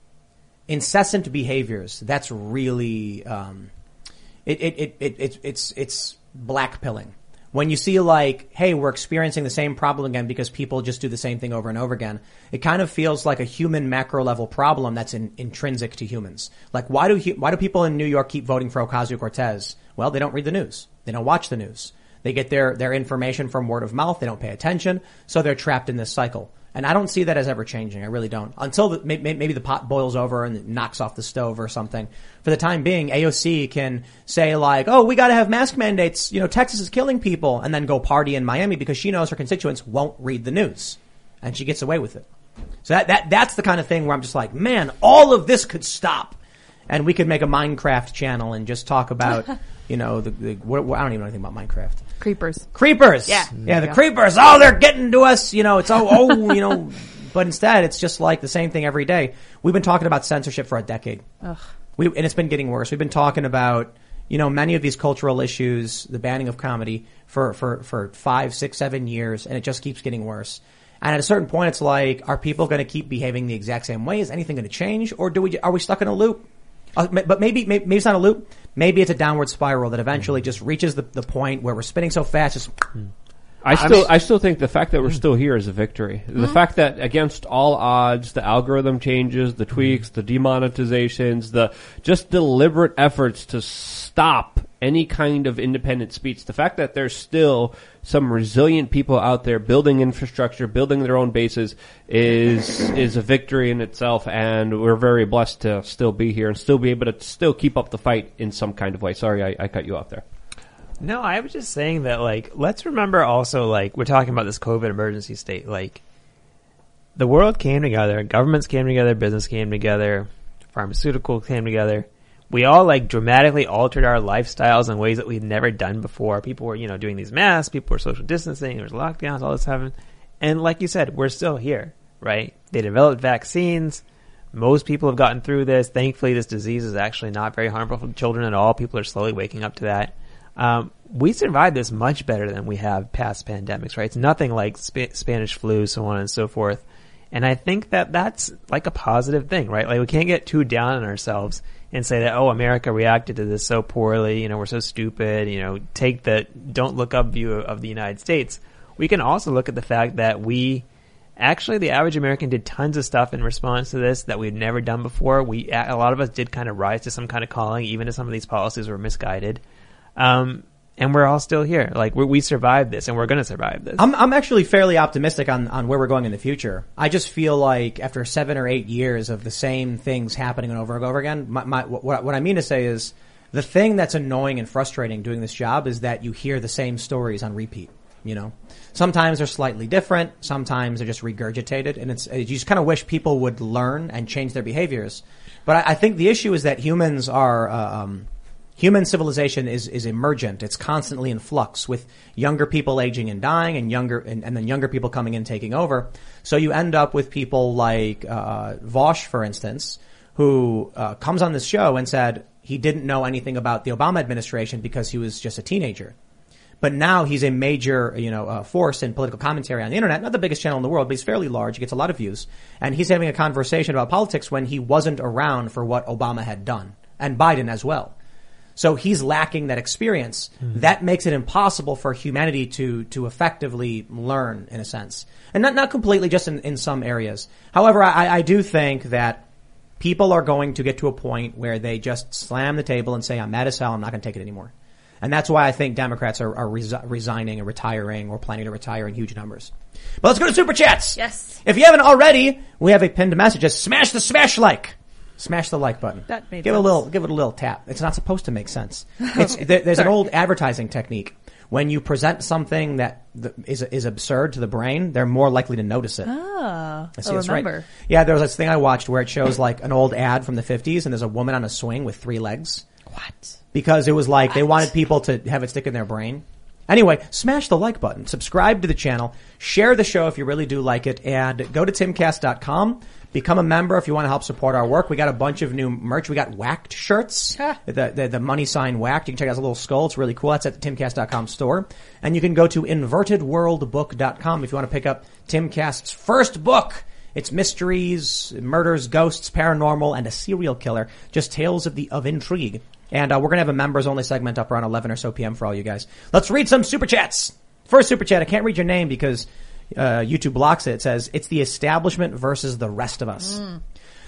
[SPEAKER 1] incessant behaviors, that's really, um, it, it, it, it, it it's, it's blackpilling. When you see like, hey, we're experiencing the same problem again because people just do the same thing over and over again, it kind of feels like a human macro level problem that's in, intrinsic to humans. Like, why do hu- why do people in New York keep voting for Ocasio-Cortez? Well, they don't read the news. They don't watch the news. They get their, their information from word of mouth. They don't pay attention. So they're trapped in this cycle. And I don't see that as ever changing. I really don't. Until the, maybe, maybe the pot boils over and it knocks off the stove or something. For the time being, A O C can say like, oh, we got to have mask mandates. You know, Texas is killing people, and then go party in Miami because she knows her constituents won't read the news, and she gets away with it. So that that that's the kind of thing where I'm just like, man, all of this could stop, and we could make a Minecraft channel and just talk about, you know, the, the what, what, I don't even know anything about Minecraft.
[SPEAKER 4] Creepers.
[SPEAKER 1] Creepers.
[SPEAKER 4] Yeah.
[SPEAKER 1] Yeah, the
[SPEAKER 4] Yeah.
[SPEAKER 1] creepers. Oh, they're getting to us. You know, it's, oh, oh, you know, but instead it's just like the same thing every day. We've been talking about censorship for a decade.
[SPEAKER 4] Ugh.
[SPEAKER 1] We, and it's been getting worse. We've been talking about, you know, many of these cultural issues, the banning of comedy for, for, for five, six, seven years, and it just keeps getting worse. And at a certain point, it's like, are people going to keep behaving the exact same way? Is anything going to change? Or do we, are we stuck in a loop? Uh, but maybe, maybe, maybe it's not a loop. Maybe it's a downward spiral that eventually just reaches the, the point where we're spinning so fast, just,
[SPEAKER 3] I still, I still think the fact that we're still here is a victory. The
[SPEAKER 4] Mm-hmm.
[SPEAKER 3] fact that against all odds, the algorithm changes, the tweaks, the demonetizations, the just deliberate efforts to stop any kind of independent speech. The fact that there's still some resilient people out there building infrastructure, building their own bases is, is a victory in itself. And we're very blessed to still be here and still be able to still keep up the fight in some kind of way. Sorry, I, I cut you off there.
[SPEAKER 2] No, I was just saying that, like, let's remember also, like, we're talking about this COVID emergency state. Like, the world came together, governments came together, business came together, pharmaceutical came together. We all, like, dramatically altered our lifestyles in ways that we've never done before. People were, you know, doing these masks, people were social distancing, there was lockdowns, all this stuff. And like you said, we're still here, right? They developed vaccines. Most people have gotten through this. Thankfully, this disease is actually not very harmful for children at all. People are slowly waking up to that. Um, we survived this much better than we have past pandemics, right? It's nothing like Sp- Spanish flu, so on and so forth. And I think that that's like a positive thing, right? Like, we can't get too down on ourselves and say that, oh, America reacted to this so poorly, you know, we're so stupid, you know, take the don't look up view of the United States. We can also look at the fact that we, actually, the average American did tons of stuff in response to this that we'd never done before. We, a lot of us did kind of rise to some kind of calling, even if some of these policies were misguided. Um, and we're all still here. Like, we we survived this, and we're going to survive this.
[SPEAKER 1] I'm I'm actually fairly optimistic on, on where we're going in the future. I just feel like after seven or eight years of the same things happening over and over again, my, my what, what I mean to say is the thing that's annoying and frustrating doing this job is that you hear the same stories on repeat. You know, sometimes they're slightly different, sometimes they're just regurgitated, and it's you just kind of wish people would learn and change their behaviors. But I, I think the issue is that humans are. Uh, um, Human civilization is, is emergent. It's constantly in flux with younger people aging and dying and younger, and, and then younger people coming in taking over. So you end up with people like, uh, Vosh, for instance, who, uh, comes on this show and said he didn't know anything about the Obama administration because he was just a teenager. But now he's a major, you know, uh, force in political commentary on the internet. Not the biggest channel in the world, but he's fairly large. He gets a lot of views. And he's having a conversation about politics when he wasn't around for what Obama had done. And Biden as well. So he's lacking that experience. Mm-hmm. That makes it impossible for humanity to, to effectively learn, in a sense. And not, not completely, just in, in some areas. However, I, I do think that people are going to get to a point where they just slam the table and say, I'm mad as hell, I'm not going to take it anymore. And that's why I think Democrats are, are resi- resigning and retiring or planning to retire in huge numbers. But let's go to Super Chats.
[SPEAKER 4] Yes.
[SPEAKER 1] If you haven't already, we have a pinned message. Just smash the smash like. Smash the like button.
[SPEAKER 4] That made
[SPEAKER 1] give it a
[SPEAKER 4] sense.
[SPEAKER 1] little, give it a little tap. It's not supposed to make sense. It's, there, there's an old advertising technique. When you present something that the, is is absurd to the brain, they're more likely to notice it.
[SPEAKER 4] Ah,
[SPEAKER 1] I see,
[SPEAKER 4] I'll
[SPEAKER 1] that's right.
[SPEAKER 4] remember.
[SPEAKER 1] Yeah, there was this thing I watched where it shows like an old ad from the fifties, and there's a woman on a swing with three legs.
[SPEAKER 4] What?
[SPEAKER 1] Because it was like they wanted people to have it stick in their brain. Anyway, smash the like button, subscribe to the channel, share the show if you really do like it, and go to timcast dot com. Become a member if you want to help support our work. We got a bunch of new merch. We got whacked shirts.
[SPEAKER 4] Huh.
[SPEAKER 1] The, the, the money sign whacked. You can check out a little skull. It's really cool. That's at the timcast dot com store. And you can go to inverted world book dot com if you want to pick up Timcast's first book. It's mysteries, murders, ghosts, paranormal, and a serial killer. Just tales of the, of intrigue. And, uh, we're going to have a members only segment up around eleven or so p.m. for all you guys. Let's read some super chats. First super chat. I can't read your name because Uh, YouTube blocks it. It says, it's the establishment versus the rest of us. Mm.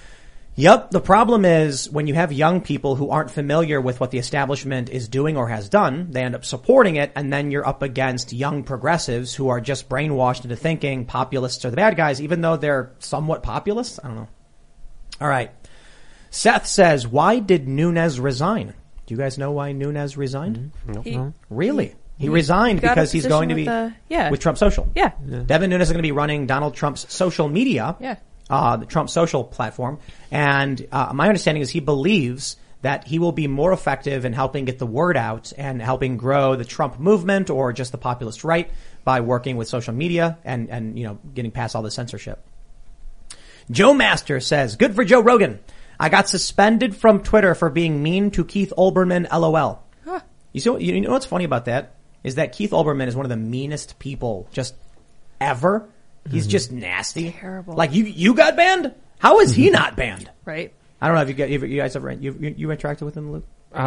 [SPEAKER 1] Yep. The problem is when you have young people who aren't familiar with what the establishment is doing or has done, they end up supporting it, and then you're up against young progressives who are just brainwashed into thinking populists are the bad guys, even though they're somewhat populists. I don't know. All right. Seth says, why did Nunes resign? Do you guys know why Nunes resigned?
[SPEAKER 3] Mm-hmm.
[SPEAKER 4] He,
[SPEAKER 3] No.
[SPEAKER 1] Really? He resigned
[SPEAKER 4] got a
[SPEAKER 1] because he's
[SPEAKER 4] position
[SPEAKER 1] going to
[SPEAKER 4] with
[SPEAKER 1] be
[SPEAKER 4] the- yeah.
[SPEAKER 1] with Trump Social.
[SPEAKER 4] Yeah.
[SPEAKER 1] Devin Nunes is going to be running Donald Trump's social media,
[SPEAKER 4] Yeah.
[SPEAKER 1] uh, the Trump Social platform. And uh, my understanding is he believes that he will be more effective in helping get the word out and helping grow the Trump movement or just the populist right by working with social media and, and you know, getting past all the censorship. Joe Master says, good for Joe Rogan. I got suspended from Twitter for being mean to Keith Olbermann, LOL.
[SPEAKER 4] Huh.
[SPEAKER 1] You see, you know what's funny about that? Is that Keith Olbermann is one of the meanest people just ever. He's mm-hmm. just nasty.
[SPEAKER 4] Terrible.
[SPEAKER 1] Like you, you got banned? How is he not banned?
[SPEAKER 4] Right.
[SPEAKER 1] I don't know if you, get, if you guys ever, you, you, you interacted with him, Luke?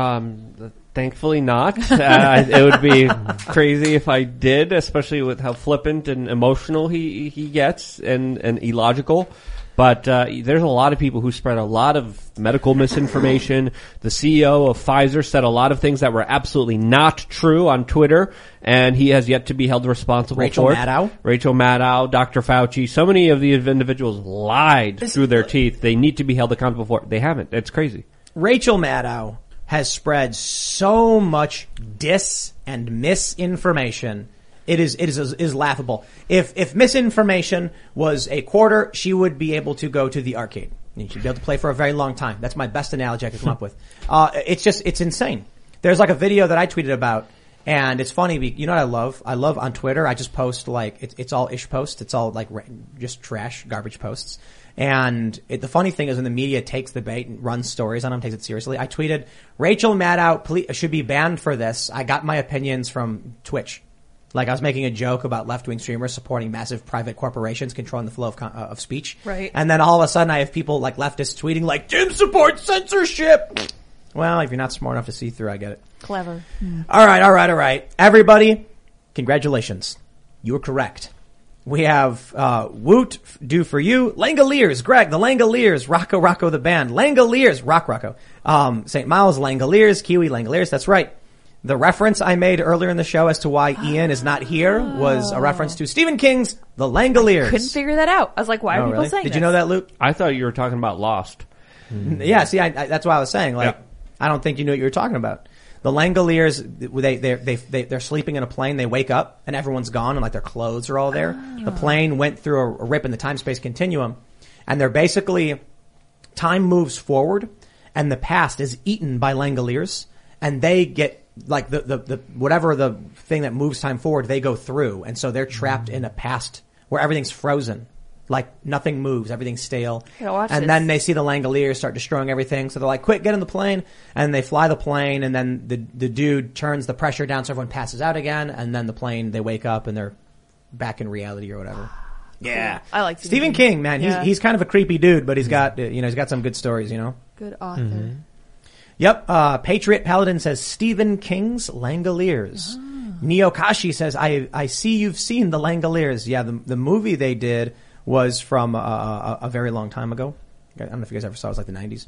[SPEAKER 3] Um, thankfully not. uh, it would be crazy if I did, especially with how flippant and emotional he, he gets and, and illogical. But uh, there's a lot of people who spread a lot of medical misinformation. The C E O of Pfizer said a lot of things that were absolutely not true on Twitter, and he has yet to be held responsible
[SPEAKER 1] Rachel
[SPEAKER 3] for it.
[SPEAKER 1] Maddow?
[SPEAKER 3] Rachel Maddow, Doctor Fauci. So many of these individuals lied
[SPEAKER 1] This
[SPEAKER 3] through their
[SPEAKER 1] is-
[SPEAKER 3] teeth. They need to be held accountable for it. They haven't. It's crazy.
[SPEAKER 1] Rachel Maddow has spread so much dis and misinformation. It is, it is, it is laughable. If, if misinformation was a quarter, she would be able to go to the arcade. And she'd be able to play for a very long time. That's my best analogy I could come up with. Uh, it's just, it's insane. There's like a video that I tweeted about, and it's funny, you know what I love? I love on Twitter, I just post like, it's, it's all ish posts. It's all like just trash, garbage posts. And it, the funny thing is when the media takes the bait and runs stories on them, takes it seriously. I tweeted, Rachel Maddow please, should be banned for this. I got my opinions from Twitch. Like I was making a joke about left-wing streamers supporting massive private corporations controlling the flow of, uh, of speech.
[SPEAKER 4] Right.
[SPEAKER 1] And then all of a sudden I have people like leftists tweeting like, Tim supports censorship. Well, if you're not smart enough to see through, I get it.
[SPEAKER 4] Clever.
[SPEAKER 1] All right, all right, all right. Everybody, congratulations. You were correct. We have, uh, Woot do for you. Langoliers, Greg, the Langoliers, Rocco, Rocco the band. Langoliers, Rock Rocco. Um, Saint Miles, Langoliers, Kiwi, Langoliers, that's right. The reference I made earlier in the show as to why Ian is not here was a reference to Stephen King's The Langoliers.
[SPEAKER 4] Couldn't figure that out. I was like, why
[SPEAKER 1] Oh,
[SPEAKER 4] are people
[SPEAKER 1] really?
[SPEAKER 4] saying
[SPEAKER 1] Did
[SPEAKER 4] this?
[SPEAKER 1] you know that, Luke?
[SPEAKER 3] I thought you were talking about Lost.
[SPEAKER 1] Yeah, see, I, I, that's why I was saying, like,
[SPEAKER 3] Yeah.
[SPEAKER 1] I don't think you knew what you were talking about. The Langoliers, they, they, they, they, they're sleeping in a plane, they wake up, and everyone's gone, and like their clothes are all there.
[SPEAKER 4] Oh.
[SPEAKER 1] The plane went through a, a rip in the time-space continuum, and they're basically, time moves forward, and the past is eaten by Langoliers, and they get, like, the, the, the, whatever the thing that moves time forward, they go through, and so they're trapped in a past where everything's frozen. Like, nothing moves, everything's stale.
[SPEAKER 4] gotta watch
[SPEAKER 1] And
[SPEAKER 4] this.
[SPEAKER 1] then they see the Langoliers start destroying everything, so they're like, quick, get in the plane, and they fly the plane, and then the, the dude turns the pressure down so everyone passes out again, and then the plane, they wake up and they're back in reality or whatever. Yeah.
[SPEAKER 4] I like
[SPEAKER 1] Stephen
[SPEAKER 4] Stephen
[SPEAKER 1] King,
[SPEAKER 4] King.
[SPEAKER 1] man.
[SPEAKER 4] Yeah.
[SPEAKER 1] He's, he's kind of a creepy dude, but he's got, uh, you know, he's got some good stories, you know?
[SPEAKER 4] Good author.
[SPEAKER 1] Yep. Uh, Patriot Paladin says Stephen King's Langoliers.
[SPEAKER 4] Oh.
[SPEAKER 1] Neokashi says, I, I see you've seen the Langoliers. Yeah, the, the movie they did was from uh, a, a very long time ago. I don't know if you guys ever saw it. It was like the nineties.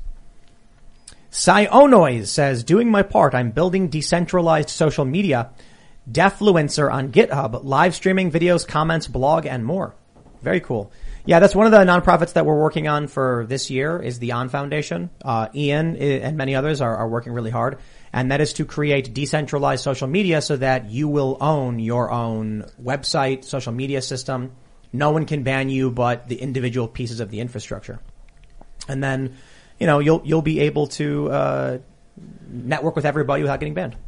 [SPEAKER 1] Sionoise says, doing my part, I'm building decentralized social media, Defluencer on GitHub, live streaming videos, comments, blog, and more. Very cool. Yeah, that's one of the nonprofits that we're working on for this year is the On Foundation. Uh, Ian and many others are, are working really hard. And that is to create decentralized social media so that you will own your own website, social media system. No one can ban you but the individual pieces of the infrastructure. And then, you know, you'll, you'll be able to, uh, network with everybody without getting banned.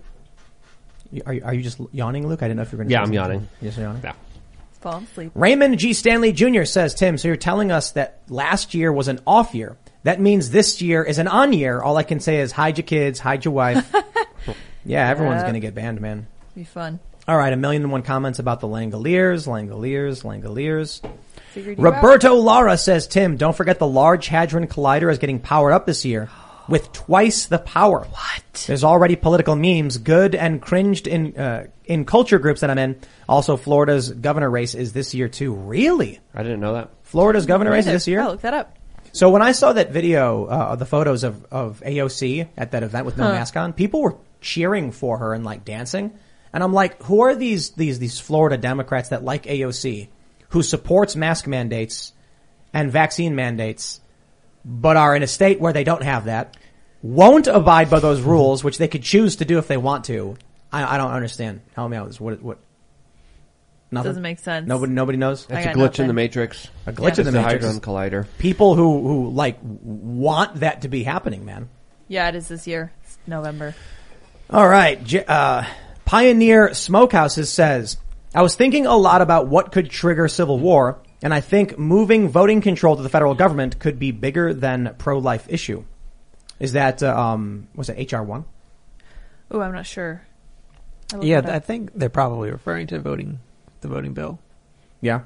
[SPEAKER 1] Are you, are you just yawning, Luke? I didn't know if you were going to.
[SPEAKER 3] Yeah, I'm yawning.
[SPEAKER 1] Yes, you're yawning?
[SPEAKER 3] Yeah.
[SPEAKER 4] Falling asleep.
[SPEAKER 1] Raymond G. Stanley Junior says, Tim, so you're telling us that last year was an off year. That means this year is an on year. All I can say is hide your kids, hide your wife. Yeah, everyone's
[SPEAKER 4] Yeah.
[SPEAKER 1] going to get banned, man.
[SPEAKER 4] Be fun.
[SPEAKER 1] All right, a million and one comments about the Langoliers, Langoliers, Langoliers.
[SPEAKER 4] Figured you out.
[SPEAKER 1] Roberto Lara says, Tim, don't forget the Large Hadron Collider is getting powered up this year with twice the power.
[SPEAKER 4] What?
[SPEAKER 1] There's already political memes, good and cringed in uh, in culture groups that I'm in. Also, Florida's governor race is this year too. Really?
[SPEAKER 3] I didn't know that.
[SPEAKER 1] Florida's governor race is this year?
[SPEAKER 4] Oh, look that up.
[SPEAKER 1] So when I saw that video, uh, the photos of, of A O C at that event with no
[SPEAKER 4] Huh.
[SPEAKER 1] mask on, people were cheering for her and like dancing. And I'm like, who are these, these, these Florida Democrats that like A O C, who supports mask mandates and vaccine mandates, but are in a state where they don't have that, won't abide by those rules, which they could choose to do if they want to. I, I don't understand. Help me out. This what, what? Nothing?
[SPEAKER 4] Doesn't make sense.
[SPEAKER 1] Nobody, nobody knows.
[SPEAKER 4] I
[SPEAKER 3] It's a
[SPEAKER 4] got
[SPEAKER 3] glitch in
[SPEAKER 4] nothing.
[SPEAKER 3] the matrix.
[SPEAKER 1] A glitch
[SPEAKER 4] Yeah.
[SPEAKER 1] in the
[SPEAKER 3] It's a
[SPEAKER 1] matrix.
[SPEAKER 3] hadron collider.
[SPEAKER 1] People who, who like want that to be happening, man.
[SPEAKER 4] Yeah, it is this year. It's November.
[SPEAKER 1] All right. J- uh, Pioneer Smokehouses says, I was thinking a lot about what could trigger civil war, and I think moving voting control to the federal government could be bigger than pro-life issue. Is that, uh, um, was it H R one?
[SPEAKER 4] Oh, I'm not sure. I looked
[SPEAKER 2] Yeah,
[SPEAKER 4] it up.
[SPEAKER 2] I think they're probably referring to voting, the voting bill.
[SPEAKER 1] Yeah.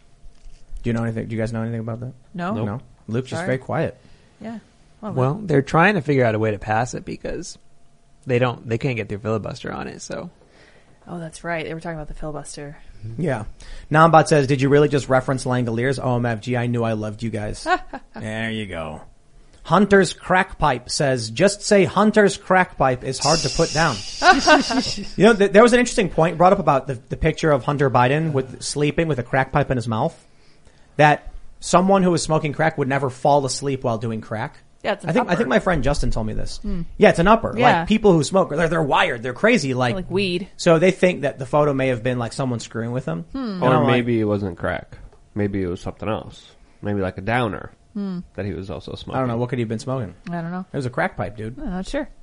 [SPEAKER 1] Do you know anything? Do you guys know anything about that?
[SPEAKER 4] No.
[SPEAKER 3] Nope.
[SPEAKER 1] No. Luke's just
[SPEAKER 4] Sorry.
[SPEAKER 1] very quiet.
[SPEAKER 4] Yeah. Well,
[SPEAKER 2] Well, they're trying to figure out a way to pass it because they don't, they can't get their filibuster on it. So
[SPEAKER 4] oh, that's right. They were talking about the filibuster.
[SPEAKER 1] Yeah. Nambot says, did you really just reference Langoliers? O M F G, I knew I loved you guys. There you go. Hunter's Crack Pipe says, just say Hunter's Crack Pipe is hard to put down. You know, th- there was an interesting point brought up about the, the picture of Hunter Biden with sleeping with a crack pipe in his mouth. That someone who was smoking crack would never fall asleep while doing crack.
[SPEAKER 4] Yeah, it's an
[SPEAKER 1] I think, I
[SPEAKER 4] upper.
[SPEAKER 1] think my friend Justin told me this. Yeah, it's an upper.
[SPEAKER 4] Yeah.
[SPEAKER 1] Like people who smoke, they're, they're wired. They're crazy. Like,
[SPEAKER 4] Like weed.
[SPEAKER 1] So they think that the photo may have been like someone screwing with them. And
[SPEAKER 3] Or
[SPEAKER 1] I'm like,
[SPEAKER 3] maybe it wasn't crack. Maybe it was something else. Maybe like a downer that he was also smoking.
[SPEAKER 1] I don't know. What could he have been smoking?
[SPEAKER 4] I don't know.
[SPEAKER 1] It was a crack pipe, dude.
[SPEAKER 4] I'm not sure.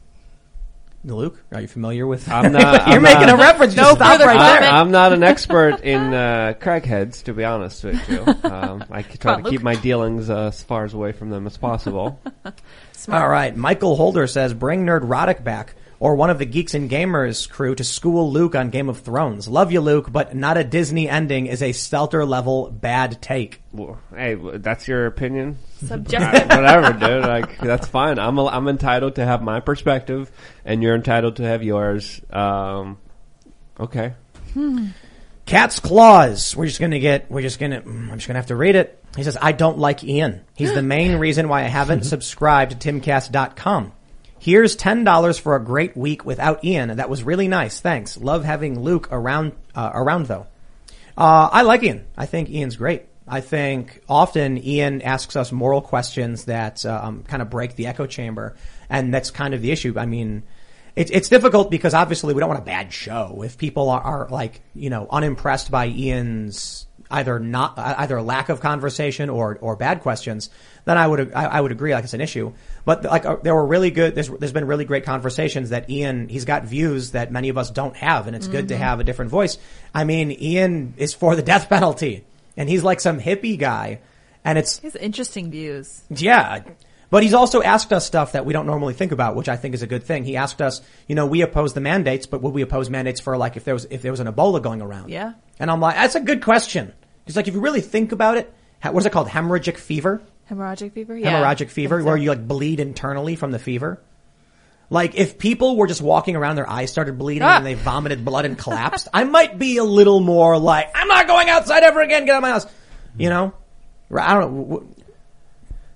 [SPEAKER 1] Luke, are you familiar with?
[SPEAKER 3] I'm not.
[SPEAKER 1] You're
[SPEAKER 3] I'm
[SPEAKER 1] making
[SPEAKER 3] not,
[SPEAKER 1] a reference.
[SPEAKER 4] No
[SPEAKER 1] Just stop
[SPEAKER 4] further
[SPEAKER 1] right
[SPEAKER 4] comment.
[SPEAKER 1] there.
[SPEAKER 3] I'm not an expert in uh, crackheads, to be honest with you. Um, I try
[SPEAKER 4] on,
[SPEAKER 3] to
[SPEAKER 4] Luke.
[SPEAKER 3] keep my dealings uh, as far as away from them as possible.
[SPEAKER 1] All right. Michael Holder says, bring Nerdrotic back or one of the Geeks and Gamers crew to school Luke on Game of Thrones. Love you, Luke, but not a Disney ending is a Stelter level bad take.
[SPEAKER 3] Well, hey, w- that's your opinion.
[SPEAKER 4] Subjective.
[SPEAKER 3] Whatever, dude. Like that's fine. I'm a, I'm entitled to have my perspective, and you're entitled to have yours. Um, okay.
[SPEAKER 1] Cat's Claws. We're just gonna get, we're just gonna, mm, I'm just gonna have to read it. He says, I don't like Ian. He's the main reason why I haven't subscribed to timcast dot com. Here's ten dollars for a great week without Ian. That was really nice. Thanks. Love having Luke around, uh, around though. Uh, I like Ian. I think Ian's great. I think often Ian asks us moral questions that, um, kind of break the echo chamber. And that's kind of the issue. I mean, It's it's difficult because obviously we don't want a bad show. If people are, are like, you know, unimpressed by Ian's either not, either lack of conversation or, or bad questions, then I would, I, I would agree like it's an issue. But like, uh, there were really good, there's, there's been really great conversations that Ian, he's got views that many of us don't have, and it's good to have a different voice. I mean, Ian is for the death penalty, and he's like some hippie guy, and it's,
[SPEAKER 4] He has interesting views.
[SPEAKER 1] yeah. But he's also asked us stuff that we don't normally think about, which I think is a good thing. He asked us, you know, we oppose the mandates, but would we oppose mandates for like if there was if there was an Ebola going around?
[SPEAKER 4] Yeah.
[SPEAKER 1] And I'm like, that's a good question. He's like, if you really think about it, ha- what is it called? Hemorrhagic fever?
[SPEAKER 4] Hemorrhagic fever? Yeah.
[SPEAKER 1] Hemorrhagic fever,
[SPEAKER 4] I think
[SPEAKER 1] where
[SPEAKER 4] so.
[SPEAKER 1] you like bleed internally from the fever. Like if people were just walking around, their eyes started bleeding
[SPEAKER 4] Ah.
[SPEAKER 1] and they vomited blood and collapsed, I might be a little more like, I'm not going outside ever again. Get out of my house. You know? I don't know.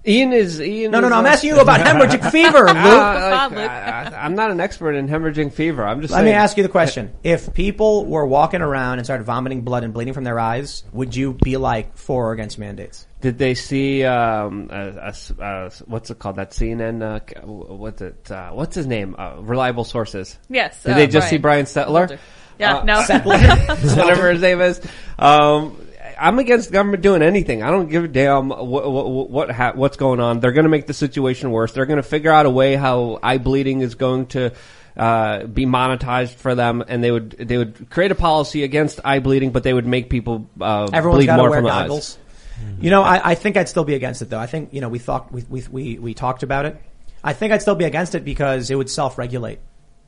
[SPEAKER 3] Ian is Ian.
[SPEAKER 1] No, no,
[SPEAKER 3] is,
[SPEAKER 1] no. I'm
[SPEAKER 3] uh,
[SPEAKER 1] asking you about hemorrhagic fever, Luke.
[SPEAKER 3] Uh, like, I, I'm not an expert in hemorrhaging fever. I'm just
[SPEAKER 1] Let
[SPEAKER 3] saying.
[SPEAKER 1] me ask you the question. If people were walking around and started vomiting blood and bleeding from their eyes, would you be like for or against mandates?
[SPEAKER 3] Did they see um a, a, a, what's it called, that C N N uh, what's it uh, what's his name uh, reliable sources?
[SPEAKER 4] Yes.
[SPEAKER 3] Did
[SPEAKER 4] uh,
[SPEAKER 3] they just
[SPEAKER 4] Brian.
[SPEAKER 3] see Brian Stetler?
[SPEAKER 4] Yeah.
[SPEAKER 3] Uh,
[SPEAKER 4] no.
[SPEAKER 3] Whatever his name is. Um, I'm against the government doing anything. I don't give a damn what what, what ha- what's going on. They're going to make the situation worse. They're going to figure out a way how eye bleeding is going to uh be monetized for them, and they would they would create a policy against eye bleeding, but they would make people uh
[SPEAKER 1] Everyone's
[SPEAKER 3] bleed
[SPEAKER 1] got to
[SPEAKER 3] more
[SPEAKER 1] wear
[SPEAKER 3] from the
[SPEAKER 1] goggles.
[SPEAKER 3] eyes.
[SPEAKER 1] You know, I, I think I'd still be against it, though. I think, you know, we thought we, we we we talked about it. I think I'd still be against it because it would self-regulate.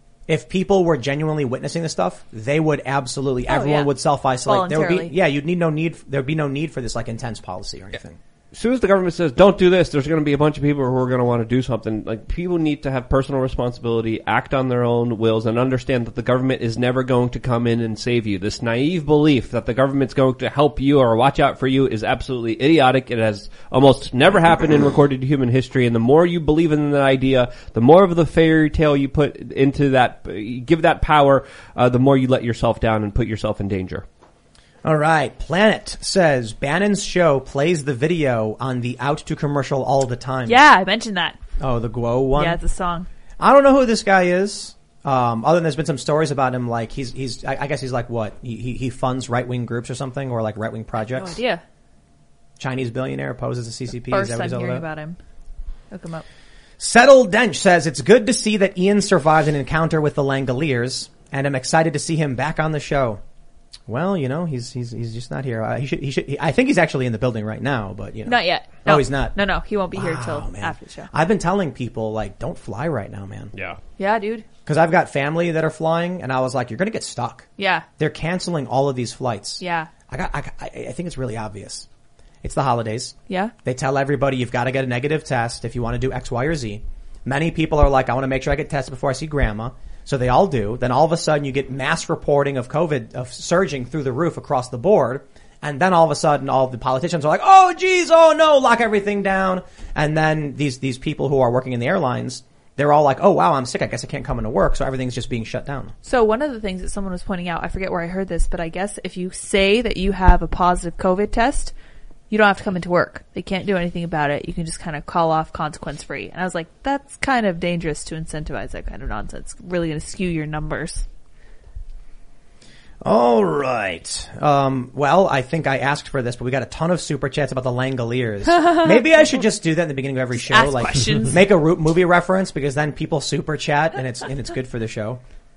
[SPEAKER 1] If people were genuinely witnessing this stuff, they would absolutely.
[SPEAKER 4] Oh,
[SPEAKER 1] everyone
[SPEAKER 4] yeah.
[SPEAKER 1] would self-isolate. There would be,
[SPEAKER 4] Voluntarily.
[SPEAKER 1] yeah, you'd need no need. There'd be no need for this like intense policy or anything.
[SPEAKER 3] As soon as the government says, don't do this, there's going to be a bunch of people who are going to want to do something. Like, people need to have personal responsibility, act on their own wills, and understand that the government is never going to come in and save you. This naive belief that the government's going to help you or watch out for you is absolutely idiotic. It has almost never happened in recorded human history, and the more you believe in that idea, the more of the fairy tale you put into that, you give that power, uh, the more you let yourself down and put yourself in danger.
[SPEAKER 1] All right. Planet says Bannon's show plays the video on the out to commercial all the time.
[SPEAKER 4] Yeah, I mentioned that.
[SPEAKER 1] Oh, the Guo one?
[SPEAKER 4] Yeah, it's a song.
[SPEAKER 1] I don't know who this guy is. Um, other than there's been some stories about him, like he's, he's, I, I guess he's like what? He, he, he funds right-wing groups or something, or like right-wing
[SPEAKER 4] No
[SPEAKER 1] projects.
[SPEAKER 4] idea.
[SPEAKER 1] Chinese billionaire poses a C C P.
[SPEAKER 4] First
[SPEAKER 1] is that what
[SPEAKER 4] time
[SPEAKER 1] he's all
[SPEAKER 4] hearing
[SPEAKER 1] about?
[SPEAKER 4] about him. Look him up.
[SPEAKER 1] Settle Dench says it's good to see that Ian survived an encounter with the Langoliers, and I'm excited to see him back on the show. Well, you know, he's he's he's just not here. Uh, he should he should. He, I think he's actually in the building right now, but you know,
[SPEAKER 4] Not yet.
[SPEAKER 1] No,
[SPEAKER 4] No,
[SPEAKER 1] he's not.
[SPEAKER 4] No, no, he won't be here
[SPEAKER 1] Wow,
[SPEAKER 4] till
[SPEAKER 1] man.
[SPEAKER 4] after the show.
[SPEAKER 1] I've been telling people like, don't fly right now, man,
[SPEAKER 3] Yeah.
[SPEAKER 4] Yeah, dude.
[SPEAKER 1] because I've got family that are flying, and I was like, you're gonna get stuck.
[SPEAKER 4] Yeah.
[SPEAKER 1] They're canceling all of these flights.
[SPEAKER 4] Yeah.
[SPEAKER 1] I got. I, I, I think it's really obvious. It's the holidays.
[SPEAKER 4] Yeah.
[SPEAKER 1] They tell everybody you've got to get a negative test if you want to do X, Y, or Z. Many people are like, I want to make sure I get tested before I see grandma. So they all do. Then all of a sudden you get mass reporting of COVID of surging through the roof across the board. And then all of a sudden all the politicians are like, oh geez, oh no, lock everything down. And then these, these people who are working in the airlines, they're all like, oh wow, I'm sick. I guess I can't come into work. So everything's just being shut down.
[SPEAKER 4] So one of the things that someone was pointing out, I forget where I heard this, but I guess if you say that you have a positive COVID test, you don't have to come into work. They can't do anything about it. You can just kind of call off consequence free. And I was like, that's kind of dangerous to incentivize that kind of nonsense. Really going to skew your numbers.
[SPEAKER 1] All right. Um, well, I think I asked for this, but we got a ton of super chats about the Langoliers. Maybe I should just do that in the beginning of every show,
[SPEAKER 4] ask
[SPEAKER 1] like
[SPEAKER 4] questions.
[SPEAKER 1] make a ro- movie reference, because then people super chat and it's and it's good for the show.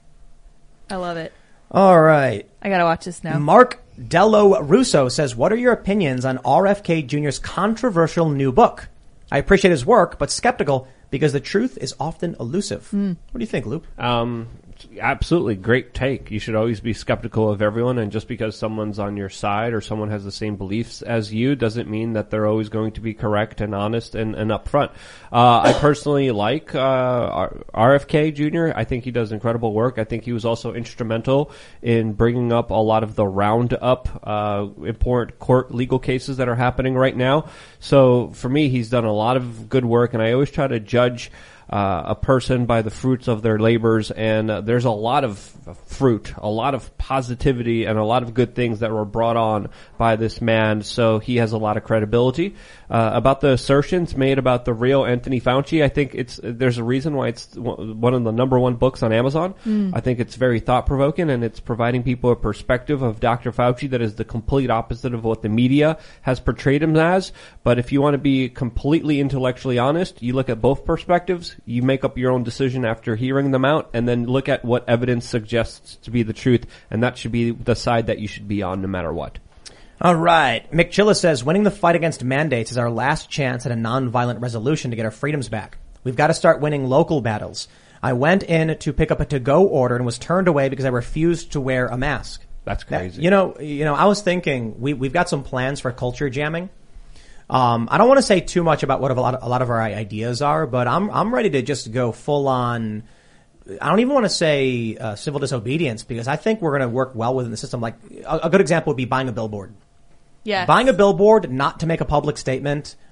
[SPEAKER 4] I love it.
[SPEAKER 1] All right.
[SPEAKER 4] I got to watch this now.
[SPEAKER 1] Mark Dello Russo says, what are your opinions on R F K Junior's controversial new book? I appreciate his work, but skeptical because the truth is often elusive.
[SPEAKER 4] Mm.
[SPEAKER 1] What do you think, Loop?
[SPEAKER 3] Um, absolutely great take. You should always be skeptical of everyone, and just because someone's on your side or someone has the same beliefs as you doesn't mean that they're always going to be correct and honest and, and upfront. Uh, I personally like, uh, R F K Junior I think he does incredible work. I think he was also instrumental in bringing up a lot of the roundup, uh, important court legal cases that are happening right now. So for me, he's done a lot of good work, and I always try to judge Uh, a person by the fruits of their labors, and uh, there's a lot of fruit, a lot of positivity, and a lot of good things that were brought on by this man, so he has a lot of credibility. Uh, about the assertions made about the real Anthony Fauci, I think it's there's a reason why it's one of the number one books on Amazon. Mm. I think it's very thought-provoking, and it's providing people a perspective of Doctor Fauci that is the complete opposite of what the media has portrayed him as. But if you want to be completely intellectually honest, you look at both perspectives. You make up your own decision after hearing them out, and then look at what evidence suggests to be the truth, and that should be the side that you should be on no matter what.
[SPEAKER 1] All right. Mick Chilla says, winning the fight against mandates is our last chance at a nonviolent resolution to get our freedoms back. We've got to start winning local battles. I went in to pick up a to-go order and was turned away because I refused to wear a mask.
[SPEAKER 3] That's crazy.
[SPEAKER 1] That, you know, you know, I was thinking we, we've got some plans for culture jamming. Um, I don't want to say too much about what a lot of, a lot of our ideas are, but I'm, I'm ready to just go full on. I don't even want to say, uh, civil disobedience, because I think we're going to work well within the system. Like a, a good example would be buying a billboard.
[SPEAKER 4] Yeah.
[SPEAKER 1] Buying a billboard, not to make a public statement,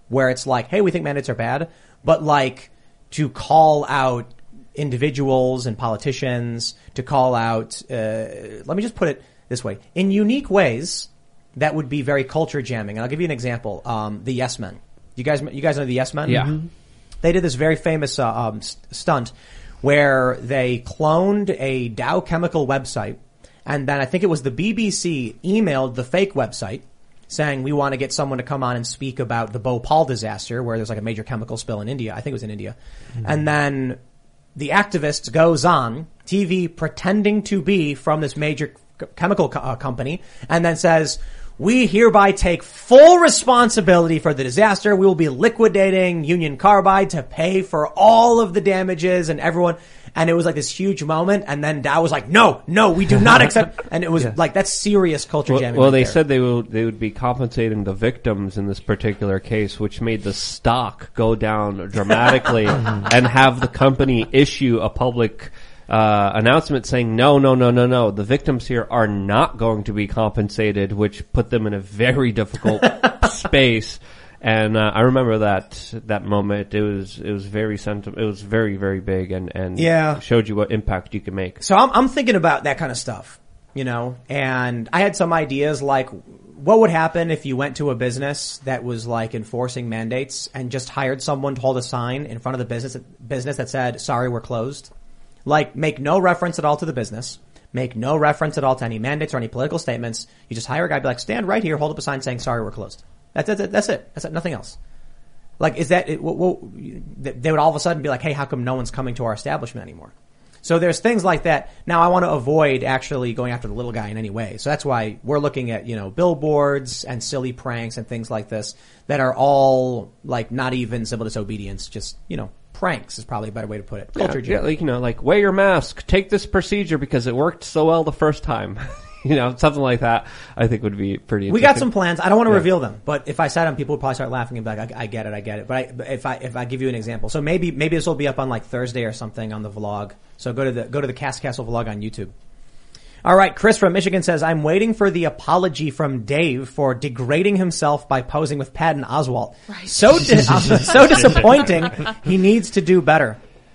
[SPEAKER 1] where it's like, hey, we think mandates are bad, but like to call out individuals and politicians, to call out, uh, let me just put it this way, in unique ways that would be very culture jamming. And I'll give you an example. Um, the Yes Men. You guys, you guys know the Yes Men?
[SPEAKER 3] Yeah.
[SPEAKER 1] Mm-hmm. They did this very famous uh, um, st- stunt where they cloned a Dow Chemical website, and then I think it was the B B C emailed the fake website saying, we want to get someone to come on and speak about the Bhopal disaster, where there's like a major chemical spill in India. I think it was in India. Mm-hmm. And then the activist goes on T V pretending to be from this major c- chemical co- uh, company and then says, we hereby take full responsibility for the disaster. We will be liquidating Union Carbide to pay for all of the damages and everyone. And it was like this huge moment. And then Dow was like, no, no, we do not accept. And it was yeah. like, that's serious culture
[SPEAKER 3] well,
[SPEAKER 1] jamming.
[SPEAKER 3] Well,
[SPEAKER 1] right
[SPEAKER 3] they
[SPEAKER 1] there.
[SPEAKER 3] said they would, they would be compensating the victims in this particular case, which made the stock go down dramatically and have the company issue a public Uh, announcement saying, no, no, no, no, no, the victims here are not going to be compensated, which put them in a very difficult space. And, uh, I remember that, that moment. It was, it was very senti- it was very, very big and, and
[SPEAKER 1] yeah.
[SPEAKER 3] showed you what impact you can make.
[SPEAKER 1] So I'm, I'm thinking about that kind of stuff, you know, and I had some ideas like, what would happen if you went to a business that was like enforcing mandates and just hired someone to hold a sign in front of the business, business that said, sorry, we're closed? Like, make no reference at all to the business. Make no reference at all to any mandates or any political statements. You just hire a guy, be like, stand right here, hold up a sign saying, sorry, we're closed. That's it. That's it. That's it. Nothing else. Like, is that, it, well, well, they would all of a sudden be like, hey, how come no one's coming to our establishment anymore? So there's things like that. Now, I want to avoid actually going after the little guy in any way. So that's why we're looking at, you know, billboards and silly pranks and things like this that are all, like, not even civil disobedience, just, you know, pranks is probably a better way to put it. Culture
[SPEAKER 3] yeah,
[SPEAKER 1] jam.
[SPEAKER 3] yeah, like, you know, like, wear your mask, take this procedure because it worked so well the first time. You know, something like that I think would be pretty interesting.
[SPEAKER 1] We got some plans. I don't want to
[SPEAKER 3] yeah.
[SPEAKER 1] reveal them, but if I said them, people would probably start laughing and be like, I, I get it, I get it. But, I, but if I, if I give you an example, so maybe, maybe this will be up on like Thursday or something on the vlog. So go to the, go to the Cast Castle vlog on YouTube. All right. Chris from Michigan says, I'm waiting for the apology from Dave for degrading himself by posing with Patton Oswalt. Right. So, di- so disappointing. He needs to do better.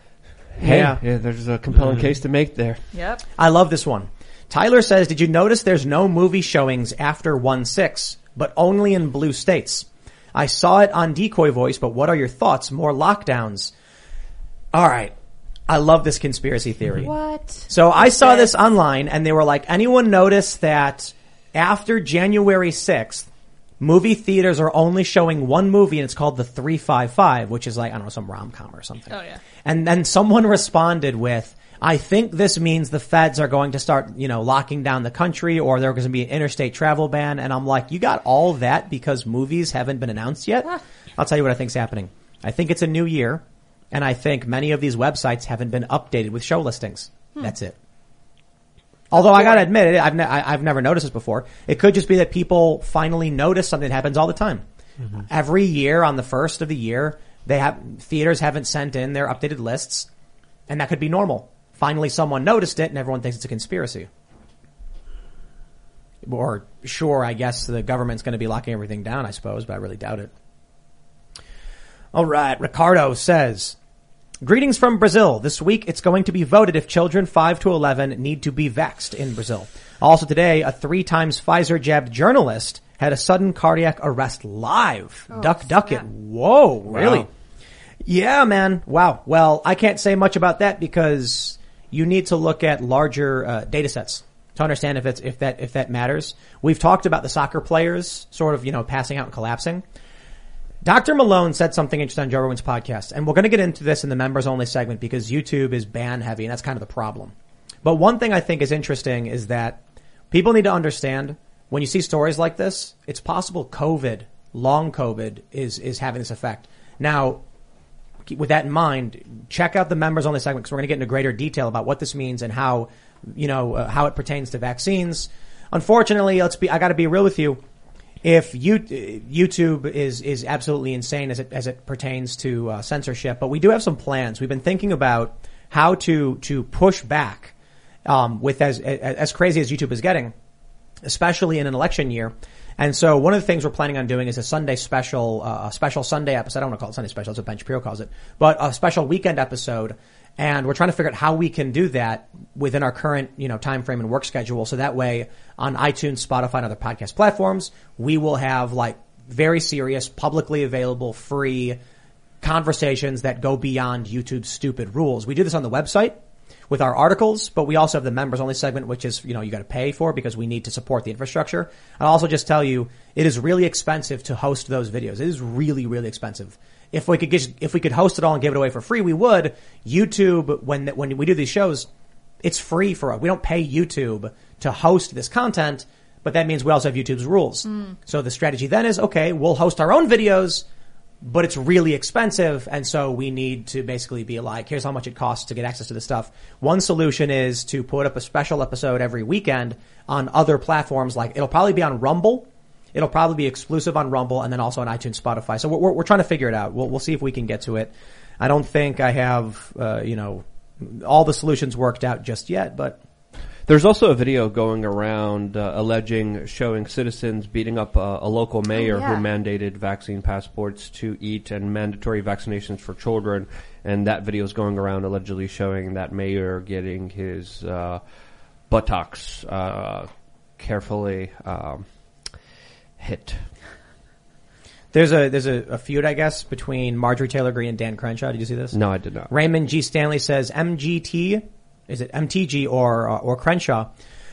[SPEAKER 3] Hey,
[SPEAKER 1] yeah.
[SPEAKER 3] yeah, there's a compelling case to make there.
[SPEAKER 4] Yep.
[SPEAKER 1] I love this one. Tyler says, did you notice there's no movie showings after one six, but only in blue states? I saw it on Decoy Voice, but what are your thoughts? More lockdowns. All right. I love this conspiracy theory.
[SPEAKER 4] What?
[SPEAKER 1] So I saw this online and they were like, anyone notice that after January sixth, movie theaters are only showing one movie and it's called The three five five, which is like, I don't know, some rom-com or something.
[SPEAKER 4] Oh yeah.
[SPEAKER 1] And then someone responded with, I think this means the feds are going to start, you know, locking down the country or there's going to be an interstate travel ban. And I'm like, you got all that because movies haven't been announced yet?
[SPEAKER 4] Ah.
[SPEAKER 1] I'll tell you what I think's happening. I think it's a new year. And I think many of these websites haven't been updated with show listings. Hmm. That's it. Although I gotta admit it, I've, ne- I've never noticed this before. It could just be that people finally notice something that happens all the time. Mm-hmm. Every year on the first of the year, they have, theaters haven't sent in their updated lists. And that could be normal. Finally someone noticed it and everyone thinks it's a conspiracy. Or sure, I guess the government's going to be locking everything down, I suppose, but I really doubt it. All right. Ricardo says, greetings from Brazil. This week it's going to be voted if children five to eleven need to be vaxxed in Brazil. Also today, a three times Pfizer jabbed journalist had a sudden cardiac arrest live. Oh, Duck, duck it. Whoa, really? Wow. Yeah, man. Wow. Well, I can't say much about that because you need to look at larger uh, data sets to understand if it's, if that, if that matters. We've talked about the soccer players sort of, you know, passing out and collapsing. Doctor Malone said something interesting on Joe Rogan's podcast, and we're going to get into this in the members only segment because YouTube is ban heavy and that's kind of the problem. But one thing I think is interesting is that people need to understand when you see stories like this, it's possible COVID, long COVID is, is having this effect. Now, with that in mind, check out the members only segment because we're going to get into greater detail about what this means and how, you know, uh, how it pertains to vaccines. Unfortunately, let's be, I got to be real with you. If you, YouTube is, is absolutely insane as it, as it pertains to uh, censorship, but we do have some plans. We've been thinking about how to, to push back, um, with as, as crazy as YouTube is getting. especially in an election year. And so one of the things we're planning on doing is a Sunday special, uh, a special Sunday episode. I don't want to call it Sunday special. That's what Ben Shapiro calls it, but a special weekend episode. And we're trying to figure out how we can do that within our current, you know, time frame and work schedule. So that way on iTunes, Spotify, and other podcast platforms, we will have like very serious, publicly available, free conversations that go beyond YouTube's stupid rules. We do this on the website with our articles, but we also have the members only segment, which is, you know, you got to pay for because we need to support the infrastructure. I'll also just tell you, it is really expensive to host those videos. It is really, really expensive. If we could get, if we could host it all and give it away for free, we would. YouTube, when when we do these shows, it's free for us. We don't pay YouTube to host this content, but that means we also have YouTube's rules. Mm. So the strategy then is, okay, we'll host our own videos, but it's really expensive, and so we need to basically be like, here's how much it costs to get access to this stuff. One solution is to put up a special episode every weekend on other platforms. Like, it'll probably be on Rumble. It'll probably be exclusive on Rumble and then also on iTunes, Spotify. So we're, we're trying to figure it out. We'll, we'll see if we can get to it. I don't think I have, uh, you know, all the solutions worked out just yet, but.
[SPEAKER 3] There's also a video going around uh, alleging, showing citizens beating up uh, a local mayor
[SPEAKER 4] oh, yeah.
[SPEAKER 3] who mandated vaccine passports to eat and mandatory vaccinations for children. And that video is going around allegedly showing that mayor getting his uh, buttocks uh, carefully um, hit.
[SPEAKER 1] There's a there's a, a feud, I guess, between Marjorie Taylor Greene and Dan Crenshaw. Did you see this?
[SPEAKER 3] No, I did not.
[SPEAKER 1] Raymond G. Stanley says M G T, is it M T G or uh, or Crenshaw?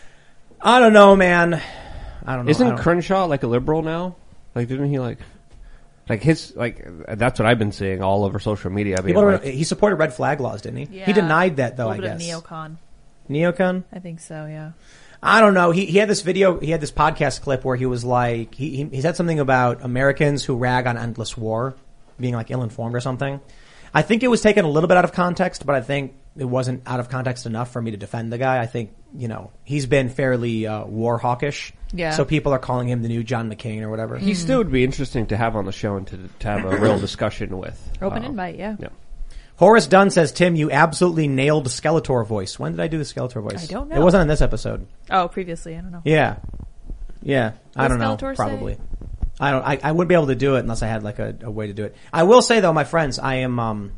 [SPEAKER 1] I don't know, man. I don't know.
[SPEAKER 3] Isn't
[SPEAKER 1] don't
[SPEAKER 3] Crenshaw like a liberal now? Like, didn't he like, like his like? That's what I've been seeing all over social media. Being
[SPEAKER 1] People
[SPEAKER 3] like,
[SPEAKER 1] don't- he supported red flag laws, didn't he?
[SPEAKER 4] Yeah.
[SPEAKER 1] He denied that, though.
[SPEAKER 4] A
[SPEAKER 1] I
[SPEAKER 4] little bit
[SPEAKER 1] guess
[SPEAKER 4] of neocon.
[SPEAKER 1] neocon.
[SPEAKER 4] I think so. Yeah.
[SPEAKER 1] I don't know. He he had this video, he had this podcast clip where he was like, he he, he said something about Americans who rag on endless war being like ill-informed or something. I think it was taken a little bit out of context, but I think it wasn't out of context enough for me to defend the guy. I think, you know, he's been fairly uh, war hawkish.
[SPEAKER 4] Yeah.
[SPEAKER 1] So people are calling him the new John McCain or whatever.
[SPEAKER 3] he still would be interesting to have on the show and to, to have a real discussion with.
[SPEAKER 4] Open
[SPEAKER 3] Um,
[SPEAKER 4] invite. Yeah.
[SPEAKER 3] Yeah.
[SPEAKER 1] Horace Dunn says, Tim, you absolutely nailed Skeletor voice. When did I do the Skeletor voice?
[SPEAKER 4] I don't know.
[SPEAKER 1] It wasn't in this episode.
[SPEAKER 4] Oh, previously. I don't know.
[SPEAKER 1] Yeah. Yeah. I
[SPEAKER 4] What
[SPEAKER 1] don't know.
[SPEAKER 4] Skeletor say?
[SPEAKER 1] Probably. I don't, I, I wouldn't be able to do it unless I had like a, a way to do it. I will say though, my friends, I am, um,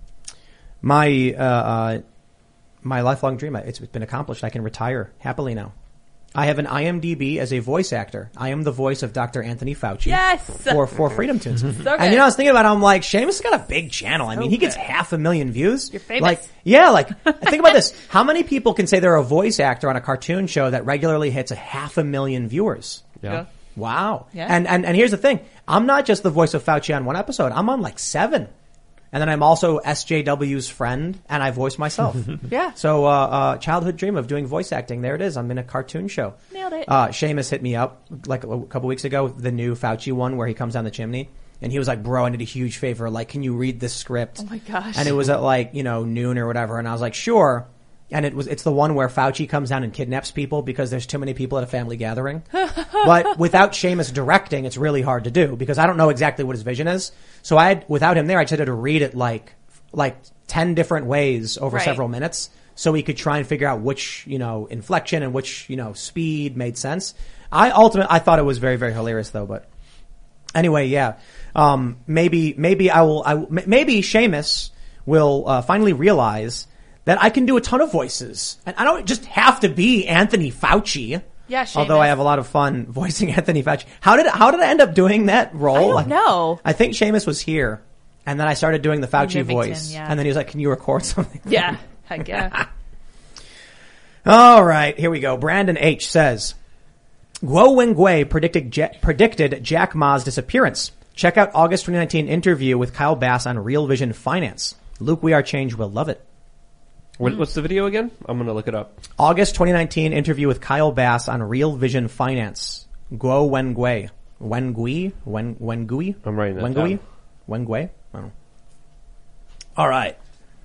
[SPEAKER 1] my, uh, uh, my lifelong dream, it's been accomplished. I can retire happily now. I have an I M D B as a voice actor. I am the voice of Doctor Anthony Fauci.
[SPEAKER 4] Yes!
[SPEAKER 1] For, for Freedom Tunes.
[SPEAKER 4] So
[SPEAKER 1] And
[SPEAKER 4] good.
[SPEAKER 1] you know, I was thinking about it, I'm like, Seamus has got a big channel. I
[SPEAKER 4] So
[SPEAKER 1] mean, he gets
[SPEAKER 4] good.
[SPEAKER 1] half a million views.
[SPEAKER 4] You're famous.
[SPEAKER 1] Like, yeah, like, think about this. How many people can say they're a voice actor on a cartoon show that regularly hits a half a million viewers?
[SPEAKER 3] Yeah.
[SPEAKER 4] Yeah.
[SPEAKER 1] Wow.
[SPEAKER 4] Yeah.
[SPEAKER 1] And, and, and here's the thing. I'm not just the voice of Fauci on one episode. I'm on like seven. And then I'm also S J W's friend and I voice myself.
[SPEAKER 4] Yeah.
[SPEAKER 1] So, uh, uh, childhood dream of doing voice acting. There it is. I'm in a cartoon show.
[SPEAKER 4] Nailed it.
[SPEAKER 1] Uh, Seamus hit me up like a, a couple weeks ago, the new Fauci one where he comes down the chimney. And he was like, bro, I need a huge favor. Like, can you read this script?
[SPEAKER 4] Oh my gosh.
[SPEAKER 1] And it was at like, you know, noon or whatever. And I was like, sure. And it was, it's the one where Fauci comes down and kidnaps people because there's too many people at a family gathering. But without Seamus directing, it's really hard to do because I don't know exactly what his vision is. So I had, without him there, I just had to read it like, like ten different ways over
[SPEAKER 4] Right.
[SPEAKER 1] several minutes. So we could try and figure out which, you know, inflection and which, you know, speed made sense. I ultimately, I thought it was very, very hilarious though, but anyway, yeah. Um, maybe, maybe I will, I, maybe Seamus will, uh, finally realize that I can do a ton of voices. And I don't just have to be Anthony Fauci.
[SPEAKER 4] Yeah, Seamus.
[SPEAKER 1] Although I have a lot of fun voicing Anthony Fauci. How did, how did I end up doing that role?
[SPEAKER 4] I don't
[SPEAKER 1] Like,
[SPEAKER 4] know.
[SPEAKER 1] I think Seamus was here. And then I started doing the Fauci
[SPEAKER 4] mimicked
[SPEAKER 1] voice.
[SPEAKER 4] him, yeah.
[SPEAKER 1] And then he was like, can you record something?
[SPEAKER 4] Yeah. Heck yeah.
[SPEAKER 1] All right, here we go. Brandon H. says, Guo Wengui predicted, ja- predicted Jack Ma's disappearance. Check out August twenty nineteen interview with Kyle Bass on Real Vision Finance. Luke, We Are Change will love it.
[SPEAKER 3] What, what's the video again? I'm going to look it up.
[SPEAKER 1] August twenty nineteen interview with Kyle Bass on Real Vision Finance. Guo Wengui. Wengui? Wen, Wengui?
[SPEAKER 3] I'm writing that
[SPEAKER 1] Wengui?
[SPEAKER 3] down.
[SPEAKER 1] Wengui? I don't know. All right.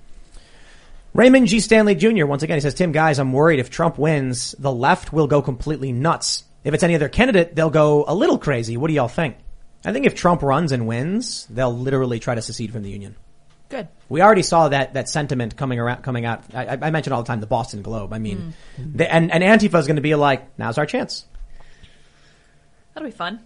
[SPEAKER 1] Raymond G. Stanley Junior Once again, he says, Tim, guys, I'm worried if Trump wins, the left will go completely nuts. If it's any other candidate, they'll go a little crazy. What do y'all think? I think if Trump runs and wins, they'll literally try to secede from the union.
[SPEAKER 4] Good.
[SPEAKER 1] We already saw that, that sentiment coming around, coming out. I, I mention all the time the Boston Globe. I mean,
[SPEAKER 4] Mm.
[SPEAKER 1] the, and, and Antifa is going to be like, now's our chance.
[SPEAKER 4] That'll be fun.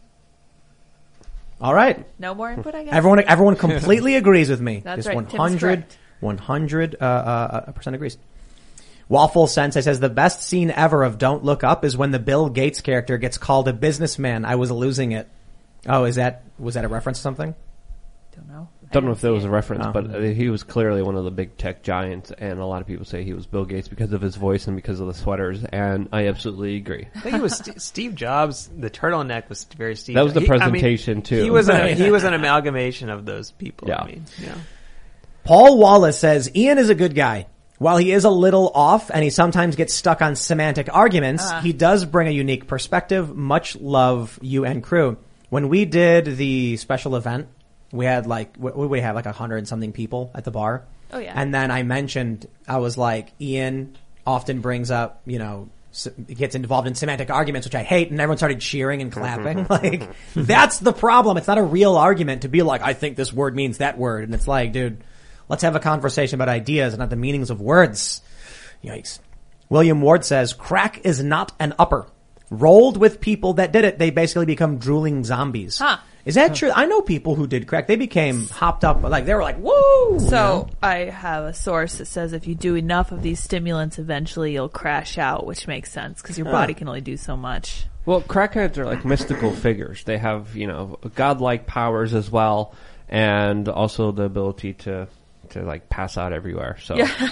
[SPEAKER 1] All right.
[SPEAKER 4] No more input, I guess.
[SPEAKER 1] Everyone, everyone completely agrees with me.
[SPEAKER 4] That's
[SPEAKER 1] Just
[SPEAKER 4] right.
[SPEAKER 1] one
[SPEAKER 4] Tim's
[SPEAKER 1] hundred,
[SPEAKER 4] correct.
[SPEAKER 1] one hundred uh, uh, percent agrees. Waffle Sensei says the best scene ever of Don't Look Up is when the Bill Gates character gets called a businessman. I was losing it. Oh, is that was that a reference to something?
[SPEAKER 4] Don't know.
[SPEAKER 3] Don't know if there was a reference,
[SPEAKER 1] Oh.
[SPEAKER 3] but uh, he was clearly one of the big tech giants, and a lot of people say he was Bill Gates because of his voice and because of the sweaters, and I absolutely agree.
[SPEAKER 2] I think it was St- Steve Jobs. The turtleneck was very Steve.
[SPEAKER 3] That was the
[SPEAKER 2] Jobs. He- I mean,
[SPEAKER 3] presentation, too.
[SPEAKER 2] He was an, he was an amalgamation of those people.
[SPEAKER 3] Yeah.
[SPEAKER 2] I mean, yeah.
[SPEAKER 1] Paul Wallace says Ian is a good guy. While he is a little off and he sometimes gets stuck on semantic arguments,
[SPEAKER 4] Uh.
[SPEAKER 1] he does bring a unique perspective. Much love, you and crew. When we did the special event, we had like, what would we have, like a hundred and something people at the bar?
[SPEAKER 4] Oh, yeah.
[SPEAKER 1] And then I mentioned, I was like, Ian often brings up, you know, s- gets involved in semantic arguments, which I hate, and everyone started cheering and clapping. Like, that's the problem. It's not a real argument to be like, I think this word means that word. And it's like, dude, let's have a conversation about ideas and not the meanings of words. Yikes. William Ward says, crack is not an upper. Rolled with people that did it, they basically become drooling zombies.
[SPEAKER 4] Huh.
[SPEAKER 1] Is that true? I know people who did crack. They became hopped up, like they were like, woo!
[SPEAKER 4] So I have a source that says if you do enough of these stimulants, eventually you'll crash out, which makes sense because your body can only do so much.
[SPEAKER 3] Well, crackheads are like mystical figures. They have, you know, godlike powers as well, and also the ability to, to like pass out everywhere. So,
[SPEAKER 4] Yeah.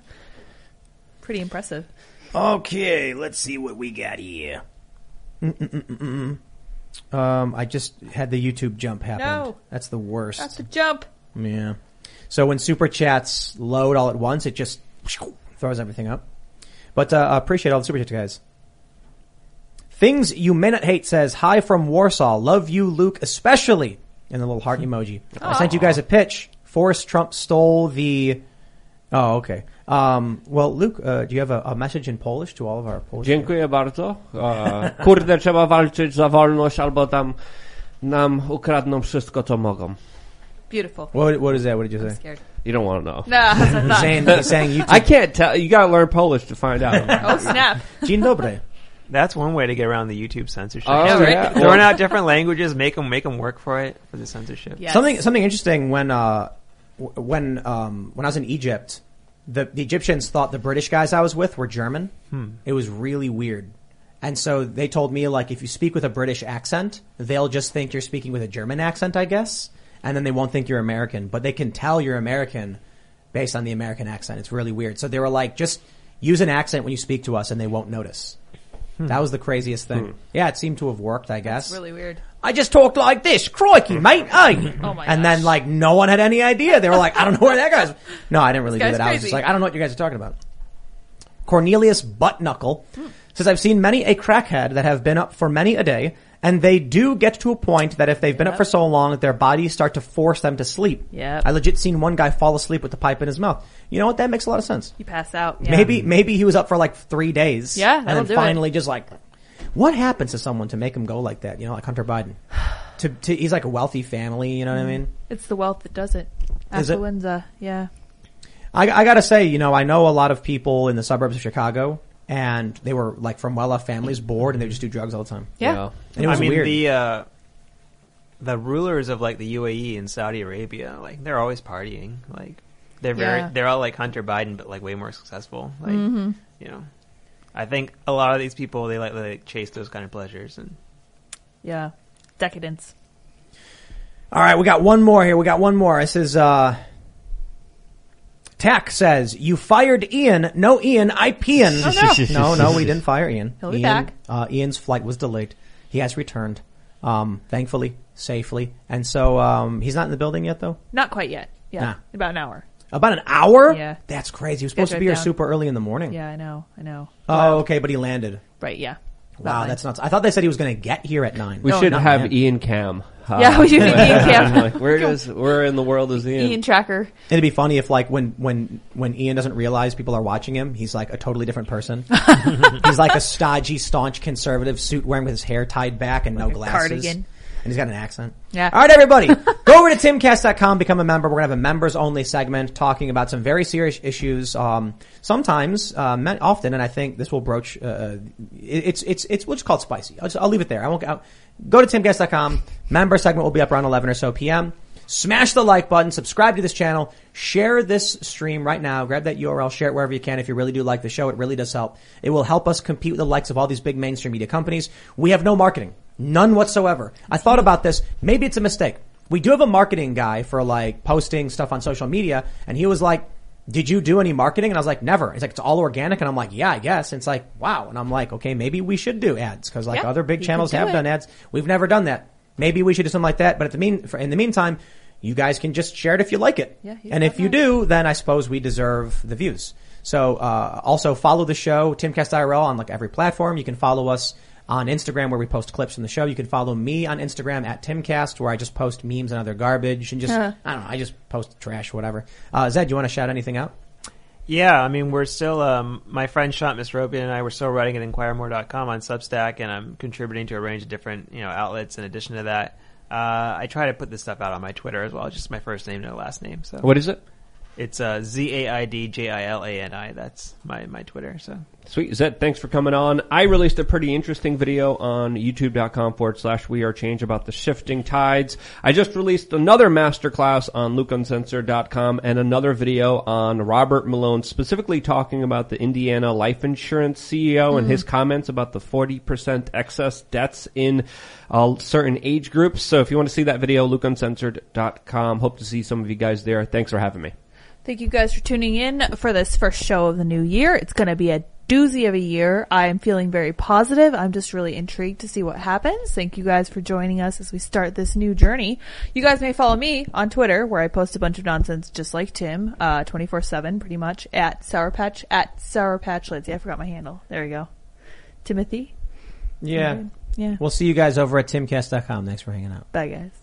[SPEAKER 4] Pretty impressive.
[SPEAKER 1] Okay, let's see what we got here. Mm-mm-mm-mm. Um, I just had the YouTube jump happen.
[SPEAKER 4] No.
[SPEAKER 1] That's the worst.
[SPEAKER 4] That's a jump.
[SPEAKER 1] Yeah. So when super chats load all at once, it just throws everything up. But uh, I appreciate all the super chats, guys. Things You May Not Hate says, hi from Warsaw. Love you, Luke, especially. And the little heart emoji. I sent you guys a pitch. Forrest Trump stole the... Oh, okay. Um, well, Luke, uh, do you have a, a message in Polish to all of our Polish?
[SPEAKER 3] dziękuję bardzo. E, kurde, trzeba walczyć za wolność, albo tam nam ukradną wszystko, co mogą.
[SPEAKER 4] Beautiful.
[SPEAKER 1] What, what is that? What did you
[SPEAKER 4] I'm
[SPEAKER 1] say?
[SPEAKER 4] scared.
[SPEAKER 3] You don't want to know.
[SPEAKER 4] No, that's what I
[SPEAKER 1] He's
[SPEAKER 4] thought.
[SPEAKER 1] saying, he's saying YouTube.
[SPEAKER 3] I can't tell. You got to learn Polish to find out.
[SPEAKER 4] Oh, snap.
[SPEAKER 1] Dzień dobry.
[SPEAKER 2] That's one way to get around the YouTube censorship.
[SPEAKER 3] Oh,
[SPEAKER 4] Yeah, right.
[SPEAKER 3] yeah.
[SPEAKER 2] Throwing out different languages, make them make them work for it for the censorship.
[SPEAKER 4] Yes.
[SPEAKER 1] Something something interesting when uh w- when um when I was in Egypt, the the Egyptians thought the British guys I was with were German.
[SPEAKER 2] Hmm.
[SPEAKER 1] It was really weird. And so they told me, like, if you speak with a British accent, they'll just think you're speaking with a German accent, I guess, and then they won't think you're American, but they can tell you're American based on the American accent. It's really weird. So they were like, just use an accent when you speak to us and they won't notice. That was the craziest thing.
[SPEAKER 3] Hmm.
[SPEAKER 1] Yeah, it seemed to have worked, I guess.
[SPEAKER 4] It's really weird.
[SPEAKER 1] I just talked like this. Crikey, mate. Hey.
[SPEAKER 4] Oh my
[SPEAKER 1] And
[SPEAKER 4] gosh.
[SPEAKER 1] then like no one had any idea. They were like, I don't know where that guy's. No, I didn't really
[SPEAKER 4] This
[SPEAKER 1] do
[SPEAKER 4] guy's
[SPEAKER 1] that. I was
[SPEAKER 4] crazy.
[SPEAKER 1] just like, I don't know what you guys are talking about. Cornelius Buttknuckle says, I've seen many a crackhead that have been up for many a day, and they do get to a point that if they've been up
[SPEAKER 4] Yep.
[SPEAKER 1] for so long, their bodies start to force them to sleep.
[SPEAKER 4] Yep.
[SPEAKER 1] I legit seen one guy fall asleep with the pipe in his mouth. You know what? That makes a lot of sense.
[SPEAKER 4] You pass out. Yeah.
[SPEAKER 1] Maybe, maybe he was up for like three days.
[SPEAKER 4] Yeah,
[SPEAKER 1] and
[SPEAKER 4] that'll
[SPEAKER 1] then
[SPEAKER 4] do it.
[SPEAKER 1] finally just like, what happens to someone to make him go like that? You know, like Hunter Biden. To, to he's like a wealthy family. You know what I mean?
[SPEAKER 4] It's the wealth that does it.
[SPEAKER 1] Is it?
[SPEAKER 4] Affluenza. Yeah.
[SPEAKER 1] I, I gotta say, you know, I know a lot of people in the suburbs of Chicago, and they were like from well-off families, bored, and they would just do drugs all the time.
[SPEAKER 4] Yeah.
[SPEAKER 1] And it was
[SPEAKER 2] I mean
[SPEAKER 1] weird.
[SPEAKER 2] the uh, the rulers of like the U A E and Saudi Arabia, like they're always partying. Like they're very
[SPEAKER 4] Yeah.
[SPEAKER 2] they're all like Hunter Biden, but like way more successful. Like
[SPEAKER 4] Mm-hmm.
[SPEAKER 2] you know, I think a lot of these people they like they like, chase those kind of pleasures and.
[SPEAKER 4] Yeah. Decadence.
[SPEAKER 1] All right, we got one more here. We got one more. This is, uh, Tack says, you fired Ian. No, Ian, I peeing.
[SPEAKER 4] Oh,
[SPEAKER 1] no, no, we didn't fire Ian.
[SPEAKER 4] He'll be
[SPEAKER 1] Ian,
[SPEAKER 4] back.
[SPEAKER 1] Uh, Ian's flight was delayed. He has returned, um, thankfully, safely. And so, um, he's not in the building yet, though?
[SPEAKER 4] Not quite yet. Yeah.
[SPEAKER 1] Nah.
[SPEAKER 4] About an hour.
[SPEAKER 1] About an hour?
[SPEAKER 4] Yeah.
[SPEAKER 1] That's crazy. He was supposed
[SPEAKER 4] Guys
[SPEAKER 1] to be
[SPEAKER 4] right
[SPEAKER 1] here
[SPEAKER 4] down.
[SPEAKER 1] super early in the morning.
[SPEAKER 4] Yeah, I know. I know.
[SPEAKER 1] Oh, okay, but he landed.
[SPEAKER 4] Right. Yeah.
[SPEAKER 1] Wow,
[SPEAKER 4] About
[SPEAKER 1] that's
[SPEAKER 4] nine.
[SPEAKER 1] nuts. I thought they said he was going to get here at nine.
[SPEAKER 3] We
[SPEAKER 4] No,
[SPEAKER 3] should
[SPEAKER 1] not
[SPEAKER 3] have
[SPEAKER 1] man.
[SPEAKER 3] Ian Cam. Uh,
[SPEAKER 4] Yeah, we do need Ian Cam.
[SPEAKER 3] like, where does where in the world is Ian?
[SPEAKER 4] Ian Tracker.
[SPEAKER 1] It'd be funny if, like, when when when Ian doesn't realize people are watching him, he's like a totally different person. He's like a stodgy, staunch conservative, suit wearing with his hair tied back and no
[SPEAKER 4] Like a
[SPEAKER 1] glasses.
[SPEAKER 4] cardigan.
[SPEAKER 1] And he's got an accent.
[SPEAKER 4] Yeah.
[SPEAKER 1] All right, everybody, go over to timcast dot com, become a member. We're gonna have a members only segment talking about some very serious issues. Um, sometimes, uh, men, often, and I think this will broach. Uh, it, it's it's it's what's called spicy. I'll, just, I'll leave it there. I won't. I'll, go to timcast dot com. Member segment will be up around eleven or so p.m. Smash the like button, subscribe to this channel, share this stream right now, grab that U R L, share it wherever you can if you really do like the show. It really does help. It will help us compete with the likes of all these big mainstream media companies. We have no marketing. None whatsoever. I thought about this. Maybe it's a mistake. We do have a marketing guy for like posting stuff on social media, and he was like, did you do any marketing? And I was like, never. He's like, it's all organic. And I'm like, yeah, I guess. And it's like, wow. And I'm like, okay, maybe we should do ads because like
[SPEAKER 4] Yeah,
[SPEAKER 1] other big
[SPEAKER 4] you
[SPEAKER 1] channels
[SPEAKER 4] could do
[SPEAKER 1] have
[SPEAKER 4] it.
[SPEAKER 1] done ads. We've never done that. Maybe we should do something like that. But at the mean, for, in the meantime, you guys can just share it if you like it.
[SPEAKER 4] Yeah, you
[SPEAKER 1] and
[SPEAKER 4] got
[SPEAKER 1] if you
[SPEAKER 4] that.
[SPEAKER 1] do, then I suppose we deserve the views. So, uh, also follow the show, Timcast I R L, on like every platform. You can follow us on Instagram where we post clips from the show. You can follow me on Instagram at Timcast where I just post memes and other garbage and just,
[SPEAKER 4] Huh.
[SPEAKER 1] I don't know, I just post trash, whatever. Uh, Zed, do you want to shout anything out?
[SPEAKER 2] Yeah, I mean, we're still, um, my friend Shant Misrobian and I were still writing at inquire more dot com on Substack, and I'm contributing to a range of different, you know, outlets in addition to that. Uh, I try to put this stuff out on my Twitter as well, just my first name, no last name. So
[SPEAKER 3] What is it?
[SPEAKER 2] it's, uh, Z A I D J I L A N I. That's my, my Twitter, so.
[SPEAKER 3] Sweet. Zed, thanks for coming on. I released a pretty interesting video on youtube.com forward slash we are change about the shifting tides. I just released another masterclass on luke uncensored dot com and another video on Robert Malone, specifically talking about the Indiana life insurance C E O mm. and his comments about the forty percent excess deaths in uh, certain age groups. So if you want to see that video, luke uncensored dot com. Hope to see some of you guys there. Thanks for having me.
[SPEAKER 4] Thank you guys for tuning in for this first show of the new year. It's going to be a doozy of a year. I'm feeling very positive. I'm just really intrigued to see what happens. Thank you guys for joining us as we start this new journey. You guys may follow me on Twitter where I post a bunch of nonsense just like Tim, uh, twenty-four seven pretty much, at Sour Patch, at Sour Patch Lindsay. I forgot my handle. There we go. Timothy?
[SPEAKER 1] Yeah.
[SPEAKER 4] Yeah.
[SPEAKER 1] We'll see you guys over at timcast dot com. Thanks for hanging out.
[SPEAKER 4] Bye guys.